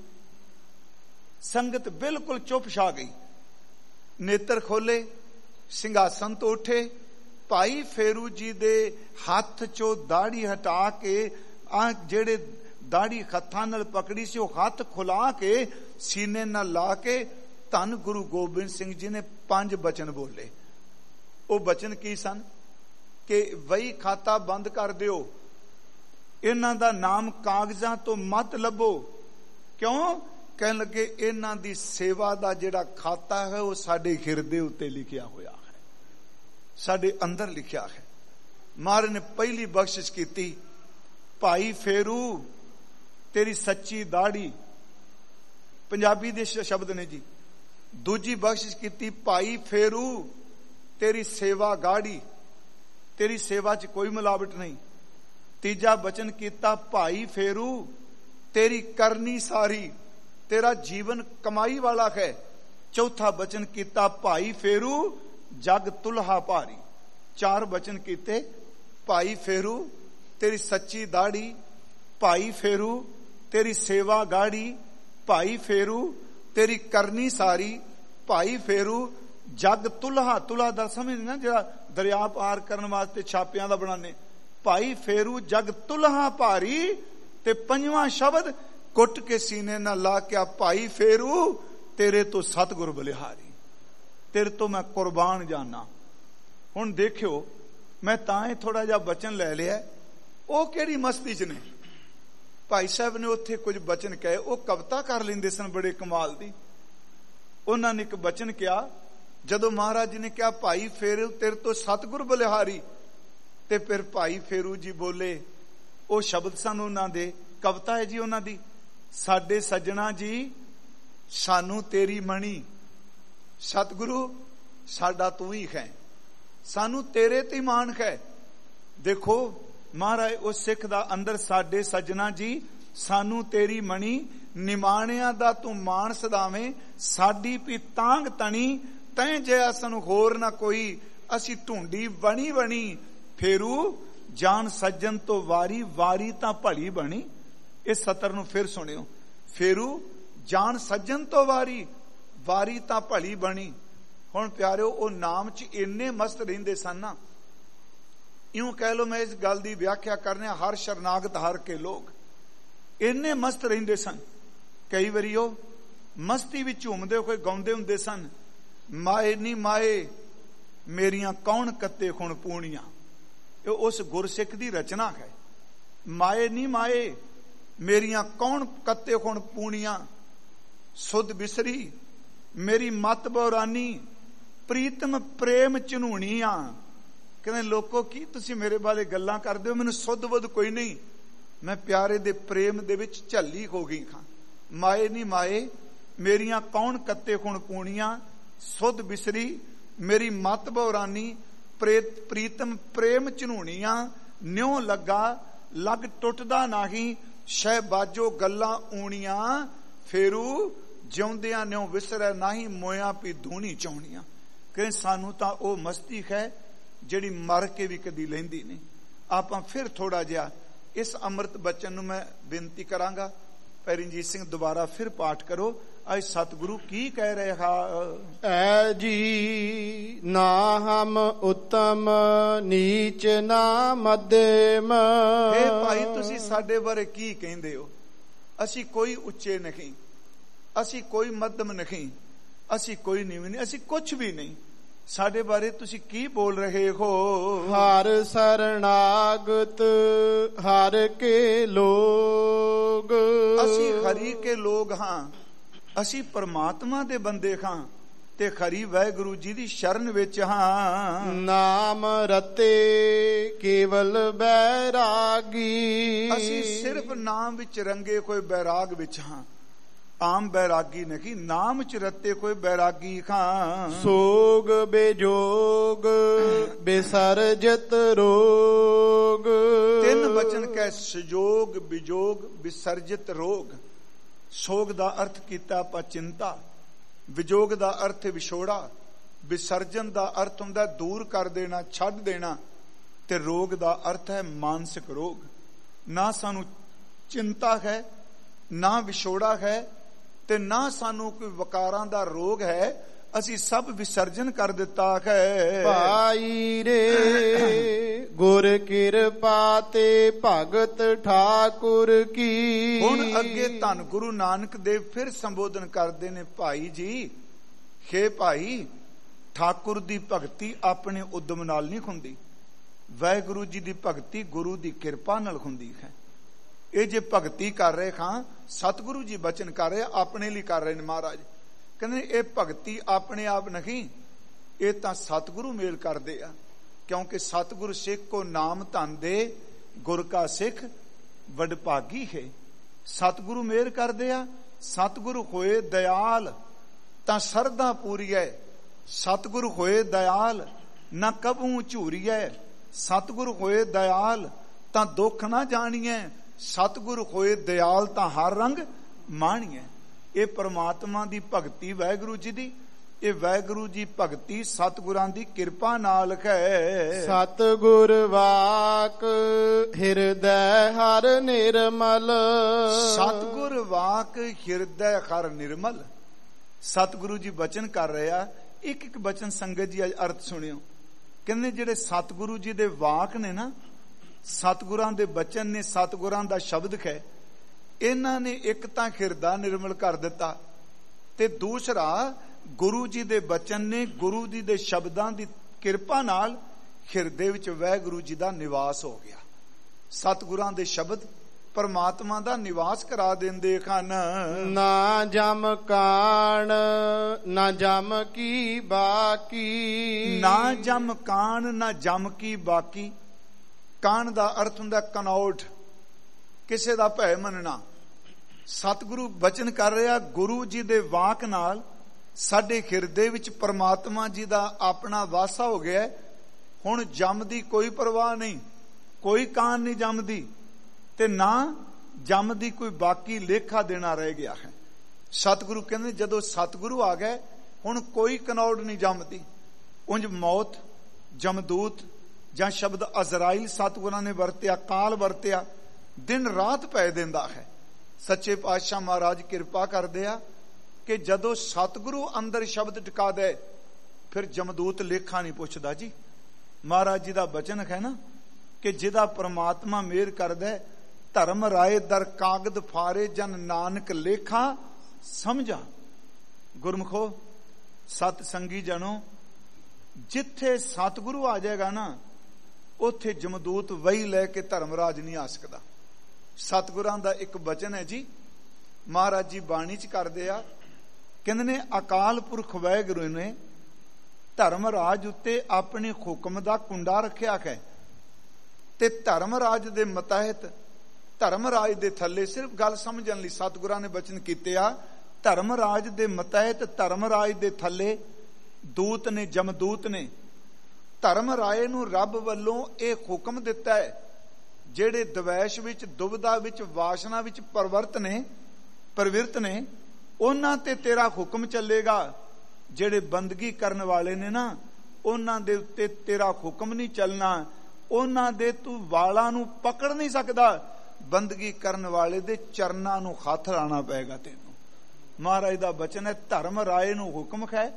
B: ਸੰਗਤ ਬਿਲਕੁਲ ਚੁੱਪ ਛਾ ਗਈ। ਨੇਤਰ ਖੋਲੇ, ਸਿੰਘਾਸਨ ਤੋਂ ਉੱਠੇ। ਭਾਈ ਫੇਰੂ ਜੀ ਦੇ ਹੱਥ 'ਚੋਂ ਦਾੜੀ ਹਟਾ ਕੇ, ਆ ਜਿਹੜੇ ਦਾੜੀ ਹੱਥਾਂ ਨਾਲ ਪਕੜੀ ਸੀ, ਉਹ ਹੱਥ ਖੁਲਾ ਕੇ ਸੀਨੇ ਨਾਲ ਲਾ ਕੇ ਧੰਨ ਗੁਰੂ ਗੋਬਿੰਦ ਸਿੰਘ ਜੀ ਨੇ 5 ਬਚਨ ਬੋਲੇ। ਉਹ ਬਚਨ ਕੀ ਸਨ ਕਿ ਵਹੀ ਖਾਤਾ ਬੰਦ ਕਰ ਦਿਓ, ਇਹਨਾਂ ਦਾ ਨਾਮ ਕਾਗਜ਼ਾਂ ਤੋਂ ਮਤ ਲੱਭੋ। ਕਿਉਂ? ਕਹਿਣ ਲੱਗੇ, ਇਹਨਾਂ ਦੀ ਸੇਵਾ ਦਾ ਜਿਹੜਾ ਖਾਤਾ ਹੈ ਉਹ ਸਾਡੇ ਹਿਰਦੇ ਉੱਤੇ ਲਿਖਿਆ ਹੋਇਆ ਹੈ, ਸਾਡੇ ਅੰਦਰ ਲਿਖਿਆ ਹੈ। ਮਹਾਰਾਜ ਨੇ ਪਹਿਲੀ ਬਖਸ਼ਿਸ਼ ਕੀਤੀ, ਭਾਈ ਫੇਰੂ ਤੇਰੀ ਸੱਚੀ ਦਾੜੀ, ਪੰਜਾਬੀ ਦੇ ਸ਼ਬਦ ਨੇ ਜੀ। ਦੂਜੀ ਬਖਸ਼ਿਸ਼ ਕੀਤੀ, ਭਾਈ ਫੇਰੂ ਤੇਰੀ ਸੇਵਾ ਗਾੜੀ, ਤੇਰੀ ਸੇਵਾ 'ਚ ਕੋਈ ਮਿਲਾਵਟ ਨਹੀਂ। ਤੀਜਾ ਬਚਨ ਕੀਤਾ, ਭਾਈ ਫੇਰੂ ਤੇਰੀ ਕਰਨੀ ਸਾਰੀ, ਤੇਰਾ ਜੀਵਨ ਕਮਾਈ ਵਾਲਾ ਹੈ। ਚੌਥਾ ਬਚਨ ਕੀਤਾ, ਭਾਈ ਫੇਰੂ ਜਗ ਤੁਲਹਾ ਭਾਰੀ। 4 ਬਚਨ ਕੀਤੇ, ਭਾਈ ਫੇਰੂ ਤੇਰੀ ਸੱਚੀ ਦਾੜੀ, ਭਾਈ ਫੇਰੂ ਤੇਰੀ ਸੇਵਾ ਗਾੜੀ, ਭਾਈ ਫੇਰੂ ਤੇਰੀ ਕਰਨੀ ਸਾਰੀ, ਭਾਈ ਫੇਰੂ ਜਗ ਤੁਲਹਾ। ਤੁਲਹਾ ਦਾ ਸਮਝ ਨਾ, ਜਿਹੜਾ ਦਰਿਆ ਪਾਰ ਕਰਨ ਵਾਸਤੇ ਛਾਪਿਆਂ ਦਾ ਬਣਾਉਂਦੇ। ਭਾਈ ਫੇਰੂ ਜਗ ਤੁਲਹਾ ਭਾਰੀ। ਤੇ 5ਵਾਂ ਸ਼ਬਦ ਕੁੱਟ ਕੇ ਸੀਨੇ ਨਾਲ ਲਾ ਕੇ, ਭਾਈ ਫੇਰੂ ਤੇਰੇ ਤੋਂ ਸਤਿਗੁਰ ਬਲਿਹਾਰੀ, ਤੇਰੇ ਤੋਂ ਮੈਂ ਕੁਰਬਾਨ ਜਾਨਾ। ਹੁਣ ਦੇਖਿਓ, ਮੈਂ ਤਾਂ ਇਹ ਥੋੜਾ ਜਿਹਾ ਬਚਨ ਲੈ ਲਿਆ, ਉਹ ਕਿਹੜੀ ਮਸਤੀ 'ਚ ਨੇ। ਭਾਈ ਸਾਹਿਬ ਨੇ ਉੱਥੇ ਕੁਝ ਬਚਨ ਕਹੇ, ਉਹ ਕਵਿਤਾ ਕਰ ਲੈਂਦੇ ਸਨ ਬੜੇ ਕਮਾਲ ਦੀ। ਉਹਨਾਂ ਨੇ ਇੱਕ ਬਚਨ ਕਿਹਾ, ਜਦੋਂ ਮਹਾਰਾਜ ਜੀ ਨੇ ਕਿਹਾ ਭਾਈ ਫੇਰੂ ਤੇਰੇ ਤੋਂ ਸਤਿਗੁਰ ਬਲਿਹਾਰੀ, ਤੇ ਫਿਰ ਭਾਈ ਫੇਰੂ ਜੀ ਬੋਲੇ, ਉਹ ਸ਼ਬਦ ਸਨ ਉਹਨਾਂ ਦੇ, ਕਵਿਤਾ ਹੈ ਜੀ ਉਹਨਾਂ ਦੀ। ਸਾਡੇ ਸੱਜਣਾ ਜੀ ਸਾਨੂੰ ਤੇਰੀ ਮਣੀ, ਸਤਿਗੁਰੂ ਸਾਡਾ ਤੂੰ ਹੀ ਹੈ, ਸਾਨੂੰ ਤੇਰੇ ਤੇ ਮਾਣ ਹੈ। ਦੇਖੋ ਮਹਾਰਾਜ ਉਸ ਸਿੱਖ ਦਾ ਅੰਦਰ, ਸਾਡੇ ਸੱਜਣਾ ਜੀ ਸਾਨੂੰ ਤੇਰੀ ਮਣੀ, ਨਿਮਾਣਿਆਂ ਦਾ ਤੂੰ ਮਾਣ ਸਦਾਵੇਂ, ਸਾਡੀ ਵੀ ਤਾਂਗ ਤਣੀ, ਤੈਂ ਜਿਹਾ ਸਾਨੂੰ ਹੋਰ ਨਾ ਕੋਈ, ਅਸੀਂ ਢੂੰਡੀ ਬਣੀ ਬਣੀ। ਫੇਰੂ ਜਾਨ ਸੱਜਣ ਤੋਂ ਵਾਰੀ, ਵਾਰੀ ਤਾਂ ਭਲੀ ਬਣੀ। ਇਸ ਸਤਰ ਨੂੰ ਫਿਰ ਸੁਣਿਓ, ਫੇਰੂ ਜਾਨ ਸੱਜਣ ਤੋਂ ਵਾਰੀ, ਵਾਰੀ ਤਾਂ ਭਲੀ ਬਣੀ। ਹੁਣ ਪਿਆਰਿਓ, ਉਹ ਨਾਮ 'ਚ ਇੰਨੇ ਮਸਤ ਰਹਿੰਦੇ ਸਨ ਨਾ, ਇਉਂ ਕਹਿ ਲੋ, ਮੈਂ ਇਸ ਗੱਲ ਦੀ ਵਿਆਖਿਆ ਕਰਨੇ, ਹਰ ਸ਼ਰਨਾਗਤ ਹਰ ਕੇ ਲੋਕ ਇੰਨੇ ਮਸਤ ਰਹਿੰਦੇ ਸਨ ਕਈ ਵਾਰੀ ਉਹ ਮਸਤੀ ਵਿੱਚ ਝੂਮਦੇ ਹੋਏ ਗਾਉਂਦੇ ਹੁੰਦੇ ਸਨ, ਮਾਏ ਨੀ ਮਾਏ ਮੇਰੀਆਂ ਕੌਣ ਕੱਤੇ ਖੁਣ ਪੂਣੀਆਂ। ਇਹ ਉਸ ਗੁਰਸਿੱਖ ਦੀ ਰਚਨਾ ਹੈ। ਮਾਏ ਨੀ ਮਾਏ ਮੇਰੀਆਂ ਕੌਣ ਕੱਤੇ ਖੁਣ ਪੂਣੀਆਂ, ਸੁਧ ਬਿਸਰੀ ਮੇਰੀ ਮਤ ਬੋਰਾਨੀ, ਪ੍ਰੀਤਮ ਪ੍ਰੇਮ ਝਨੂਣੀਆਂ। ਕਹਿੰਦੇ ਲੋਕੋ ਕੀ ਤੁਸੀਂ ਮੇਰੇ ਬਾਰੇ ਗੱਲਾਂ ਕਰਦੇ ਹੋ, ਮੈਨੂੰ ਸੁੱਧ ਬੁੱਧ ਕੋਈ ਨਹੀਂ, ਮੈਂ ਪਿਆਰੇ ਦੇ ਪ੍ਰੇਮ ਦੇ ਵਿੱਚ ਝੱਲੀ ਹੋ ਗਈ ਖਾਂ। ਮਾਏ ਨੀ ਮਾਏ ਮੇਰੀਆਂ ਕੌਣ ਕੱਤੇ ਖੁਣ ਪੂਣੀਆਂ, ਸੁਧ ਬਿਸਰੀ ਮੇਰੀ ਮਤ ਬੋਰਾਨੀ, ਪ੍ਰੀਤਮ ਪ੍ਰੇਮ ਝਨੂਣੀਆਂ। ਨਿਉ ਲੱਗਾ ਲੱਗ ਟੁੱਟਦਾ ਨਹੀਂ, ਸ਼ਹਿ ਬਾਜੋ ਗੱਲਾਂ ਊਣੀਆਂ, ਫੇਰੂ ਜਿਉਂਦਿਆਂ ਨਿਉ ਵਿਸਰੈ ਨਹੀਂ, ਮੋਇਆ ਪੀ ਧੂਣੀ ਚਾਉਣੀਆਂ। ਕਹਿੰਦੇ ਸਾਨੂੰ ਤਾਂ ਉਹ ਮਸਤੀ ਹੈ ਜਿਹੜੀ ਮਰ ਕੇ ਵੀ ਕਦੀ ਲੈਂਦੀ ਨਹੀਂ। ਆਪਾਂ ਫਿਰ ਥੋੜਾ ਜਿਹਾ ਇਸ ਅੰਮ੍ਰਿਤ ਬਚਨ ਨੂੰ ਮੈਂ ਬੇਨਤੀ ਕਰਾਂਗਾ, ਪੈਰਨਜੀਤ ਸਿੰਘ ਦੁਬਾਰਾ ਫਿਰ ਪਾਠ ਕਰੋ। ਅੱਜ ਸਤਿਗੁਰੂ ਕੀ ਕਹਿ ਰਿਹਾ,
A: ਐ ਜੀ ਨਾ ਹਮ ਉੱਤਮ ਨੀਚ ਨਾ ਮੱਧਮ।
B: ਇਹ ਭਾਈ ਤੁਸੀਂ ਸਾਡੇ ਬਾਰੇ ਕੀ ਕਹਿੰਦੇ ਹੋ? ਅਸੀਂ ਕੋਈ ਉੱਚੇ ਨਹੀਂ, ਅਸੀਂ ਕੋਈ ਮੱਧਮ ਨਹੀਂ, ਅਸੀਂ ਕੋਈ ਨੀਵੇਂ ਨਹੀਂ, ਅਸੀਂ ਕੁਛ ਵੀ ਨਹੀਂ। ਸਾਡੇ ਬਾਰੇ ਤੁਸੀਂ ਕੀ ਬੋਲ ਰਹੇ ਹੋ?
A: ਹਰ ਸਰਣਾਗਤ ਹਰ ਕੇ ਲੋਗ।
B: ਅਸੀਂ ਹਰੀ ਕੇ ਲੋਗ ਹਾਂ, ਅਸੀਂ ਪਰਮਾਤਮਾ ਦੇ ਬੰਦੇ ਹਾਂ ਤੇ ਖਰੀ ਵਾਹਿਗੁਰੂ ਜੀ ਦੀ ਸ਼ਰਨ ਵਿੱਚ ਹਾਂ।
A: ਨਾਮ ਰਤੇ ਕੇਵਲ ਬੈਰਾਗੀ।
B: ਅਸੀਂ ਸਿਰਫ ਨਾਮ ਵਿੱਚ ਰੰਗੇ ਕੋਈ ਬੈਰਾਗ ਵਿੱਚ ਹਾਂ, ਆਮ ਬੈਰਾਗੀ ਨਹੀਂ, ਨਾਮ ਚ ਰਤੇ ਕੋਈ ਬੈਰਾਗੀ ਖਾਂ।
A: ਸੋਗ ਬੇਜੋਗ ਬਿਸਰਜਤ ਰੋਗ।
B: ਤਿੰਨ ਬਚਨ ਕਹਿ, ਸੰਜੋਗ ਵਿਜੋਗ ਵਿਸਰਜਿਤ ਰੋਗ। ਸੋਗ ਦਾ ਅਰਥ ਕੀਤਾ ਆਪਾਂ ਚਿੰਤਾ, ਵਿਜੋਗ ਦਾ ਅਰਥ ਵਿਛੋੜਾ, ਵਿਸਰਜਨ ਦਾ ਅਰਥ ਹੁੰਦਾ ਦੂਰ ਕਰ ਦੇਣਾ, ਛੱਡ ਦੇਣਾ, ਤੇ ਰੋਗ ਦਾ ਅਰਥ ਹੈ ਮਾਨਸਿਕ ਰੋਗ। ਨਾ ਸਾਨੂੰ ਚਿੰਤਾ ਹੈ, ਨਾ ਵਿਛੋੜਾ ਹੈ, ਤੇ ਨਾ ਸਾਨੂੰ ਕੋਈ ਵਿਕਾਰਾਂ ਦਾ ਰੋਗ ਹੈ। ਅਸੀਂ ਸਭ ਵਿਸਰਜਨ ਕਰ ਦਿੱਤਾ ਹੈ।
A: ਭਾਈ ਰੇ ਗੁਰ ਕਿਰਪਾ ਤੇ ਭਗਤ ਠਾਕੁਰ ਕੀ।
B: ਹੁਣ ਅੱਗੇ ਧੰਨ ਗੁਰੂ ਨਾਨਕ ਦੇਵ ਫਿਰ ਸੰਬੋਧਨ ਕਰਦੇ ਨੇ, ਭਾਈ ਜੀ, ਹੇ ਭਾਈ, ਠਾਕੁਰ ਦੀ ਭਗਤੀ ਆਪਣੇ ਉਦਮ ਨਾਲ ਨਹੀਂ ਹੁੰਦੀ, ਵਾਹਿਗੁਰੂ ਜੀ ਦੀ ਭਗਤੀ ਗੁਰੂ ਦੀ ਕਿਰਪਾ ਨਾਲ ਹੁੰਦੀ ਹੈ। ਇਹ ਜੇ ਭਗਤੀ ਕਰ ਰਹੇ ਖਾਂ, ਸਤਿਗੁਰੂ ਜੀ ਬਚਨ ਕਰ ਰਹੇ, ਆਪਣੇ ਲਈ ਕਰ ਰਹੇ ਨੇ ਮਹਾਰਾਜ। ਕਹਿੰਦੇ ਇਹ ਭਗਤੀ ਆਪਣੇ ਆਪ ਨਹੀਂ, ਇਹ ਤਾਂ ਸਤਿਗੁਰੂ ਮੇਲ ਕਰਦੇ ਆ। ਕਿਉਂਕਿ ਸਤਿਗੁਰੂ ਸਿੱਖ ਕੋ ਨਾਮ ਧਨ ਦੇ, ਗੁਰ ਕਾ ਸਿੱਖ ਵਡਭਾਗੀ ਹੈ। ਸਤਿਗੁਰੂ ਮੇਲ ਕਰਦੇ ਆ। ਸਤਿਗੁਰੂ ਹੋਏ ਦਇਆਲ ਤਾਂ ਸਰਦਾ ਪੂਰੀਐ, ਸਤਿਗੁਰੂ ਹੋਏ ਦਇਆਲ ਨਾ ਕਬੂ ਝੂਰੀਐ। ਸਤਿਗੁਰੂ ਹੋਏ ਦਇਆਲ ਤਾਂ ਦੁੱਖ ਨਾ ਜਾਣੀਐ, ਸਤਿਗੁਰੂ ਹੋਏ ਦਇਆਲ ਤਾਂ ਹਰ ਰੰਗ ਮਾਣੀਐ। ਇਹ ਪਰਮਾਤਮਾ ਦੀ ਭਗਤੀ ਵਾਹਿਗੁਰੂ ਜੀ ਦੀ, ਇਹ ਵਾਹਿਗੁਰੂ ਜੀ ਭਗਤੀ ਸਤਿਗੁਰਾਂ ਦੀ ਕਿਰਪਾ ਨਾਲ ਹੈ।
A: ਸਤਿਗੁਰ ਵਾਕ ਹਿਰਦੈ ਹਰ ਨਿਰਮਲ।
B: ਸਤਿਗੁਰ ਵਾਕ ਹਿਰਦੈ ਹਰ ਨਿਰਮਲ। ਸਤਿਗੁਰੂ ਜੀ ਬਚਨ ਕਰ ਰਿਹਾ, ਇੱਕ ਇੱਕ ਬਚਨ ਸੰਗਤ ਜੀ ਅੱਜ ਅਰਥ ਸੁਣਿਓ। ਕਹਿੰਦੇ ਜਿਹੜੇ ਸਤਿਗੁਰੂ ਜੀ ਦੇ ਵਾਕ ਨੇ ਨਾ, ਸਤਿਗੁਰਾਂ ਦੇ ਬਚਨ ਨੇ, ਸਤਿਗੁਰਾਂ ਦਾ ਸ਼ਬਦ ਹੈ, ਇਹਨਾਂ ਨੇ ਇੱਕ ਤਾਂ ਹਿਰਦਾ ਨਿਰਮਲ ਕਰ ਦਿੱਤਾ, ਤੇ ਦੂਸਰਾ ਗੁਰੂ ਜੀ ਦੇ ਬਚਨ ਨੇ, ਗੁਰੂ ਜੀ ਦੇ ਸ਼ਬਦਾਂ ਦੀ ਕਿਰਪਾ ਨਾਲ ਹਿਰਦੇ ਵਿੱਚ ਵਾਹਿਗੁਰੂ ਜੀ ਦਾ ਨਿਵਾਸ ਹੋ ਗਿਆ। ਸਤਿਗੁਰਾਂ ਦੇ ਸ਼ਬਦ ਪਰਮਾਤਮਾ ਦਾ ਨਿਵਾਸ ਕਰਾ ਦਿੰਦੇ ਹਨ।
A: ਨਾ ਜਮ ਕਾਣ ਨਾ ਜਮ ਕੀ ਬਾਕੀ।
B: ਨਾ ਜਮ ਕਾਣ ਨਾ ਜਮ ਕੀ ਬਾਕੀ। ਕਾਣ ਦਾ ਅਰਥ ਹੁੰਦਾ ਕਨੌਟ, ਕਿਸੇ ਦਾ ਭੈ ਮੰਨਣਾ। ਸਤਿਗੁਰੂ ਬਚਨ ਕਰ ਰਿਹਾ, ਗੁਰੂ ਜੀ ਦੇ ਵਾਕ ਨਾਲ ਸਾਡੇ ਹਿਰਦੇ ਵਿੱਚ ਪਰਮਾਤਮਾ ਜੀ ਦਾ ਆਪਣਾ ਵਾਸਾ ਹੋ ਗਿਆ। ਹੁਣ ਜਮ ਦੀ ਕੋਈ ਪਰਵਾਹ ਨਹੀਂ, ਕੋਈ ਕਾਣ ਨਹੀਂ ਜਮਦੀ, ਤੇ ਨਾ ਜਮ ਦੀ ਕੋਈ ਬਾਕੀ ਲੇਖਾ ਦੇਣਾ ਰਹਿ ਗਿਆ ਹੈ। ਸਤਿਗੁਰੂ ਕਹਿੰਦੇ ਜਦੋਂ ਸਤਿਗੁਰੂ ਆ ਗਏ, ਹੁਣ ਕੋਈ ਕਨੌੜ ਨਹੀਂ ਜਮਦੀ। ਉਂਝ ਮੌਤ, ਜਮਦੂਤ ਜਾਂ ਸ਼ਬਦ ਅਜ਼ਰਾਈਲ ਸਤਿਗੁਰਾਂ ਨੇ ਵਰਤਿਆ, ਕਾਲ ਵਰਤਿਆ, ਦਿਨ ਰਾਤ ਪੈ ਦਿੰਦਾ ਹੈ। ਸੱਚੇ ਪਾਤਸ਼ਾਹ ਮਹਾਰਾਜ ਕਿਰਪਾ ਕਰਦੇ ਆ ਕਿ ਜਦੋਂ ਸਤਿਗੁਰੂ ਅੰਦਰ ਸ਼ਬਦ ਟਿਕਾ ਦੇ, ਫਿਰ ਜਮਦੂਤ ਲੇਖਾ ਨਹੀਂ ਪੁੱਛਦਾ ਜੀ। ਮਹਾਰਾਜ ਜੀ ਦਾ ਬਚਨ ਹੈ ਨਾ ਕਿ ਜਿਹਦਾ ਪਰਮਾਤਮਾ ਮਿਹਰ ਕਰਦਾ, ਧਰਮ ਰਾਏ ਦਰ ਕਾਗਦ ਫਾਰੇ ਜਨ ਨਾਨਕ ਲੇਖਾ ਸਮਝਾ। ਗੁਰਮੁਖੋ, ਸਤ ਸੰਗੀ ਜਨੋ, ਜਿੱਥੇ ਸਤਿਗੁਰੂ ਆ ਜਾਏਗਾ ਨਾ ਉੱਥੇ ਜਮਦੂਤ ਵਹੀ ਲੈ ਕੇ ਧਰਮਰਾਜ ਨਹੀਂ ਆ ਸਕਦਾ। ਸਤਿਗੁਰਾਂ ਦਾ ਇੱਕ ਬਚਨ ਹੈ ਜੀ, ਮਹਾਰਾਜ ਜੀ ਬਾਣੀ ਚ ਕਰਦੇ ਆ, ਕਹਿੰਦੇ ਨੇ ਅਕਾਲ ਪੁਰਖ ਵਾਹਿਗੁਰੂ ਨੇ ਧਰਮਰਾਜ ਉੱਤੇ ਆਪਣੇ ਹੁਕਮ ਦਾ ਕੁੰਡਾ ਰੱਖਿਆ ਹੈ ਤੇ ਧਰਮਰਾਜ ਦੇ ਮਤਹਿਤ, ਧਰਮਰਾਜ ਦੇ ਥੱਲੇ, ਸਿਰਫ ਗੱਲ ਸਮਝਣ ਲਈ ਸਤਿਗੁਰਾਂ ਨੇ ਬਚਨ ਕੀਤੇ ਆ, ਧਰਮਰਾਜ ਦੇ ਮਤਹਿਤ, ਧਰਮਰਾਜ ਦੇ ਥੱਲੇ ਦੂਤ ਨੇ, ਜਮਦੂਤ ਨੇ। ਧਰਮਰਾਏ ਨੂੰ ਰੱਬ ਵੱਲੋਂ ਇਹ ਹੁਕਮ ਦਿੱਤਾ ਹੈ, ਜਿਹੜੇ ਦਵੈਸ਼ ਵਿੱਚ, ਦੁਬਦਾ ਵਿੱਚ, ਵਾਸ਼ਨਾ ਵਿੱਚ ਪ੍ਰਵਿਰਤ ਨੇ, ਉਹਨਾਂ ਤੇ ਤੇਰਾ ਹੁਕਮ ਚੱਲੇਗਾ। ਜਿਹੜੇ ਬੰਦਗੀ ਕਰਨ ਵਾਲੇ ਨੇ ਨਾ, ਉਹਨਾਂ ਦੇ ਉੱਤੇ ਤੇਰਾ ਹੁਕਮ ਨਹੀਂ ਚੱਲਣਾ, ਉਹਨਾਂ ਦੇ ਤੂੰ ਵਾਲਾਂ ਨੂੰ ਪਕੜ ਨਹੀਂ ਸਕਦਾ। ਬੰਦਗੀ ਕਰਨ ਵਾਲੇ ਦੇ ਚਰਨਾਂ ਨੂੰ ਹੱਥ ਲਾਣਾ ਪਏਗਾ ਤੈਨੂੰ। ਮਹਾਰਾਜ ਦਾ ਬਚਨ ਹੈ, ਧਰਮ ਰਾਏ ਨੂੰ ਹੁਕਮ ਹੈ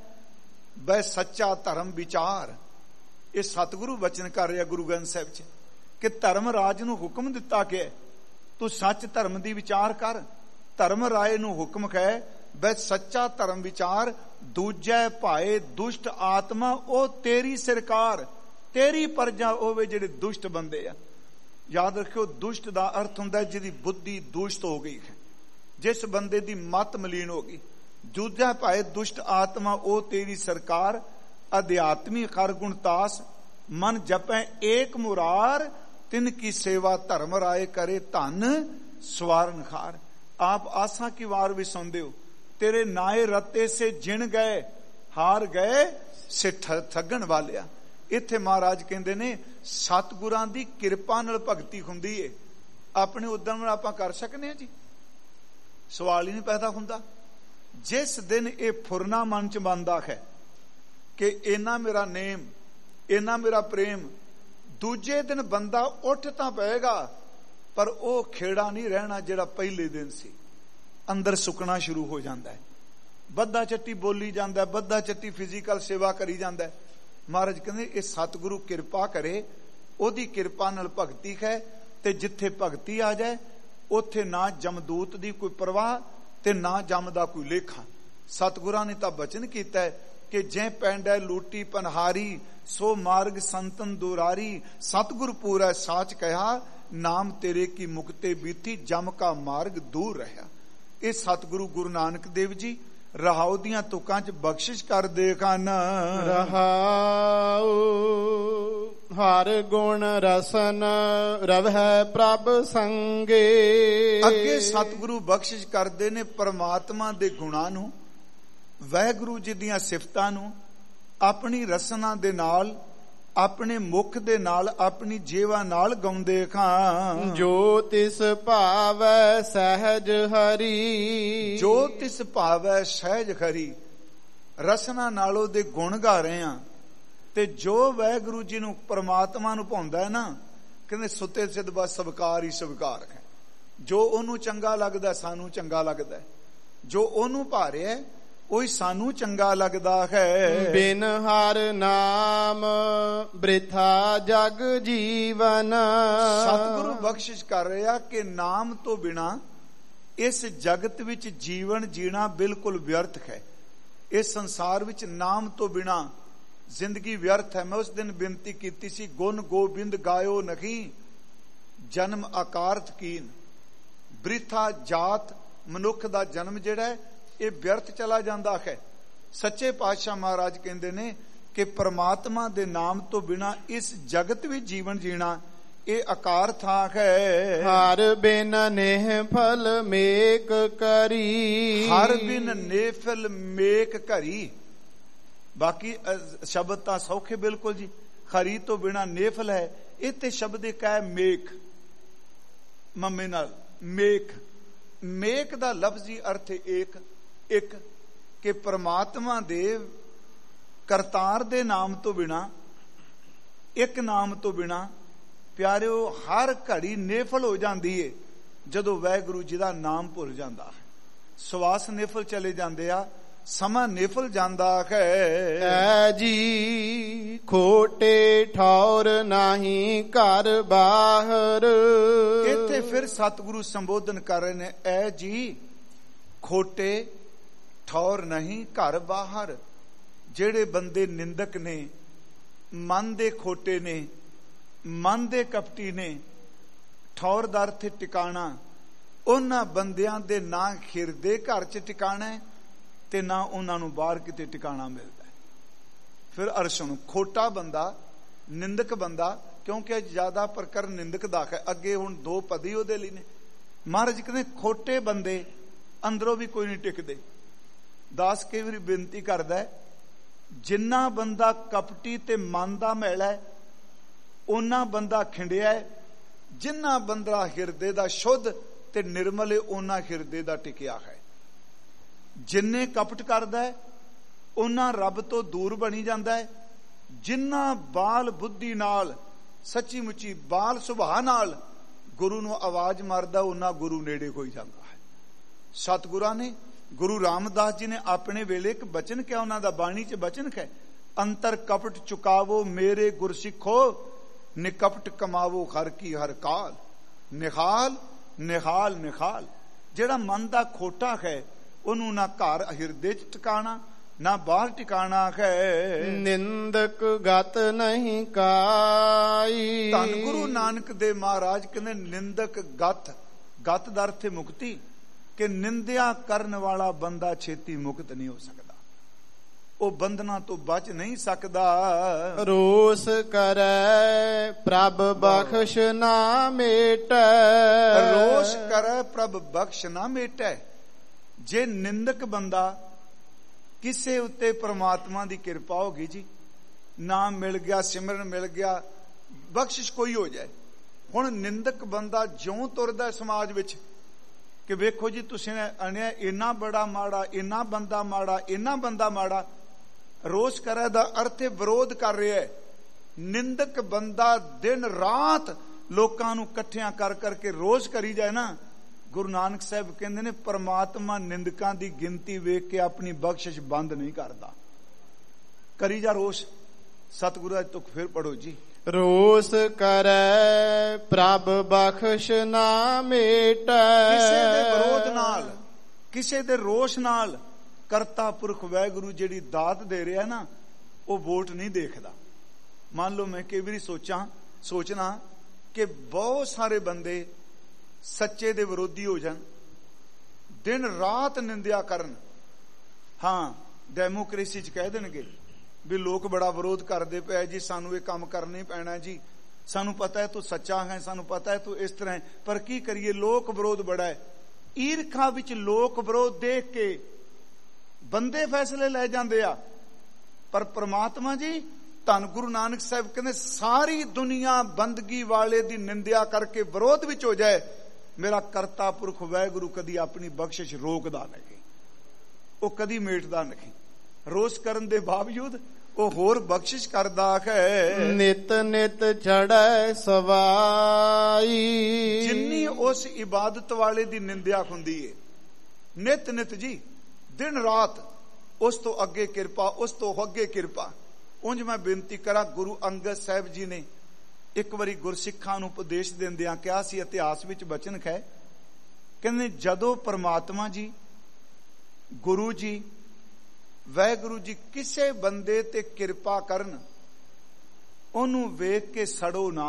B: ਬੈ ਸੱਚਾ ਧਰਮ ਵਿਚਾਰ। ਇਹ ਸਤਿਗੁਰੂ ਬਚਨ ਕਰ ਰਿਹਾ ਗੁਰੂ ਗ੍ਰੰਥ ਸਾਹਿਬ ਚ ਕਿ ਧਰਮ ਰਾਜ ਨੂੰ ਹੁਕਮ ਦਿੱਤਾ ਕਿ ਤੂੰ ਸੱਚ ਧਰਮ ਦੀ ਵਿਚਾਰ ਕਰ। ਧਰਮ ਰਾਏ ਨੂੰ ਹੁਕਮ ਹੈ ਬੈ ਸੱਚਾ ਧਰਮ ਵਿਚਾਰ, ਦੂਜੈ ਭਾਏ ਦੁਸ਼ਟ ਆਤਮਾ ਉਹ ਤੇਰੀ ਸਰਕਾਰ। ਤੇਰੀ ਪਰਜਾ ਹੋਵੇ ਜਿਹੜੇ ਦੁਸ਼ਟ ਬੰਦੇ ਆ। ਯਾਦ ਰੱਖਿਓ, ਦੁਸ਼ਟ ਦਾ ਅਰਥ ਹੁੰਦਾ ਜਿਹਦੀ ਬੁੱਧੀ ਦੂਸ਼ਿਤ ਹੋ ਗਈ ਹੈ, ਜਿਸ ਬੰਦੇ ਦੀ ਮਤ ਮਲੀਨ ਹੋ ਗਈ। ਦੂਜਾ ਭਾਏ ਦੁਸ਼ਟ ਆਤਮਾ ਉਹ ਤੇਰੀ ਸਰਕਾਰ, ਅਧਿਆਤਮੀ ਹਰ ਗੁਣ ਤਾਸ, ਮਨ ਜਪੈ ਏਕ ਮੁਰਾਰ, ਤਿਨ ਕੀ ਸੇਵਾ ਧਰਮ ਰਾਏ ਕਰੇ ਧਨ ਸਵਾਰਨ ਖਾਰ। ਆਪ ਆਸਾਂ ਕੀ ਵਾਰ ਵੀ ਸੁਣਦੇ ਹੋ, ਤੇਰੇ ਨਾਏ ਰਤੇ ਸੇ ਜਿਣ ਗਏ, ਹਾਰ ਗਏ ਸੇ ਠੱਗਣ ਵਾਲਿਆ। ਇੱਥੇ ਮਹਾਰਾਜ ਕਹਿੰਦੇ ਨੇ ਸਤਿਗੁਰਾਂ ਦੀ ਕਿਰਪਾ ਨਾਲ ਭਗਤੀ ਹੁੰਦੀ ਏ। ਆਪਣੇ ਉਦਮ ਨਾਲ ਆਪਾਂ ਕਰ ਸਕਨੇ ਆ ਜੀ? ਸਵਾਲ ਹੀ ਨਹੀਂ ਪੈਦਾ ਹੁੰਦਾ। ਜਿਸ ਦਿਨ ਇਹ ਫੁਰਨਾ ਮਨ ਚ ਬਣਦਾ ਹੈ ਕਿ ਇਹਨਾਂ ਮੇਰਾ ਨੇਮ, ਇਹਨਾਂ ਮੇਰਾ ਪ੍ਰੇਮ, ਦੂਜੇ ਦਿਨ ਬੰਦਾ ਉੱਠ ਤਾਂ ਪਏਗਾ ਪਰ ਉਹ ਖੇੜਾ ਨਹੀਂ ਰਹਿਣਾ ਜਿਹੜਾ ਪਹਿਲੇ ਦਿਨ ਸੀ। ਅੰਦਰ ਸੁੱਕਣਾ ਸ਼ੁਰੂ ਹੋ ਜਾਂਦਾ ਹੈ, ਬੱਧਾ ਚੱਟੀ ਬੋਲੀ ਜਾਂਦਾ, ਬੱਧਾ ਚੱਟੀ ਫਿਜ਼ੀਕਲ ਸੇਵਾ ਕਰੀ ਜਾਂਦਾ। ਮਹਾਰਾਜ ਕਹਿੰਦੇ ਇਹ ਸਤਿਗੁਰੂ ਕਿਰਪਾ ਕਰੇ, ਉਹਦੀ ਕਿਰਪਾ ਨਾਲ ਭਗਤੀ ਹੈ ਤੇ ਜਿੱਥੇ ਭਗਤੀ ਆ ਜਾਏ ਉੱਥੇ ਨਾ ਜਮਦੂਤ ਦੀ ਕੋਈ ਪਰਵਾਹ ਤੇ ਨਾ ਜਮ ਦਾ ਕੋਈ ਲੇਖਾ। ਸਤਿਗੁਰਾਂ ਨੇ ਤਾਂ ਬਚਨ ਕੀਤਾ ਹੈ ਕਿ ਜੇ ਪੈਂਡੈ ਲੂਟੀ ਪਨਹਾਰੀ, ਸੋ ਮਾਰਗ ਸੰਤਨ ਦੁਰਾਰੀ, ਸਤਿਗੁਰ ਪੂਰਾ ਸਾਚ ਕਹਿਆ, ਨਾਮ ਤੇਰੇ ਕੀ ਮੁਕਤੇ ਬੀਤੀ, ਜਮ ਕਾ ਮਾਰਗ ਦੂਰ ਰਹਾ। ਇਹ ਸਤਿਗੁਰੂ ਗੁਰੂ ਨਾਨਕ ਦੇਵ ਜੀ ਰਹਾਉ ਦੀਆਂ ਤੁਕਾਂ ਚ ਬਖਸ਼ਿਸ਼ ਕਰਦੇ ਹਨ।
A: ਰਹਾਉ ਹਰ ਗੁਣ ਰਸਨ ਰਵਹਿ ਪ੍ਰਭ ਸੰਗੇ।
B: ਅੱਗੇ ਸਤਿਗੁਰੂ ਬਖਸ਼ਿਸ਼ ਕਰਦੇ ਨੇ ਪਰਮਾਤਮਾ ਦੇ ਗੁਣਾਂ ਨੂੰ, ਵਾਹਿਗੁਰੂ ਜੀ ਦੀਆਂ ਸਿਫਤਾਂ ਨੂੰ ਆਪਣੀ ਰਸਨਾ ਦੇ ਨਾਲ, ਆਪਣੇ ਮੁਖ ਦੇ ਨਾਲ, ਆਪਣੀ ਜੀਵਾ ਨਾਲ ਗਾਉਂਦੇ ਖਾਂ।
A: ਜੋ ਤਿਸ ਭਾਵੈ ਸਹਿਜ ਹਰੀ,
B: ਜੋ ਤਿਸ ਭਾਵੈ ਸਹਿਜ ਹਰੀ। ਰਸਨਾ ਨਾਲ ਉਹਦੇ ਗੁਣ ਗਾ ਰਹੇ ਆ। ਤੇ ਜੋ ਵਾਹਿਗੁਰੂ ਜੀ ਨੂੰ, ਪਰਮਾਤਮਾ ਨੂੰ ਭਾਉਂਦਾ ਹੈ ਨਾ, ਕਹਿੰਦੇ ਸੁੱਤੇ ਸਿੱਧ ਬਸ ਸਵਕਾਰ ਹੀ ਸਵਕਾਰ ਹੈ। ਜੋ ਉਹਨੂੰ ਚੰਗਾ ਲੱਗਦਾ ਸਾਨੂੰ ਚੰਗਾ ਲੱਗਦਾ, ਜੋ ਉਹਨੂੰ ਭਾ ਰਿਹਾ ਉਹੀ ਸਾਨੂੰ ਚੰਗਾ ਲੱਗਦਾ ਹੈ।
A: ਬਿਨ ਹਰ ਨਾਮ ਬ੍ਰਿਥਾ ਜਗ ਜੀਵਨ।
B: ਸਤਿਗੁਰੂ ਬਖਸ਼ਿਸ਼ ਕਰ ਰਿਹਾ ਕਿ ਨਾਮ ਤੋਂ ਬਿਨਾ ਇਸ ਜਗਤ ਵਿੱਚ ਜੀਵਨ ਜੀਣਾ ਬਿਲਕੁਲ ਵਿਅਰਥ ਹੈ। ਇਸ ਸੰਸਾਰ ਵਿੱਚ ਨਾਮ ਤੋਂ ਬਿਨਾ ਜ਼ਿੰਦਗੀ ਵਿਅਰਥ ਹੈ। ਮੈਂ ਉਸ ਦਿਨ ਬੇਨਤੀ ਕੀਤੀ ਸੀ, ਗੁਣ ਗੋਬਿੰਦ ਗਾਇਓ ਨਹੀਂ, ਜਨਮ ਆਕਾਰਥ ਕੀਨ। ਬ੍ਰਿਥਾ ਜਾਤ ਮਨੁੱਖ ਦਾ ਜਨਮ ਜਿਹੜਾ ਹੈ ਇਹ ਵਿਅਰਥ ਚਲਾ ਜਾਂਦਾ ਹੈ। ਸੱਚੇ ਪਾਤਸ਼ਾਹ ਮਹਾਰਾਜ ਕਹਿੰਦੇ ਨੇ ਕਿ ਪਰਮਾਤਮਾ ਦੇ ਨਾਮ ਤੋਂ ਬਿਨਾ ਇਸ ਜਗਤ ਵਿੱਚ ਜੀਵਨ ਜੀਣਾ ਇਹ ਆਕਾਰਥ ਹੈ।
A: ਹਰ ਬਿਨ ਨੇਹ ਫਲ ਮੇਕ ਕਰੀ,
B: ਹਰ ਬਿਨ ਨੇਫਲ ਮੇਕ ਕਰੀ। ਬਾਕੀ ਸ਼ਬਦ ਤਾਂ ਸੌਖੇ ਬਿਲਕੁਲ ਜੀ। ਖਰੀ ਤੋਂ ਬਿਨਾ ਨੇਫਲ ਹੈ, ਇਹ ਤੇ ਸ਼ਬਦ ਇੱਕ ਹੈ ਮੇਕ, ਮੰਮੇ ਨਾਲ ਮੇਕ। ਮੇਕ ਦਾ ਲਫ਼ਜ਼ੀ ਅਰਥ ਇੱਕ ਇੱਕ, ਕਿ ਪ੍ਰਮਾਤਮਾ ਦੇ ਕਰਤਾਰ ਦੇ ਨਾਮ ਤੋਂ ਬਿਨਾ, ਇੱਕ ਨਾਮ ਤੋਂ ਬਿਨਾ ਪਿਆਰਿਓ ਹਰ ਘੜੀ ਨੇਫਲ ਹੋ ਜਾਂਦੀ ਏ ਜਦੋਂ ਵਾਹਿਗੁਰੂ ਜੀ ਦਾ ਨਾਮ ਭੁੱਲ ਜਾਂਦਾ ਹੈ। ਸਵਾਸ ਨੇਫਲ ਚਲੇ ਜਾਂਦੇ ਆ, ਸਮਾਂ ਨਿਫਲ ਜਾਂਦਾ ਹੈ।
A: ਐ ਜੀ ਖੋਟੇ ਠੌਰ ਨਹੀਂ ਘਰ ਬਾਹਰ।
B: ਇੱਥੇ ਇੱਥੇ ਫਿਰ ਸਤਿਗੁਰੂ ਸੰਬੋਧਨ ਕਰ ਰਹੇ ਨੇ, ਐ ਜੀ ਖੋਟੇ ਠੌਰ ਨਹੀਂ ਘਰ ਬਾਹਰ। ਜਿਹੜੇ ਬੰਦੇ ਨਿੰਦਕ ਨੇ, ਮਨ ਦੇ ਖੋਟੇ ਨੇ, ਮਨ ਦੇ ਕਪਟੀ ਨੇ, ਠੌਰ ਦਾ ਅਰਥ ਟਿਕਾਣਾ, ਉਹਨਾਂ ਬੰਦਿਆਂ ਦੇ ਨਾ ਹਿਰਦੇ ਘਰ 'ਚ ਟਿਕਾਣਾ ਹੈ ਤੇ ਨਾ ਉਹਨਾਂ ਨੂੰ ਬਾਹਰ ਕਿਤੇ ਟਿਕਾਣਾ ਮਿਲਦਾ। ਫਿਰ ਅਰਸ਼ ਨੂੰ ਖੋਟਾ ਬੰਦਾ, ਨਿੰਦਕ ਬੰਦਾ, ਕਿਉਂਕਿ ਜ਼ਿਆਦਾ ਪ੍ਰਕਰਨ ਨਿੰਦਕ ਦਾ ਹੈ। ਅੱਗੇ ਹੁਣ ਦੋ ਪਦ ਹੀ ਉਹਦੇ ਲਈ ਨੇ। ਮਹਾਰਾਜ ਕਹਿੰਦੇ ਖੋਟੇ ਬੰਦੇ ਅੰਦਰੋਂ ਵੀ ਕੋਈ ਨਹੀਂ ਟਿਕਦੇ। ਦਾਸ ਕਈ ਵਾਰੀ ਬੇਨਤੀ ਕਰਦਾ ਹੈ, ਜਿੰਨਾ ਬੰਦਾ ਕਪਟੀ ਤੇ ਮਨ ਦਾ ਮੈਲਾ ਹੈ ਉਹਨਾਂ ਬੰਦਾ ਖਿੰਡਿਆ ਹੈ, ਜਿੰਨਾ ਬੰਦਾ ਹਿਰਦੇ ਦਾ ਸ਼ੁੱਧ ਤੇ ਨਿਰਮਲ ਹੈ ਉਹਨਾਂ ਹਿਰਦੇ ਦਾ ਟਿਕਿਆ ਹੈ। ਜਿੰਨੇ ਕਪਟ ਕਰਦਾ ਹੈ ਉਹਨਾਂ ਰੱਬ ਤੋਂ ਦੂਰ ਬਣੀ ਜਾਂਦਾ ਹੈ। ਜਿੰਨਾ ਬਾਲ ਬੁੱਧੀ ਨਾਲ, ਸੱਚੀ ਮੁੱਚੀ ਬਾਲ ਸੁਭਾਅ ਨਾਲ ਗੁਰੂ ਨੂੰ ਆਵਾਜ਼ ਮਾਰਦਾ ਉਹਨਾਂ ਗੁਰੂ ਨੇੜੇ ਹੋਈ ਜਾਂਦਾ ਹੈ। ਸਤਿਗੁਰਾਂ ਨੇ, ਗੁਰੂ ਰਾਮਦਾਸ ਜੀ ਨੇ ਆਪਣੇ ਵੇਲੇ ਇੱਕ ਬਚਨ ਕਿਹਾ, ਉਹਨਾਂ ਦਾ ਬਾਣੀ 'ਚ ਬਚਨ ਹੈ, ਅੰਤਰ ਕਪਟ ਚੁਕਾਵੋ ਮੇਰੇ ਗੁਰਸਿੱਖੋ, ਨਿਕਪਟ ਕਮਾਵੋ ਹਰ ਕੀ ਹਰ ਕਾਲ। ਨਿਹਾਲ ਨਿਹਾਲ ਨਿਹਾਲ। ਜਿਹੜਾ ਮਨ ਦਾ ਖੋਟਾ ਹੈ ਉਹਨੂੰ ਨਾ ਘਰ ਹਿਰਦੇ 'ਚ ਟਿਕਾਣਾ ਨਾ ਬਾਹਰ ਟਿਕਾਣਾ ਹੈ।
A: ਨਿੰਦਕ ਗਤ ਨਹੀਂ ਕਾਈ।
B: ਧੰਨ ਗੁਰੂ ਨਾਨਕ ਦੇਵ ਮਹਾਰਾਜ ਕਹਿੰਦੇ ਨਿੰਦਕ ਗਤ, ਗਤ ਦਾ ਅਰਥ ਹੈ ਮੁਕਤੀ, ਕਿ ਨਿੰਦਿਆ ਕਰਨ ਵਾਲਾ ਬੰਦਾ ਛੇਤੀ ਮੁਕਤ ਨਹੀਂ ਹੋ ਸਕਦਾ, ਉਹ ਬੰਧਨਾਂ ਤੋਂ ਬਚ ਨਹੀਂ ਸਕਦਾ।
A: ਰੋਸ ਕਰੈ ਪ੍ਰਭ ਬਖਸ਼ ਨਾ ਮੇਟੈ।
B: ਰੋਸ ਕਰੈ ਪ੍ਰਭ ਬਖਸ਼ ਨਾ ਮੇਟੈ। ਜੇ ਨਿੰਦਕ ਬੰਦਾ ਕਿਸੇ ਉੱਤੇ ਪ੍ਰਮਾਤਮਾ ਦੀ ਕਿਰਪਾ ਹੋ ਗਈ ਜੀ, ਨਾਮ ਮਿਲ ਗਿਆ, ਸਿਮਰਨ ਮਿਲ ਗਿਆ, ਬਖਸ਼ਿਸ਼ ਕੋਈ ਹੋ ਜਾਏ। ਹੁਣ ਨਿੰਦਕ ਬੰਦਾ ਜਿਉਂ ਤੁਰਦਾ ਸਮਾਜ ਵਿੱਚ ਕਿ ਵੇਖੋ ਜੀ ਤੁਸੀਂ ਅਣਿਆ ਇੰਨਾ ਬੜਾ ਮਾੜਾ, ਇੰਨਾ ਬੰਦਾ ਮਾੜਾ, ਇੰਨਾ ਬੰਦਾ ਮਾੜਾ। ਰੋਸ ਕਰੇ ਦਾ ਅਰਥ ਵਿਰੋਧ ਕਰ ਰਿਹਾ ਹੈ। ਨਿੰਦਕ ਬੰਦਾ ਦਿਨ ਰਾਤ ਲੋਕਾਂ ਨੂੰ ਇਕੱਠਿਆਂ ਕਰ ਕਰਕੇ ਰੋਸ ਕਰੀ ਜਾਏ ਨਾ, ਗੁਰੂ ਨਾਨਕ ਸਾਹਿਬ ਕਹਿੰਦੇ ਨੇ ਪਰਮਾਤਮਾ ਨਿੰਦਕਾਂ ਦੀ ਗਿਣਤੀ ਵੇਖ ਕੇ ਆਪਣੀ ਬਖਸ਼ਿਸ਼ ਬੰਦ ਨਹੀਂ ਕਰਦਾ। ਕਰੀ ਜਾ ਰੋਸ। ਸਤਿਗੁਰੂ ਅੱਜ ਤੁਕ ਫਿਰ ਪੜੋ ਜੀ।
A: ਰੋਸ ਕਰੈ ਪ੍ਰਭ ਬਖਸ਼ ਨਾ ਮੇਟੈ।
B: ਕਿਸੇ ਦੇ ਵਿਰੋਧ ਨਾਲ, ਕਿਸੇ ਦੇ ਰੋਸ਼ ਨਾਲ ਕਰਤਾ ਪੁਰਖ ਵਾਹਿਗੁਰੂ ਜਿਹੜੀ ਦਾਤ ਦੇ ਰਿਹਾ ਨਾ, ਉਹ ਵੋਟ ਨਹੀਂ ਦੇਖਦਾ। ਮੰਨ ਲਓ ਮੈਂ ਕਈ ਵਾਰੀ ਸੋਚਣਾ ਕਿ ਬਹੁਤ ਸਾਰੇ ਬੰਦੇ ਸੱਚੇ ਦੇ ਵਿਰੋਧੀ ਹੋ ਜਾਣ, ਦਿਨ ਰਾਤ ਨਿੰਦਿਆ ਕਰਨ। ਹਾਂ, ਡੈਮੋਕ੍ਰੇਸੀ 'ਚ ਕਹਿ ਦੇਣਗੇ ਵੀ ਲੋਕ ਬੜਾ ਵਿਰੋਧ ਕਰਦੇ ਪਏ ਜੀ, ਸਾਨੂੰ ਇਹ ਕੰਮ ਕਰਨਾ ਹੀ ਪੈਣਾ ਜੀ, ਸਾਨੂੰ ਪਤਾ ਹੈ ਤੂੰ ਸੱਚਾ ਹੈ, ਸਾਨੂੰ ਪਤਾ ਹੈ ਤੂੰ ਇਸ ਤਰ੍ਹਾਂ ਹੈ, ਪਰ ਕੀ ਕਰੀਏ, ਲੋਕ ਵਿਰੋਧ ਬੜਾ ਹੈ। ਈਰਖਾ ਵਿੱਚ ਲੋਕ ਵਿਰੋਧ ਦੇਖ ਕੇ ਬੰਦੇ ਫੈਸਲੇ ਲੈ ਜਾਂਦੇ ਆ, ਪਰ ਪ੍ਰਮਾਤਮਾ ਜੀ ਧੰਨ ਗੁਰੂ ਨਾਨਕ ਸਾਹਿਬ ਕਹਿੰਦੇ ਸਾਰੀ ਦੁਨੀਆ ਬੰਦਗੀ ਵਾਲੇ ਦੀ ਨਿੰਦਿਆ ਕਰਕੇ ਵਿਰੋਧ ਵਿੱਚ ਹੋ ਜਾਏ, ਮੇਰਾ ਕਰਤਾ ਪੁਰਖ ਵਾਹਿਗੁਰੂ ਕਦੀ ਆਪਣੀ ਬਖਸ਼ਿਸ਼ ਰੋਕਦਾ ਨਹੀਂ, ਉਹ ਕਦੀ ਮੇਟਦਾ ਨਹੀਂ। ਰੋਸ ਕਰਨ ਦੇ ਬਾਵਜੂਦ ਉਹ ਹੋਰ ਬਖਸ਼ਿਸ਼ ਕਰਦਾ ਹੈ।
A: ਨਿਤ ਨਿਤ ਚੜ੍ਹੈ ਸਵਾਈ।
B: ਜਿੰਨੀ ਉਸ ਇਬਾਦਤ ਵਾਲੇ ਦੀ ਨਿੰਦਿਆ ਹੁੰਦੀ ਏ, ਨਿਤ ਨਿਤ ਜੀ, ਦਿਨ ਰਾਤ ਉਸ ਤੋਂ ਅੱਗੇ ਕਿਰਪਾ, ਉਸ ਤੋਂ ਅੱਗੇ ਕਿਰਪਾ। ਉਂਝ ਮੈਂ ਬੇਨਤੀ ਕਰਾਂ, ਗੁਰੂ ਅੰਗਦ ਸਾਹਿਬ ਜੀ ਨੇ ਇੱਕ ਵਾਰੀ ਗੁਰਸਿੱਖਾਂ ਨੂੰ ਉਪਦੇਸ਼ ਦਿੰਦਿਆਂ ਕਿਹਾ ਸੀ, ਇਤਿਹਾਸ ਵਿੱਚ ਬਚਨ ਹੈ, ਕਹਿੰਦੇ ਜਦੋਂ ਪਰਮਾਤਮਾ ਜੀ, ਗੁਰੂ ਜੀ, ਵਾਹਿਗੁਰੂ ਜੀ ਕਿਸੇ ਬੰਦੇ ਤੇ ਕਿਰਪਾ ਕਰਨ, ਉਹਨੂੰ ਵੇਖ ਕੇ ਸੜੋ ਨਾ,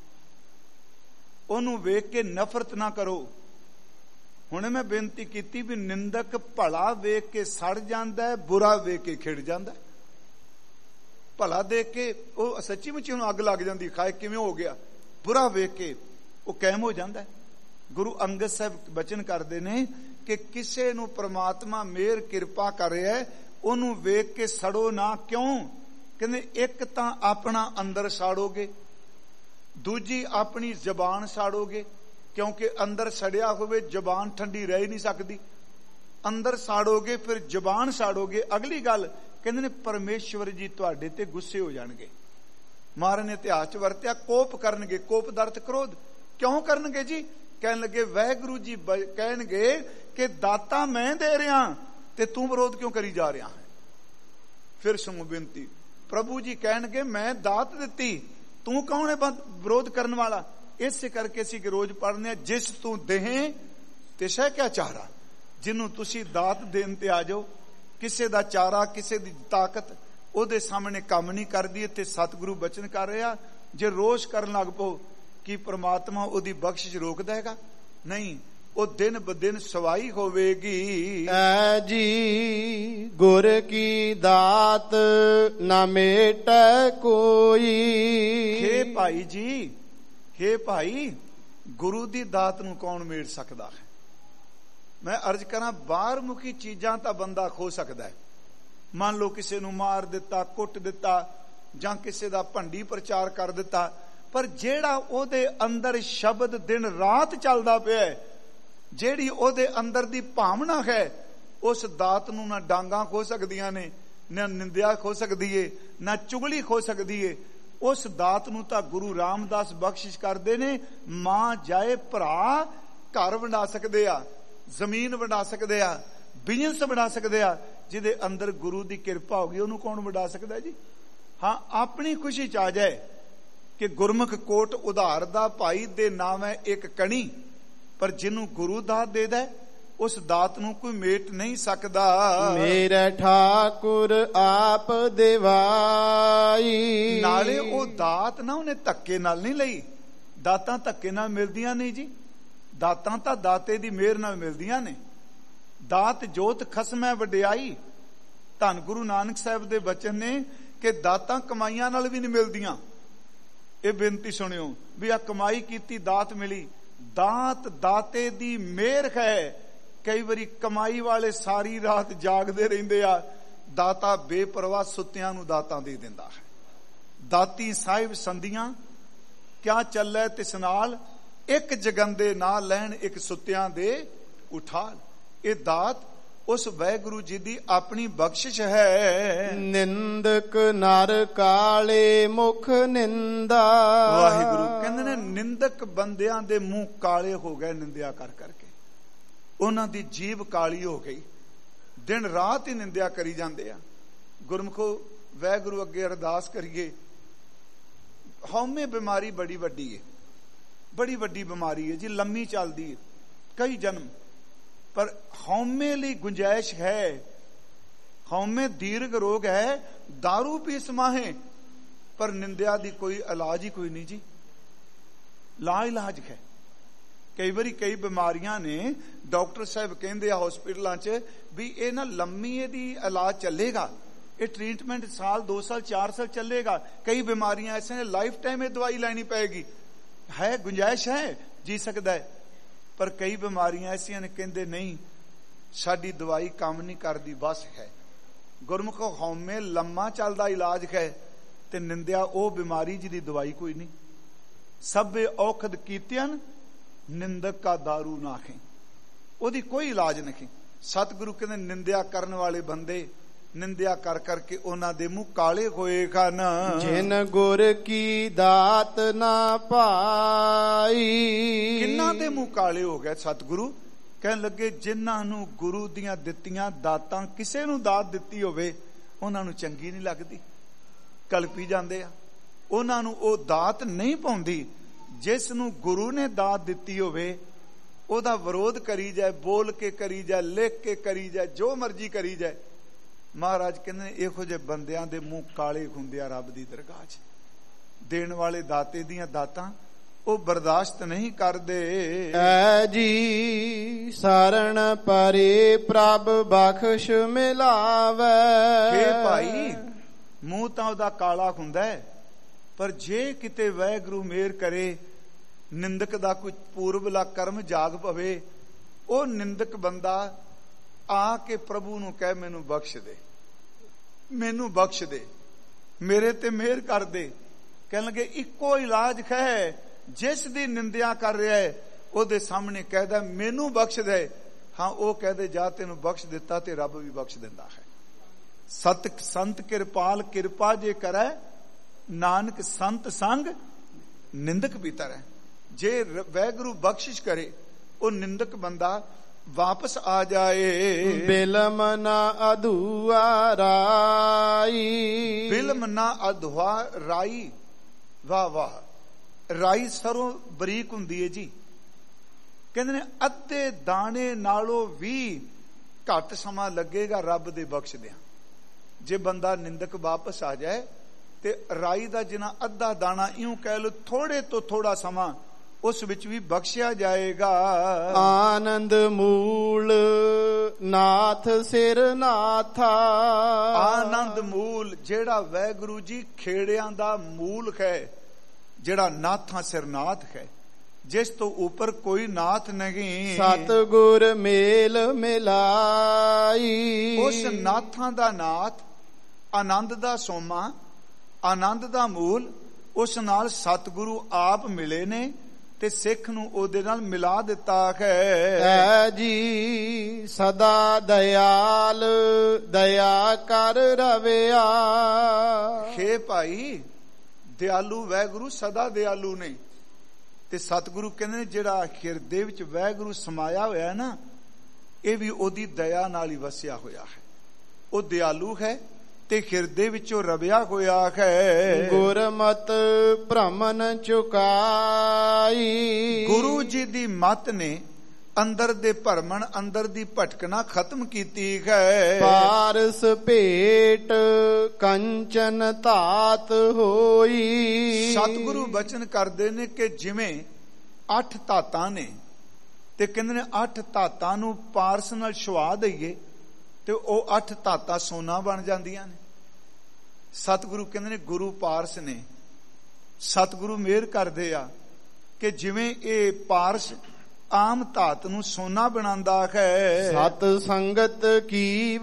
B: ਉਹਨੂੰ ਵੇਖ ਕੇ ਨਫ਼ਰਤ ਨਾ ਕਰੋ। ਹੁਣੇ ਮੈਂ ਬੇਨਤੀ ਕੀਤੀ ਵੀ ਨਿੰਦਕ ਭਲਾ ਵੇਖ ਕੇ ਸੜ ਜਾਂਦਾ ਹੈ, ਬੁਰਾ ਵੇਖ ਕੇ ਖਿੜ ਜਾਂਦਾ ਹੈ। ਭਲਾ ਦੇਖ ਕੇ ਉਹ ਸੱਚੀ ਮੁੱਚੀ ਉਹਨੂੰ ਅੱਗ ਲੱਗ ਜਾਂਦੀ, ਖਾਏ ਕਿਵੇਂ ਹੋ ਗਿਆ। ਬੁਰਾ ਵੇਖ ਕੇ ਉਹ ਕਾਇਮ ਹੋ ਜਾਂਦਾ ਹੈ। ਗੁਰੂ ਅੰਗਦ ਸਾਹਿਬ ਬਚਨ ਕਰਦੇ ਨੇ ਕਿ ਕਿਸੇ ਨੂੰ ਪ੍ਰਮਾਤਮਾ ਮਿਹਰ ਕਿਰਪਾ ਕਰ ਰਿਹਾ ਹੈ, ਉਹਨੂੰ ਵੇਖ ਕੇ ਸੜੋ ਨਾ। ਕਿਉਂ? ਕਹਿੰਦੇ ਇੱਕ ਤਾਂ ਆਪਣਾ ਅੰਦਰ ਸਾੜੋਗੇ, ਦੂਜੀ ਆਪਣੀ ਜ਼ਬਾਨ ਸਾੜੋਗੇ, ਕਿਉਂਕਿ ਅੰਦਰ ਸੜਿਆ ਹੋਵੇ ਜ਼ਬਾਨ ਠੰਡੀ ਰਹਿ ਨਹੀਂ ਸਕਦੀ। ਅੰਦਰ ਸਾੜੋਗੇ ਫਿਰ ਜ਼ਬਾਨ ਸਾੜੋਗੇ। ਅਗਲੀ ਗੱਲ ਕਹਿੰਦੇ ਨੇ ਪਰਮੇਸ਼ਵਰ ਜੀ ਤੁਹਾਡੇ ਤੇ ਗੁੱਸੇ ਹੋ ਜਾਣਗੇ। ਮਹਾਰਾਜ ਨੇ ਇਤਿਹਾਸ 'ਚ ਵਰਤਿਆ ਕੋਪ ਕਰਨਗੇ। ਕੋਪ ਦਾ ਅਰਥ ਕ੍ਰੋਧ। ਕਿਉਂ ਕਰਨਗੇ ਜੀ? ਕਹਿਣ ਲੱਗੇ ਵਾਹਿਗੁਰੂ ਜੀ ਕਹਿਣਗੇ ਕਿ ਦਾਤਾ ਮੈਂ ਦੇ ਰਿਹਾ ਤੇ ਤੂੰ ਵਿਰੋਧ ਕਿਉਂ ਕਰੀ ਜਾ ਰਿਹਾ ਹੈ। ਫਿਰ ਸੁਣੋ ਬੇਨਤੀ, ਪ੍ਰਭੂ ਜੀ ਕਹਿਣਗੇ ਮੈਂ ਦਾਤ ਦਿੱਤੀ, ਤੂੰ ਕੌਣ ਹੈ ਵਿਰੋਧ ਕਰਨ ਵਾਲਾ। ਇਸੇ ਕਰਕੇ ਅਸੀਂ ਕਿ ਰੋਜ਼ ਪੜ੍ਹਨੇ ਆ, ਜਿਸ ਤੂੰ ਦੇਹ ਤਿਸੈ ਕਿਆ ਚਾਰਾ। ਜਿਹਨੂੰ ਤੁਸੀਂ ਦਾਤ ਦੇਣ ਤੇ ਆ ਜਾਓ, ਕਿਸੇ ਦਾ ਚਾਰਾ, ਕਿਸੇ ਦੀ ਤਾਕਤ ਉਹਦੇ ਸਾਹਮਣੇ ਕੰਮ ਨਹੀਂ ਕਰਦੀ। ਤੇ ਸਤਿਗੁਰੂ ਬਚਨ ਕਰ ਰਿਹਾ, ਜੇ ਰੋਸ਼ ਕਰਨ ਲੱਗ ਪਓ ਕਿ ਪ੍ਰਮਾਤਮਾ ਉਹਦੀ ਬਖਸ਼ਿਸ਼ ਰੋਕ ਦੇਗਾ? ਨਹੀਂ, ਉਹ ਦਿਨ ਬ ਦਿਨ ਸਵਾਈ ਹੋਵੇਗੀ।
A: ਐ ਜੀ ਗੁਰ ਕੀ ਦਾਤ ਨਾ ਮੇਟੈ ਕੋਈ।
B: ਹੇ ਭਾਈ ਜੀ, ਹੇ ਭਾਈ, ਗੁਰੂ ਦੀ ਦਾਤ ਨੂੰ ਕੌਣ ਮੇਟ ਸਕਦਾ ਹੈ? ਮੈਂ ਅਰਜ਼ ਕਰਾਂ, ਬਾਹਰ ਮੁਖੀ ਚੀਜ਼ਾਂ ਤਾਂ ਬੰਦਾ ਖੋ ਸਕਦਾ ਹੈ। ਮੰਨ ਲਓ ਕਿਸੇ ਨੂੰ ਮਾਰ ਦਿੱਤਾ, ਕੁੱਟ ਦਿੱਤਾ, ਜਾਂ ਕਿਸੇ ਦਾ ਭੰਡੀ ਪ੍ਰਚਾਰ ਕਰ ਦਿੱਤਾ, ਪਰ ਜਿਹੜਾ ਉਹਦੇ ਅੰਦਰ ਸ਼ਬਦ ਦਿਨ ਰਾਤ ਚੱਲਦਾ ਪਿਆ, ਜਿਹੜੀ ਉਹਦੇ ਅੰਦਰ ਦੀ ਭਾਵਨਾ ਹੈ, ਉਸ ਦਾਤ ਨੂੰ ਨਾ ਡਾਂਗਾਂ ਖੋ ਸਕਦੀਆਂ ਨੇ, ਨਾ ਨਿੰਦਿਆ ਖੋ ਸਕਦੀ ਏ, ਨਾ ਚੁਗਲੀ ਖੋ ਸਕਦੀ ਏ। ਉਸ ਦਾਤ ਨੂੰ ਤਾਂ ਗੁਰੂ ਰਾਮਦਾਸ ਬਖਸ਼ਿਸ਼ ਕਰਦੇ ਨੇ। ਮਾਂ ਜਾਏ ਭਰਾ ਘਰ ਵੰਡਾ ਸਕਦੇ ਆ, ਜ਼ਮੀਨ ਵੰਡਾ ਸਕਦੇ ਆ, ਬਿਜ਼ਨਸ ਵੰਡਾ ਸਕਦੇ ਆ। ਜਿਹਦੇ ਅੰਦਰ ਗੁਰੂ ਦੀ ਕਿਰਪਾ ਹੋ ਗਈ, ਉਹਨੂੰ ਕੌਣ ਵੰਡਾ ਸਕਦਾ ਜੀ? ਹਾਂ, ਆਪਣੀ ਖੁਸ਼ੀ ਚ ਆ ਜਾਏ ਕਿ ਗੁਰਮੁਖ ਕੋਟ ਉਧਾਰ ਦਾ ਭਾਈ ਦੇ ਨਾਮ ਹੈ ਇੱਕ ਕਣੀ, ਪਰ ਜਿਹਨੂੰ ਗੁਰੂ ਦਾਤ ਦੇ ਦੇ, ਉਸ ਦਾਤ ਨੂੰ ਕੋਈ ਮੇਟ ਨਹੀਂ ਸਕਦਾ।
A: ਮੇਰੇ ਠਾਕੁਰ ਆਪ ਦੇਵਾਈ।
B: ਨਾਲੇ ਉਹ ਦਾਤ ਨਾ ਉਹਨੇ ਧੱਕੇ ਨਾਲ ਨਹੀਂ ਲਈ। ਦਾਤਾਂ ਧੱਕੇ ਨਾਲ ਮਿਲਦੀਆਂ ਨਹੀਂ ਜੀ, ਦਾਤਾਂ ਤਾਂ ਦਾਤੇ ਦੀ ਮਿਹਰ ਨਾਲ ਮਿਲਦੀਆਂ ਨੇ। ਦਾਤ ਜੋਤ ਖਸਮੈ ਵਡਿਆਈ। ਧੰਨ ਗੁਰੂ ਨਾਨਕ ਸਾਹਿਬ ਦੇ ਬਚਨ ਨੇ ਕਿ ਦਾਤਾਂ ਕਮਾਈਆਂ ਨਾਲ ਵੀ ਨਹੀਂ ਮਿਲਦੀਆਂ। ਇਹ ਬੇਨਤੀ ਸੁਣਿਓ ਵੀ ਆ ਕਮਾਈ ਕੀਤੀ, ਦਾਤ ਮਿਲੀ। ਦਾਤ ਦਾਤੇ ਦੀ ਮਿਹਰ ਹੈ। ਕਈ ਵਾਰੀ ਕਮਾਈ ਵਾਲੇ ਸਾਰੀ ਰਾਤ ਜਾਗਦੇ ਰਹਿੰਦੇ ਆ, ਦਾਤਾ ਬੇਪਰਵਾਹ ਸੁੱਤਿਆਂ ਨੂੰ ਦਾਤਾਂ ਦੇ ਦਿੰਦਾ ਹੈ। ਦਾਤੀ ਸਾਹਿਬ ਸੰਧੀਆਂ ਕਿਆ ਚੱਲੇ ਤਿਸ ਨਾਲ, ਇੱਕ ਜਗੰਦੇ ਨਾ ਲੈਣ ਇੱਕ ਸੁੱਤਿਆਂ ਦੇ ਉਠਾਲ। ਇਹ ਦਾਤ ਉਸ ਵਾਹਿਗੁਰੂ ਜੀ ਦੀ ਆਪਣੀ ਬਖਸ਼ਿਸ਼ ਹੈ।
A: ਨਿੰਦਕ ਨਰ ਕਾਲੇ ਮੁਖ ਨਿੰਦਾ।
B: ਵਾਹਿਗੁਰੂ ਕਹਿੰਦੇ ਨੇ ਨਿੰਦਕ ਬੰਦਿਆਂ ਦੇ ਮੂੰਹ ਕਾਲੇ ਹੋ ਗਏ ਨਿੰਦਿਆ ਕਰ ਕਰਕੇ। ਉਹਨਾਂ ਦੀ ਜੀਭ ਕਾਲੀ ਹੋ ਗਈ, ਦਿਨ ਰਾਤ ਹੀ ਨਿੰਦਿਆ ਕਰੀ ਜਾਂਦੇ ਆ। ਗੁਰਮੁਖੋ, ਵਾਹਿਗੁਰੂ ਅੱਗੇ ਅਰਦਾਸ ਕਰੀਏ। ਹਉਮੈ ਬਿਮਾਰੀ ਬੜੀ ਵੱਡੀ ਹੈ, ਬੜੀ ਵੱਡੀ ਬਿਮਾਰੀ ਹੈ ਜੀ, ਲੰਮੀ ਚੱਲਦੀ ਹੈ, ਕਈ ਜਨਮ। ਪਰ ਹਉਮੈ ਲਈ ਗੁੰਜਾਇਸ਼ ਹੈ। ਹਉਮੈ ਦੀਰਘ ਰੋਗ ਹੈ, दारू ਪੀ ਸਮਾਹੇ, ਪਰ ਨਿੰਦਿਆ ਦੀ ਕੋਈ ਇਲਾਜ ਹੀ ਕੋਈ ਨਹੀਂ ਜੀ। ਲਾ ਇਲਾਜ ਹੈ। ਕਈ ਵਾਰੀ ਕਈ ਬਿਮਾਰੀਆਂ ਨੇ, ਡਾਕਟਰ ਸਾਹਿਬ ਕਹਿੰਦੇ ਆ ਹਸਪੀਟਲਾਂ 'ਚ ਵੀ ਇਹ ਨਾ ਲੰਮੀ ਇਹਦੀ ਇਲਾਜ ਚੱਲੇਗਾ, ਇਹ ਟ੍ਰੀਟਮੈਂਟ ਸਾਲ 2 ਸਾਲ 4 ਸਾਲ ਚੱਲੇਗਾ। ਕਈ ਬਿਮਾਰੀਆਂ ਐਸੇ ਨੇ ਲਾਈਫ ਟਾਈਮ ਇਹ ਦਵਾਈ ਲੈਣੀ ਪਏਗੀ। ਹੈ ਗੁੰਜਾਇਸ਼ ਹੈ, ਜੀ ਸਕਦਾ ਹੈ। ਪਰ ਕਈ ਬਿਮਾਰੀਆਂ ਐਸੀਆਂ ਨੇ ਕਹਿੰਦੇ ਨਹੀਂ, ਸਾਡੀ ਦਵਾਈ ਕੰਮ ਨਹੀਂ ਕਰਦੀ, ਬਸ ਹੈ। ਗੁਰਮੁਖ ਹਉਮੈ ਲੰਮਾ ਚੱਲਦਾ ਇਲਾਜ ਹੈ, ਤੇ ਨਿੰਦਿਆ ਉਹ ਬਿਮਾਰੀ ਜਿਹਦੀ ਦਵਾਈ ਕੋਈ ਨਹੀਂ। ਸਭੇ ਔਖਦ ਕੀਤਿਆਂ ਨਿੰਦਕ ਕਾ ਦਾਰੂ ਨਾਖੇ, ਉਹਦੀ ਕੋਈ ਇਲਾਜ ਨਹੀਂ। ਸਤਿਗੁਰੂ ਕਹਿੰਦੇ ਨਿੰਦਿਆ ਕਰਨ ਵਾਲੇ ਬੰਦੇ ਨਿੰਦਿਆ ਕਰ ਕਰਕੇ ਉਹਨਾਂ ਦੇ ਮੂੰਹ ਕਾਲੇ ਹੋਏ ਹਨ।
A: ਜਿਨ ਗੁਰ ਕੀ ਦਾਤ ਨਾ ਪਾਈ।
B: ਕਿੰਨਾਂ ਦੇ ਮੂੰਹ ਕਾਲੇ ਹੋ ਗਏ? ਸਤਿਗੁਰੂ ਕਹਿਣ ਲੱਗੇ ਜਿਨ੍ਹਾਂ ਨੂੰ ਗੁਰੂ ਦੀਆਂ ਦਿੱਤੀਆਂ ਦਾਤਾਂ, ਕਿਸੇ ਨੂੰ ਦਾਤ ਦਿੱਤੀ ਹੋਵੇ ਉਹਨਾਂ ਨੂੰ ਚੰਗੀ ਨਹੀਂ ਲੱਗਦੀ, ਕਲਪੀ ਜਾਂਦੇ ਆ। ਉਹਨਾਂ ਨੂੰ ਉਹ ਦਾਤ ਨਹੀਂ ਪਾਉਂਦੀ। ਜਿਸ ਨੂੰ ਗੁਰੂ ਨੇ ਦਾਤ ਦਿੱਤੀ ਹੋਵੇ ਉਹਦਾ ਵਿਰੋਧ ਕਰੀ ਜਾਏ, ਬੋਲ ਕੇ ਕਰੀ ਜਾਏ, ਲਿਖ ਕੇ ਕਰੀ ਜਾਏ, ਜੋ ਮਰਜ਼ੀ ਕਰੀ ਜਾਏ। ਮਹਾਰਾਜ ਕਹਿੰਦੇ ਇਹੋ ਜਿਹੇ ਬੰਦਿਆਂ ਦੇ ਮੂੰਹ ਕਾਲੇ ਹੁੰਦੇ ਆ ਰੱਬ ਦੀ ਦਰਗਾਹ 'ਚ। ਦੇਣ ਵਾਲੇ ਦਾਤੇ ਦੀਆਂ ਦਾਤਾਂ ਉਹ ਬਰਦਾਸ਼ਤ ਨਹੀਂ ਕਰਦੇ।
A: ਐ ਜੀ ਸਰਣ ਪਰੇ ਪ੍ਰਭ ਬਖਸ਼ ਮਿਲਾਵੇ।
B: ਹੇ ਭਾਈ, ਮੂੰਹ ਤਾਂ ਉਹਦਾ ਕਾਲਾ ਹੁੰਦਾ ਹੈ, ਪਰ ਜੇ ਕਿਤੇ ਵਾਹਿਗੁਰੂ ਮਿਹਰ ਕਰੇ, ਨਿੰਦਕ ਦਾ ਕੋਈ ਪੂਰਬਲਾ ਕਰਮ ਜਾਗ ਪਵੇ, ਉਹ ਨਿੰਦਕ ਬੰਦਾ ਆ ਕੇ ਪ੍ਰਭੂ ਨੂੰ ਕਹੇ ਮੈਨੂੰ ਬਖਸ਼ ਦੇ, ਮੈਨੂੰ ਬਖਸ਼ ਦੇ, ਮੇਰੇ ਤੇ ਮਿਹਰ ਕਰ ਦੇ। ਕਹਿਣ ਲੱਗੇ ਇੱਕੋ ਇਲਾਜ ਹੈ, ਜਿਸ ਦੀ ਨਿੰਦਿਆ ਕਰ ਰਿਹਾ ਹੈ ਉਹਦੇ ਸਾਹਮਣੇ ਕਹਿਦਾ ਮੈਨੂੰ ਬਖਸ਼ ਦੇ। ਹਾਂ, ਉਹ ਕਹਦੇ ਜਾ ਤੈਨੂੰ ਬਖਸ਼ ਦਿੱਤਾ ਤੇ ਰੱਬ ਵੀ ਬਖਸ਼ ਦਿੰਦਾ ਹੈ। ਸਤ ਸੰਤ ਕਿਰਪਾਲ ਕਿਰਪਾ ਜੇ ਕਰੈ, ਨਾਨਕ ਸੰਤ ਸੰਗ ਨਿੰਦਕ ਭੀਤਰ ਹੈ। ਜੇ ਵਾਹਿਗੁਰੂ ਬਖਸ਼ਿਸ਼ ਕਰੇ, ਉਹ ਨਿੰਦਕ ਬੰਦਾ ਵਾਪਸ ਆ ਜਾਏ।
A: ਬਿਲਮ ਨਾ ਅਧੂਆ ਰਾਈ।
B: ਬਿਲਮ ਨਾ ਅਧੂਆ ਰਾਈ। ਵਾਹ ਵਾਹ, ਰਾਈ ਸਰੋਂ ਬਰੀਕ ਹੁੰਦੀ ਹੈ ਜੀ, ਕਹਿੰਦੇ ਨੇ ਅੱਧੇ ਦਾਣੇ ਨਾਲੋਂ ਵੀ ਘੱਟ ਸਮਾਂ ਲੱਗੇਗਾ ਰੱਬ ਦੇ ਬਖਸ਼ਦਿਆਂ। ਜੇ ਬੰਦਾ ਨਿੰਦਕ ਵਾਪਸ ਆ ਜਾਏ ਤੇ ਰਾਈ ਦਾ ਜਿੰਨਾ ਅੱਧਾ ਦਾਣਾ, ਇਉਂ ਕਹਿ ਲੋ ਥੋੜੇ ਤੋਂ ਥੋੜਾ ਸਮਾਂ ਉਸ ਵਿੱਚ ਵੀ ਬਖਸ਼ਿਆ ਜਾਏਗਾ।
A: ਆਨੰਦ ਮੂਲ ਨਾਥ ਸਿਰ ਨਾਥਾ।
B: ਆਨੰਦ ਮੂਲ, ਜਿਹੜਾ ਵਾਹਿਗੁਰੂ ਜੀ ਖੇੜਿਆਂ ਦਾ ਮੂਲ ਹੈ, ਜਿਹੜਾ ਨਾਥਾਂ ਸਿਰ ਨਾਥ ਹੈ, ਜਿਸ ਤੋਂ ਉੱਪਰ ਕੋਈ ਨਾਥ ਨਹੀਂ।
A: ਸਤਿਗੁਰ ਮੇਲ ਮਿਲਾਈ।
B: ਉਸ ਨਾਥਾਂ ਦਾ ਨਾਥ, ਆਨੰਦ ਦਾ ਸੋਮਾ, ਆਨੰਦ ਦਾ ਮੂਲ, ਉਸ ਨਾਲ ਸਤਿਗੁਰੂ ਆਪ ਮਿਲੇ ਨੇ ਤੇ ਸਿੱਖ ਨੂੰ ਉਹਦੇ ਨਾਲ ਮਿਲਾ ਦਿੱਤਾ ਹੈ।
A: ਐ ਜੀ ਸਦਾ ਦਇਆਲ ਦਇਆ ਕਰ ਰਵਿਆ।
B: ਹੇ ਭਾਈ, ਦਿਆਲੂ ਵਾਹਿਗੁਰੂ ਸਦਾ ਦਿਆਲੂ ਨੇ। ਤੇ ਸਤਿਗੁਰੂ ਕਹਿੰਦੇ ਨੇ ਜਿਹੜਾ ਹਿਰਦੇ ਵਿੱਚ ਵਾਹਿਗੁਰੂ ਸਮਾਇਆ ਹੋਇਆ ਨਾ, ਇਹ ਵੀ ਉਹਦੀ ਦਇਆ ਨਾਲ ਹੀ ਵਸਿਆ ਹੋਇਆ ਹੈ। ਉਹ ਦਿਆਲੂ ਹੈ ਤੇ ਹਿਰਦੇ ਵਿੱਚੋਂ ਰਵਿਆ ਹੋਇਆ ਹੈ।
A: ਗੁਰਮਤਿ ਭ੍ਰਮਨ ਚੁਕਾਈ।
B: ਗੁਰੂ ਜੀ ਦੀ ਮੱਤ ਨੇ ਅੰਦਰ ਦੇ ਭਰਮਣ, ਅੰਦਰ ਦੀ ਭਟਕਣਾ ਖਤਮ ਕੀਤੀ ਹੈ।
A: ਪਾਰਸ ਭੇਟ ਕੰਚਨ ਧਾਤ ਹੋਈ।
B: ਸਤਿਗੁਰੂ ਬਚਨ ਕਰਦੇ ਨੇ ਕਿ ਜਿਵੇਂ 8 ਧਾਤਾਂ ਨੇ, ਤੇ ਕਹਿੰਦੇ ਨੇ 8 ਧਾਤਾਂ ਨੂੰ ਪਾਰਸ ਨਾਲ ਛੁਆ ਦਈਏ ਤੇ ਉਹ 8 ਧਾਤਾਂ ਸੋਨਾ ਬਣ ਜਾਂਦੀਆਂ ਨੇ। ਸਤਿਗੁਰੂ ਕਹਿੰਦੇ ਨੇ ਗੁਰੂ ਪਾਰਸ ਨੇ। ਸਤਿਗੁਰੂ ਮਿਹਰ ਕਰਦੇ ਆ ਕਿ ਜਿਵੇਂ ਇਹ ਪਾਰਸ ਆਮ ਧਾਤ ਨੂੰ ਸੋਨਾ ਬਣਾਉਂਦਾ ਹੈ।
A: ਸਤ ਸੰਗਤ ਕੀ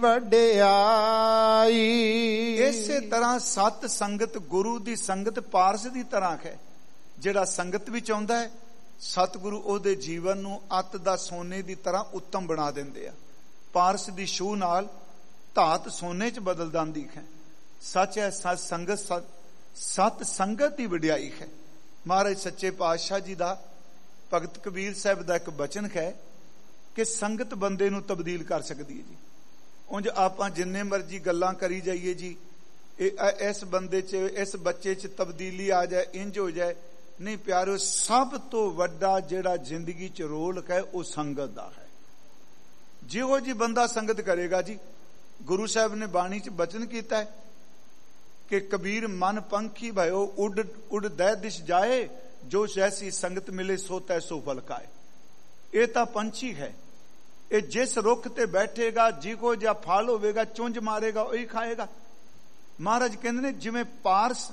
A: ਵਡਿਆਈ।
B: ਇਸੇ ਤਰ੍ਹਾਂ ਸਤ ਸੰਗਤ, ਗੁਰੂ ਦੀ ਸੰਗਤ ਪਾਰਸ ਦੀ ਤਰ੍ਹਾਂ ਹੈ। ਜਿਹੜਾ ਸੰਗਤ ਵਿੱਚ ਆਉਂਦਾ ਹੈ, ਸਤਿਗੁਰੂ ਉਹਦੇ ਜੀਵਨ ਨੂੰ ਅੱਤ ਦਾ ਸੋਨੇ ਦੀ ਤਰ੍ਹਾਂ ਉੱਤਮ ਬਣਾ ਦਿੰਦੇ ਆ। ਪਾਰਸ ਦੀ ਛੂਹ ਨਾਲ ਧਾਤ ਸੋਨੇ 'ਚ ਬਦਲ ਜਾਂਦੀ ਹੈ। ਸੱਚ ਹੈ, ਸਤ ਸੰਗਤ, ਸਤ ਸੰਗਤ ਦੀ ਵਡਿਆਈ ਹੈ। ਮਹਾਰਾਜ ਸੱਚੇ ਪਾਤਸ਼ਾਹ ਜੀ ਦਾ, ਭਗਤ ਕਬੀਰ ਸਾਹਿਬ ਦਾ ਇੱਕ ਬਚਨ ਹੈ ਕਿ ਸੰਗਤ ਬੰਦੇ ਨੂੰ ਤਬਦੀਲ ਕਰ ਸਕਦੀ ਹੈ ਜੀ। ਉਂਝ ਆਪਾਂ ਜਿੰਨੇ ਮਰਜੀ ਗੱਲਾਂ ਕਰੀ ਜਾਈਏ ਜੀ, ਇਸ ਬੰਦੇ 'ਚ, ਇਸ ਬੱਚੇ 'ਚ ਤਬਦੀਲੀ ਆ ਜਾਏ, ਇੰਜ ਹੋ ਜਾਏ, ਨਹੀਂ ਪਿਆਰਿਓ, ਸਭ ਤੋਂ ਵੱਡਾ ਜਿਹੜਾ ਜ਼ਿੰਦਗੀ 'ਚ ਰੋਲ ਹੈ ਉਹ ਸੰਗਤ ਦਾ ਹੈ। ਜਿਹੋ ਜੀ ਬੰਦਾ ਸੰਗਤ ਕਰੇਗਾ ਜੀ, ਗੁਰੂ ਸਾਹਿਬ ਨੇ ਬਾਣੀ 'ਚ ਬਚਨ ਕੀਤਾ ਹੈ ਕਿ ਕਬੀਰ ਮਨ ਪੰਖੀ ਭਇਓ ਉਡ ਦੈ ਦਿਸ਼ ਜਾਏ, ਜੋ ਜੈਸੀ ਸੰਗਤ ਮਿਲੇ ਸੋ ਤੈਸੋ ਫਲ ਖਾਏ। ਇਹ ਤਾਂ ਪੰਛੀ ਹੈ, ਇਹ ਜਿਸ ਰੁੱਖ ਤੇ ਬੈਠੇਗਾ, ਜਿਹੋ ਜਿਹਾ ਫਲ ਹੋਵੇਗਾ, ਚੁੰਝ ਮਾਰੇਗਾ, ਉਹੀ ਖਾਏਗਾ। ਮਹਾਰਾਜ ਕਹਿੰਦੇ ਨੇ ਜਿਵੇਂ ਪਾਰਸ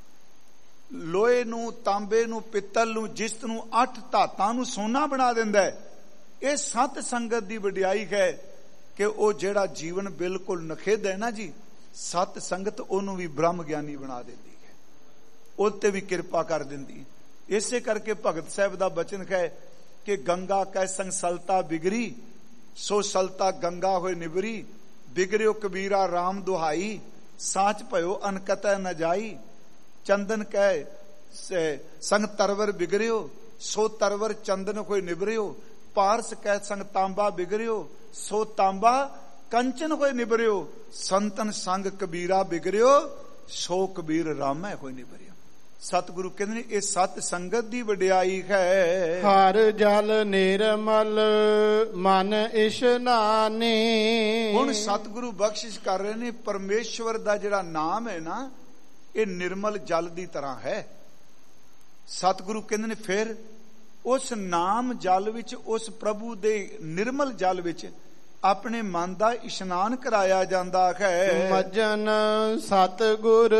B: ਲੋਹੇ ਨੂੰ, ਤਾਂਬੇ ਨੂੰ, ਪਿੱਤਲ ਨੂੰ, ਜਿਸਤ ਨੂੰ, 8 ਧਾਤਾਂ ਨੂੰ ਸੋਨਾ ਬਣਾ ਦਿੰਦਾ ਹੈ, ਇਹ ਸਤ ਸੰਗਤ ਦੀ ਵਡਿਆਈ ਹੈ ਕਿ ਉਹ ਜਿਹੜਾ ਜੀਵਨ ਬਿਲਕੁਲ ਨਖੇਧ ਹੈ ਨਾ ਜੀ, ਸਤ ਸੰਗਤ ਉਹਨੂੰ ਵੀ ਬ੍ਰਹਮ ਗਿਆਨੀ ਬਣਾ ਦਿੰਦੀ ਹੈ, ਉਹ ਤੇ ਵੀ ਕਿਰਪਾ ਕਰ ਦਿੰਦੀ ਹੈ। ਇਸੇ ਕਰਕੇ ਭਗਤ ਸਾਹਿਬ ਦਾ ਬਚਨ ਹੈ ਕਿ ਗੰਗਾ ਕੈ ਸੰਗ ਸਲਤਾ ਬਿਗਰੀ, ਸੋ ਸਲਤਾ ਗੰਗਾ ਹੋਏ ਨਿਬਰੀ। ਬਿਗਰਿਓ ਕਬੀਰਾ ਰਾਮ ਦੁਹਾਈ, ਸਾਚ ਭਇਓ ਅਨਕਤੈ ਨ ਜਾਈ। ਚੰਦਨ ਕੈ ਸੰਗ ਤਰਵਰ ਬਿਗਰਿਓ, ਸੋ ਤਰਵਰ ਚੰਦਨ ਹੋਏ ਨਿਬਰਿਓ। ਪਾਰਸ ਕੈ ਸੰਗ ਤਾਂਬਾ ਬਿਗਰਿਓ, ਸੋ ਤਾਂਬਾ ਕੰਚਨ ਹੋਏ ਨਿਬਰਿਓ। ਸੰਤਨ ਸੰਗ ਕਬੀਰਾ ਬਿਗਰਿਓ, ਸੋ ਕਬੀਰ ਰਾਮੈ ਹੋਏ ਨਿਬਰਿਓ। ਸਤਿਗੁਰੂ ਕਹਿੰਦੇ ਨੇ ਇਹ ਸਤ ਸੰਗਤ ਦੀ ਵਡਿਆਈ ਹੈ।
A: ਹਰ ਜਲ ਨਿਰਮਲ ਮਨ ਇਸ਼ਨਾਨੇ।
B: ਹੁਣ ਸਤਿਗੁਰੂ ਬਖਸ਼ਿਸ਼ ਕਰ ਰਹੇ ਨੇ, ਪਰਮੇਸ਼ਵਰ ਦਾ ਜਿਹੜਾ ਨਾਮ ਹੈ ਨਾ, ਇਹ ਨਿਰਮਲ ਜਲ ਦੀ ਤਰ੍ਹਾਂ ਹੈ। ਸਤਿਗੁਰੂ ਕਹਿੰਦੇ ਨੇ ਫਿਰ ਉਸ ਨਾਮ ਜਲ ਵਿੱਚ, ਉਸ ਪ੍ਰਭੂ ਦੇ ਨਿਰਮਲ ਜਲ ਵਿੱਚ ਆਪਣੇ ਮਨ ਦਾ ਇਸ਼ਨਾਨ ਕਰਾਇਆ ਜਾਂਦਾ ਹੈ।
A: ਮਜਨ ਸਤਿਗੁਰ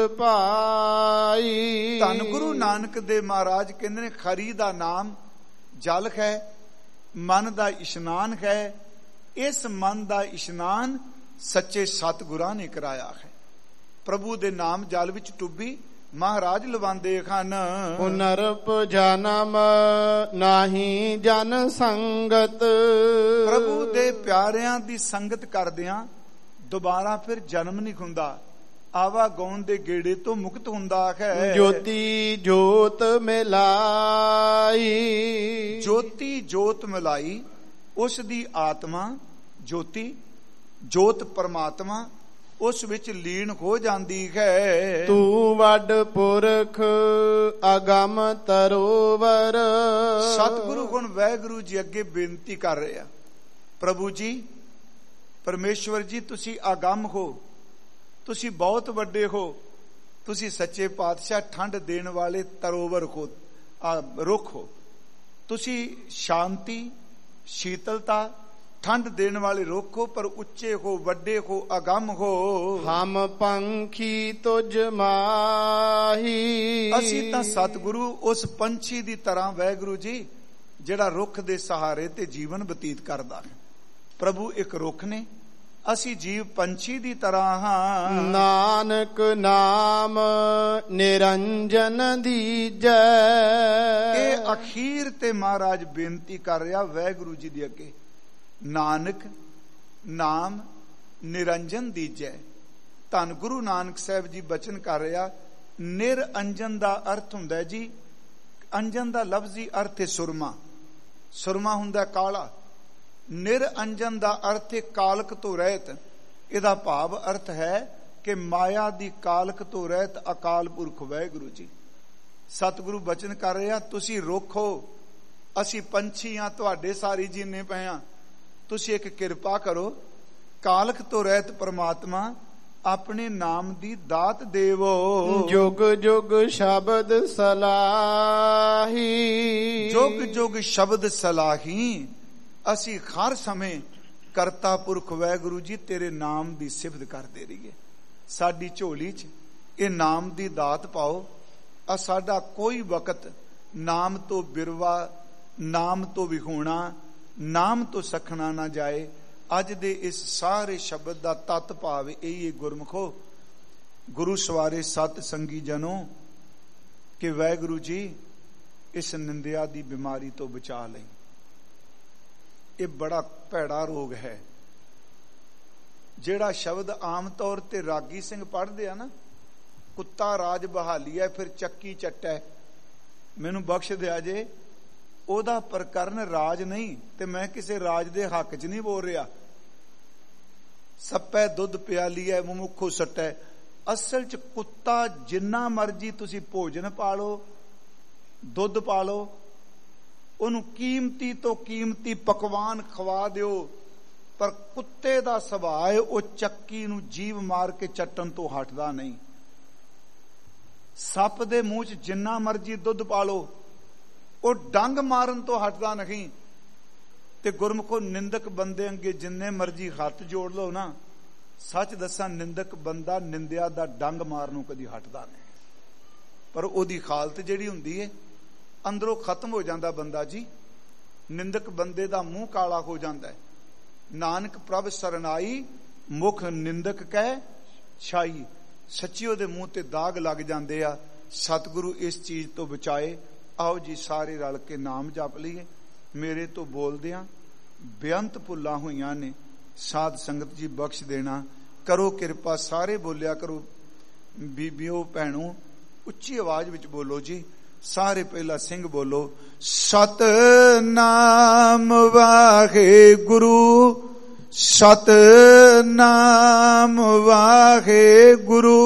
A: ਭਾਈ।
B: ਧੰਨ ਗੁਰੂ ਨਾਨਕ ਦੇਵ ਮਹਾਰਾਜ ਕਹਿੰਦੇ ਨੇ ਖਰੀ ਦਾ ਨਾਮ ਜਲ ਹੈ, ਮਨ ਦਾ ਇਸ਼ਨਾਨ ਹੈ। ਇਸ ਮਨ ਦਾ ਇਸ਼ਨਾਨ ਸੱਚੇ ਸਤਿਗੁਰਾਂ ਨੇ ਕਰਾਇਆ ਹੈ। ਪ੍ਰਭੂ ਦੇ ਨਾਮ ਜਲ ਵਿੱਚ ਟੁੱਬੀ ਮਹਾਰਾਜ ਲਵਾਂਦੇ ਹਨ।
A: ਪੁਨਰਪ ਜਨਮ ਨਾਹੀ ਜਨ ਸੰਗਤ।
B: ਪ੍ਰਭੂ ਦੇ ਪਿਆਰਿਆਂ ਦੀ ਸੰਗਤ ਕਰਦਿਆਂ ਦੁਬਾਰਾ ਫਿਰ ਜਨਮ ਨਹੀਂ ਹੁੰਦਾ, ਆਵਾ ਗਾਉਣ ਦੇ ਗੇੜੇ ਤੋਂ ਮੁਕਤ ਹੁੰਦਾ ਹੈ।
A: ਜੋਤੀ ਜੋਤ ਮਿਲਾਈ।
B: ਜੋਤੀ ਜੋਤ ਮਿਲਾਈ, ਉਸ ਦੀ ਆਤਮਾ ਜੋਤੀ, ਜੋਤ ਪਰਮਾਤਮਾ, ਉਸ ਵਿੱਚ ਲੀਨ ਹੋ ਜਾਂਦੀ ਹੈ।
A: ਤੂੰ ਵੱਡ ਪੁਰਖ ਅਗੰਮ ਤਰੋਵਰ।
B: ਸਤਿਗੁਰੂ ਹੁਣ ਵਾਹਿਗੁਰੂ ਜੀ ਅੱਗੇ ਬੇਨਤੀ ਕਰ ਰਿਹਾ, ਪ੍ਰਭੂ ਜੀ, ਪਰਮੇਸ਼ਵਰ ਜੀ, ਤੁਸੀਂ ਅਗੰਮ ਹੋ, ਤੁਸੀਂ ਬਹੁਤ ਵੱਡੇ ਹੋ, ਤੁਸੀਂ ਸੱਚੇ ਪਾਤਸ਼ਾਹ ਠੰਡ ਦੇਣ ਵਾਲੇ ਤਰੋਵਰ ਹੋ, ਰੁੱਖ ਹੋ, ਤੁਸੀਂ ਸ਼ਾਂਤੀ, ਸ਼ੀਤਲਤਾ, ਠੰਡ ਦੇਣ ਵਾਲੇ ਰੁੱਖ ਹੋ, ਪਰ ਉੱਚੇ ਹੋ, ਵੱਡੇ ਹੋ, ਅਗੰਮ ਹੋ।
A: ਹਮ ਪੰਖੀ ਤੁਝ ਮਾਹੀ।
B: ਅਸੀਂ ਤਾਂ ਸਤਿਗੁਰੂ ਉਸ ਪੰਛੀ ਦੀ ਤਰ੍ਹਾਂ ਵਾਹਿਗੁਰੂ ਜੀ, ਜਿਹੜਾ ਰੁੱਖ ਦੇ ਸਹਾਰੇ ਤੇ ਜੀਵਨ ਬਤੀਤ ਕਰਦਾ ਹੈ। ਪ੍ਰਭੂ ਇੱਕ ਰੁੱਖ ਨੇ, ਅਸੀਂ ਜੀਵ ਪੰਛੀ ਦੀ ਤਰ੍ਹਾਂ ਹਾਂ।
A: ਨਾਨਕ ਨਾਮ ਨਿਰੰਜਨ ਦੀਜੈ।
B: ਇਹ ਅਖੀਰ ਤੇ ਮਹਾਰਾਜ ਬੇਨਤੀ ਕਰ ਰਿਹਾ ਵਾਹਿਗੁਰੂ ਜੀ ਦੇ ਅੱਗੇ, ਨਾਨਕ ਨਾਮ ਨਿਰੰਜਨ ਦੀਜੈ। ਧੰਨ ਗੁਰੂ ਨਾਨਕ ਸਾਹਿਬ ਜੀ ਬਚਨ ਕਰ ਰਿਹਾ। ਨਿਰੰਜਨ ਦਾ ਅਰਥ ਹੁੰਦਾ ਜੀ, ਅੰਜਨ ਦਾ ਲਫ਼ਜ਼ੀ ਅਰਥ ਹੈ ਸੁਰਮਾ। ਸੁਰਮਾ ਹੁੰਦਾ ਕਾਲਾ। ਨਿਰੰਜਨ ਦਾ ਅਰਥ ਹੈ ਕਾਲਕ ਤੋਂ ਰਹਿਤ। ਇਹਦਾ ਭਾਵ ਅਰਥ ਹੈ ਕਿ ਮਾਇਆ ਦੀ ਕਾਲਕ ਤੋਂ ਰਹਿਤ ਅਕਾਲ ਪੁਰਖ ਵਾਹਿਗੁਰੂ ਜੀ। ਸਤਿਗੁਰੂ ਬਚਨ ਕਰ ਰਿਹਾ, ਤੁਸੀਂ ਰੁੱਖ ਹੋ, ਅਸੀਂ ਪੰਛੀ ਹਾਂ, ਤੁਹਾਡੇ ਸਾਰੀ ਜੀਨੇ ਪਏ ਹਾਂ, ਤੁਸੀਂ ਇੱਕ ਕਿਰਪਾ ਕਰੋ, ਕਾਲਕ ਤੋਂ ਰਹਿਤ ਪਰਮਾਤਮਾ ਆਪਣੇ ਨਾਮ ਦੀ ਦਾਤ ਦੇਵੋ।
A: ਜੁਗ ਜੁਗ ਸ਼ਬਦ ਸਲਾਹੀ।
B: ਜੁਗ ਜੁਗ ਸ਼ਬਦ ਸਲਾਹੀ। ਅਸੀਂ ਹਰ ਸਮੇਂ ਕਰਤਾ ਪੁਰਖ ਵਾਹਿਗੁਰੂ ਜੀ ਤੇਰੇ ਨਾਮ ਦੀ ਸਿਫਤ ਕਰਦੇ ਰਹੀਏ। ਸਾਡੀ ਝੋਲੀ 'ਚ ਇਹ ਨਾਮ ਦੀ ਦਾਤ ਪਾਓ। ਆ ਸਾਡਾ ਕੋਈ ਵਕਤ ਨਾਮ ਤੋਂ ਬਿਰਵਾ, ਨਾਮ ਤੋਂ ਵਿਹੂਣਾ, ਨਾਮ ਤੋਂ ਸਖਣਾ ਨਾ ਜਾਏ। ਅੱਜ ਦੇ ਇਸ ਸਾਰੇ ਸ਼ਬਦ ਦਾ ਤਤ ਭਾਵ ਇਹ ਗੁਰਮੁਖੋ, ਗੁਰੂ ਸਵਾਰੇ ਸਤ ਸੰਗੀ ਜਨੋ, ਕਿ ਵਾਹਿਗੁਰੂ ਜੀ ਇਸ ਨਿੰਦਿਆ ਦੀ ਬਿਮਾਰੀ ਤੋਂ ਬਚਾ ਲਈ। ਇਹ ਬੜਾ ਭੈੜਾ ਰੋਗ ਹੈ। ਜਿਹੜਾ ਸ਼ਬਦ ਆਮ ਤੌਰ ਤੇ ਰਾਗੀ ਸਿੰਘ ਪੜ੍ਹਦੇ ਆ ਨਾ, ਕੁੱਤਾ ਰਾਜ ਬਹਾਲੀਐ ਫਿਰ ਚੱਕੀ ਚੱਟੈ, ਮੈਨੂੰ ਬਖਸ਼ ਦਿਆ ਜੇ, ਉਹਦਾ ਪ੍ਰਕਰਨ ਰਾਜ ਨਹੀਂ, ਤੇ ਮੈਂ ਕਿਸੇ ਰਾਜ ਦੇ ਹੱਕ 'ਚ ਨਹੀਂ ਬੋਲ ਰਿਹਾ। ਸੱਪੈ ਦੁੱਧ ਪਿਆਲੀਐ ਮੁਮੁਖੋ ਸੱਟੈ। ਅਸਲ 'ਚ ਕੁੱਤਾ ਜਿੰਨਾ ਮਰਜੀ ਤੁਸੀਂ ਭੋਜਨ ਪਾ ਲਓ, ਦੁੱਧ ਪਾ ਲਓ, ਉਹਨੂੰ ਕੀਮਤੀ ਤੋਂ ਕੀਮਤੀ ਪਕਵਾਨ ਖਵਾ ਦਿਓ, ਪਰ ਕੁੱਤੇ ਦਾ ਸੁਭਾਅ ਹੈ ਉਹ ਚੱਕੀ ਨੂੰ ਜੀਵ ਮਾਰ ਕੇ ਚੱਟਣ ਤੋਂ ਹਟਦਾ ਨਹੀਂ। ਸੱਪ ਦੇ ਮੂੰਹ 'ਚ ਜਿੰਨਾ ਮਰਜੀ ਦੁੱਧ ਪਾ ਲਓ, ਉਹ ਡੰਗ ਮਾਰਨ ਤੋਂ ਹਟਦਾ ਨਹੀਂ। ਤੇ ਗੁਰਮੁਖੋ, ਨਿੰਦਕ ਬੰਦੇ ਅੱਗੇ ਜਿੰਨੇ ਮਰਜੀ ਹੱਥ ਜੋੜ ਲਓ ਨਾ, ਸੱਚ ਦੱਸਾਂ ਨਿੰਦਕ ਬੰਦਾ ਨਿੰਦਿਆ ਦਾ ਡੰਗ ਮਾਰਨੋਂ ਕਦੀ ਹਟਦਾ ਨਹੀਂ। ਪਰ ਉਹਦੀ ਹਾਲਤ ਜਿਹੜੀ ਹੁੰਦੀ ਹੈ, ਅੰਦਰੋਂ ਖਤਮ ਹੋ ਜਾਂਦਾ ਬੰਦਾ ਜੀ। ਨਿੰਦਕ ਬੰਦੇ ਦਾ ਮੂੰਹ ਕਾਲਾ ਹੋ ਜਾਂਦਾ ਹੈ। ਨਾਨਕ ਪ੍ਰਭ ਸਰਨਾਈ ਮੁਖ ਨਿੰਦਕ ਕਹਿ ਛਾਈ। ਸੱਚੀ ਉਹਦੇ ਮੂੰਹ ਤੇ ਦਾਗ ਲੱਗ ਜਾਂਦੇ ਆ। ਸਤਿਗੁਰੂ ਇਸ ਚੀਜ਼ ਤੋਂ ਬਚਾਏ। ਆਓ ਜੀ ਸਾਰੇ ਰਲ ਕੇ ਨਾਮ ਜਪ ਲਈਏ। ਮੇਰੇ ਤੋਂ ਬੋਲਦਿਆਂ ਬੇਅੰਤ ਭੁੱਲਾਂ ਹੋਈਆਂ ਨੇ, ਸਾਧ ਸੰਗਤ ਜੀ ਬਖਸ਼ ਦੇਣਾ। ਕਰੋ ਕਿਰਪਾ, ਸਾਰੇ ਬੋਲਿਆ ਕਰੋ। ਬੀਬੀਓ ਭੈਣੋ ਉੱਚੀ ਆਵਾਜ਼ ਵਿੱਚ ਬੋਲੋ ਜੀ। ਸਾਰੇ ਪਹਿਲਾ ਸਿੰਘ ਬੋਲੋ, ਸਤਨਾਮ ਵਾਹਿਗੁਰੂ, ਸਤਨਾਮ ਵਾਹਿਗੁਰੂ।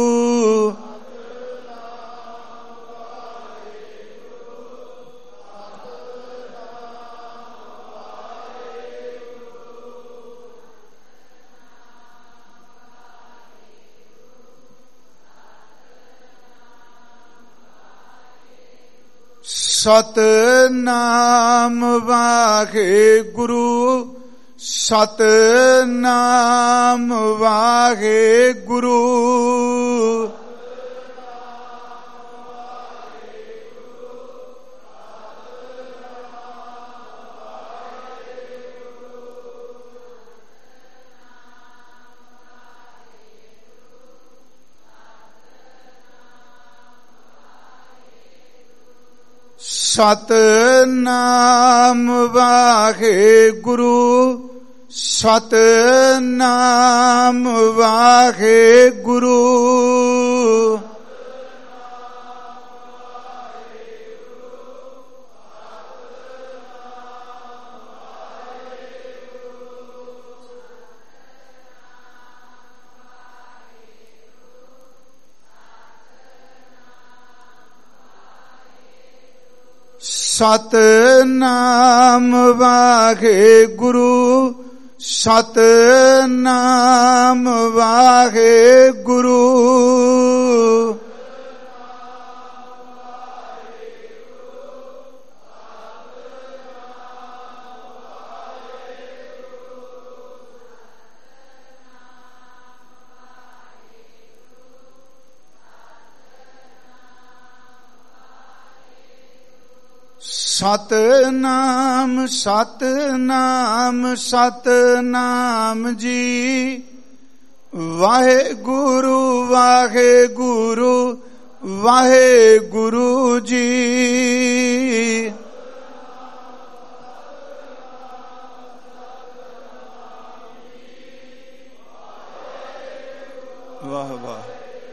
B: ਸਤਨਾਮ ਵਾਹਿਗੁਰੂ, ਸਤਨਾਮ ਵਾਹਿਗੁਰੂ। ਸਤਨਾਮ ਵਾਹਿਗੁਰੂ, ਸਤਨਾਮ ਵਾਹਿਗੁਰੂ। ਸਤਿਨਾਮ ਵਾਹਿਗੁਰੂ ਸਤਿਨਾਮ ਵਾਹਿਗੁਰੂ ਸਤਿਨਾਮ ਸਤਿਨਾਮ ਸਤਿਨਾਮ ਜੀ ਵਾਹਿਗੁਰੂ ਵਾਹਿਗੁਰੂ ਵਾਹਿਗੁਰੂ ਜੀ ਵਾਹ ਵਾਹ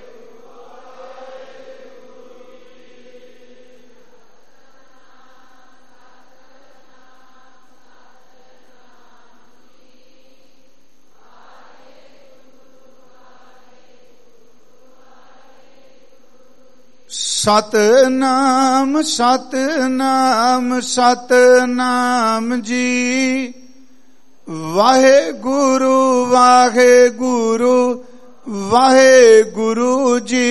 B: ਸਤਿਨਾਮ ਸਤਿਨਾਮ ਸਤਿਨਾਮ ਜੀ ਵਾਹਿਗੁਰੂ ਵਾਹਿਗੁਰੂ ਵਾਹਿਗੁਰੂ ਜੀ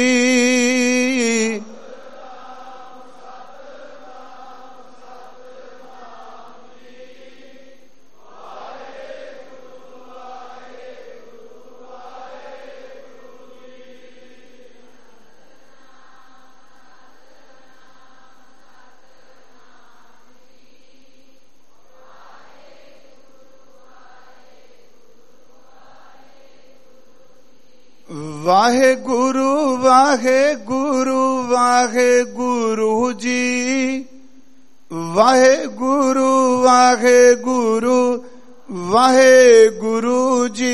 B: ਵਾਹਿਗੁਰੂ ਵਾਹਿਗੁਰੂ ਵਾਹਿਗੁਰੂ ਜੀ ਵਾਹਿਗੁਰੂ ਵਾਹਿਗੁਰੂ ਵਾਹਿਗੁਰੂ ਜੀ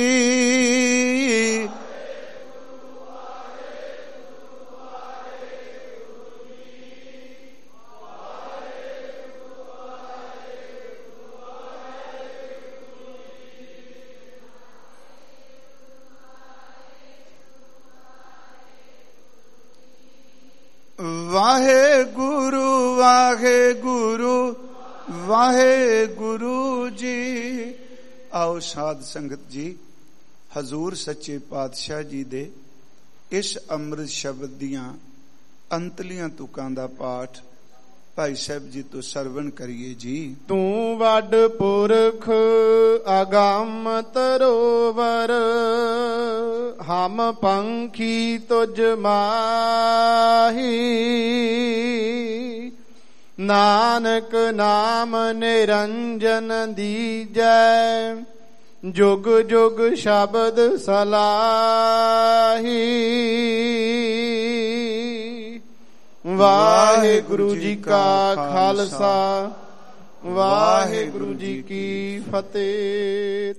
B: ਵਾਹਿਗੁਰੂ ਵਾਹਿਗੁਰੂ ਵਾਹਿਗੁਰੂ ਜੀ। ਆਓ ਸਾਧ ਸੰਗਤ ਜੀ, ਹਜ਼ੂਰ ਸੱਚੇ ਪਾਤਸ਼ਾਹ ਜੀ ਦੇ ਇਸ ਅੰਮ੍ਰਿਤ ਸ਼ਬਦ ਦੀਆਂ ਅੰਤਲੀਆਂ ਤੁਕਾਂ ਦਾ ਪਾਠ ਭਾਈ ਸਾਹਿਬ ਜੀ ਤੋਂ ਸਰਵਣ ਕਰੀਏ ਜੀ।
A: ਤੂੰ ਵੱਡ ਪੁਰਖ ਅਗੰਮ ਤਰੋਵਰ, ਹਮ ਪੰਖੀ ਤੁਝ ਮਾਹੀ। ਨਾਨਕ ਨਾਮ ਨਿਰੰਜਨ ਦੀਜੈ, ਜੁਗ ਜੁਗ ਸ਼ਬਦ ਸਲਾਹੀ। ਵਾਹਿਗੁਰੂ ਜੀ ਕਾ ਖਾਲਸਾ, ਵਾਹਿਗੁਰੂ ਜੀ ਕੀ ਫਤਿਹ।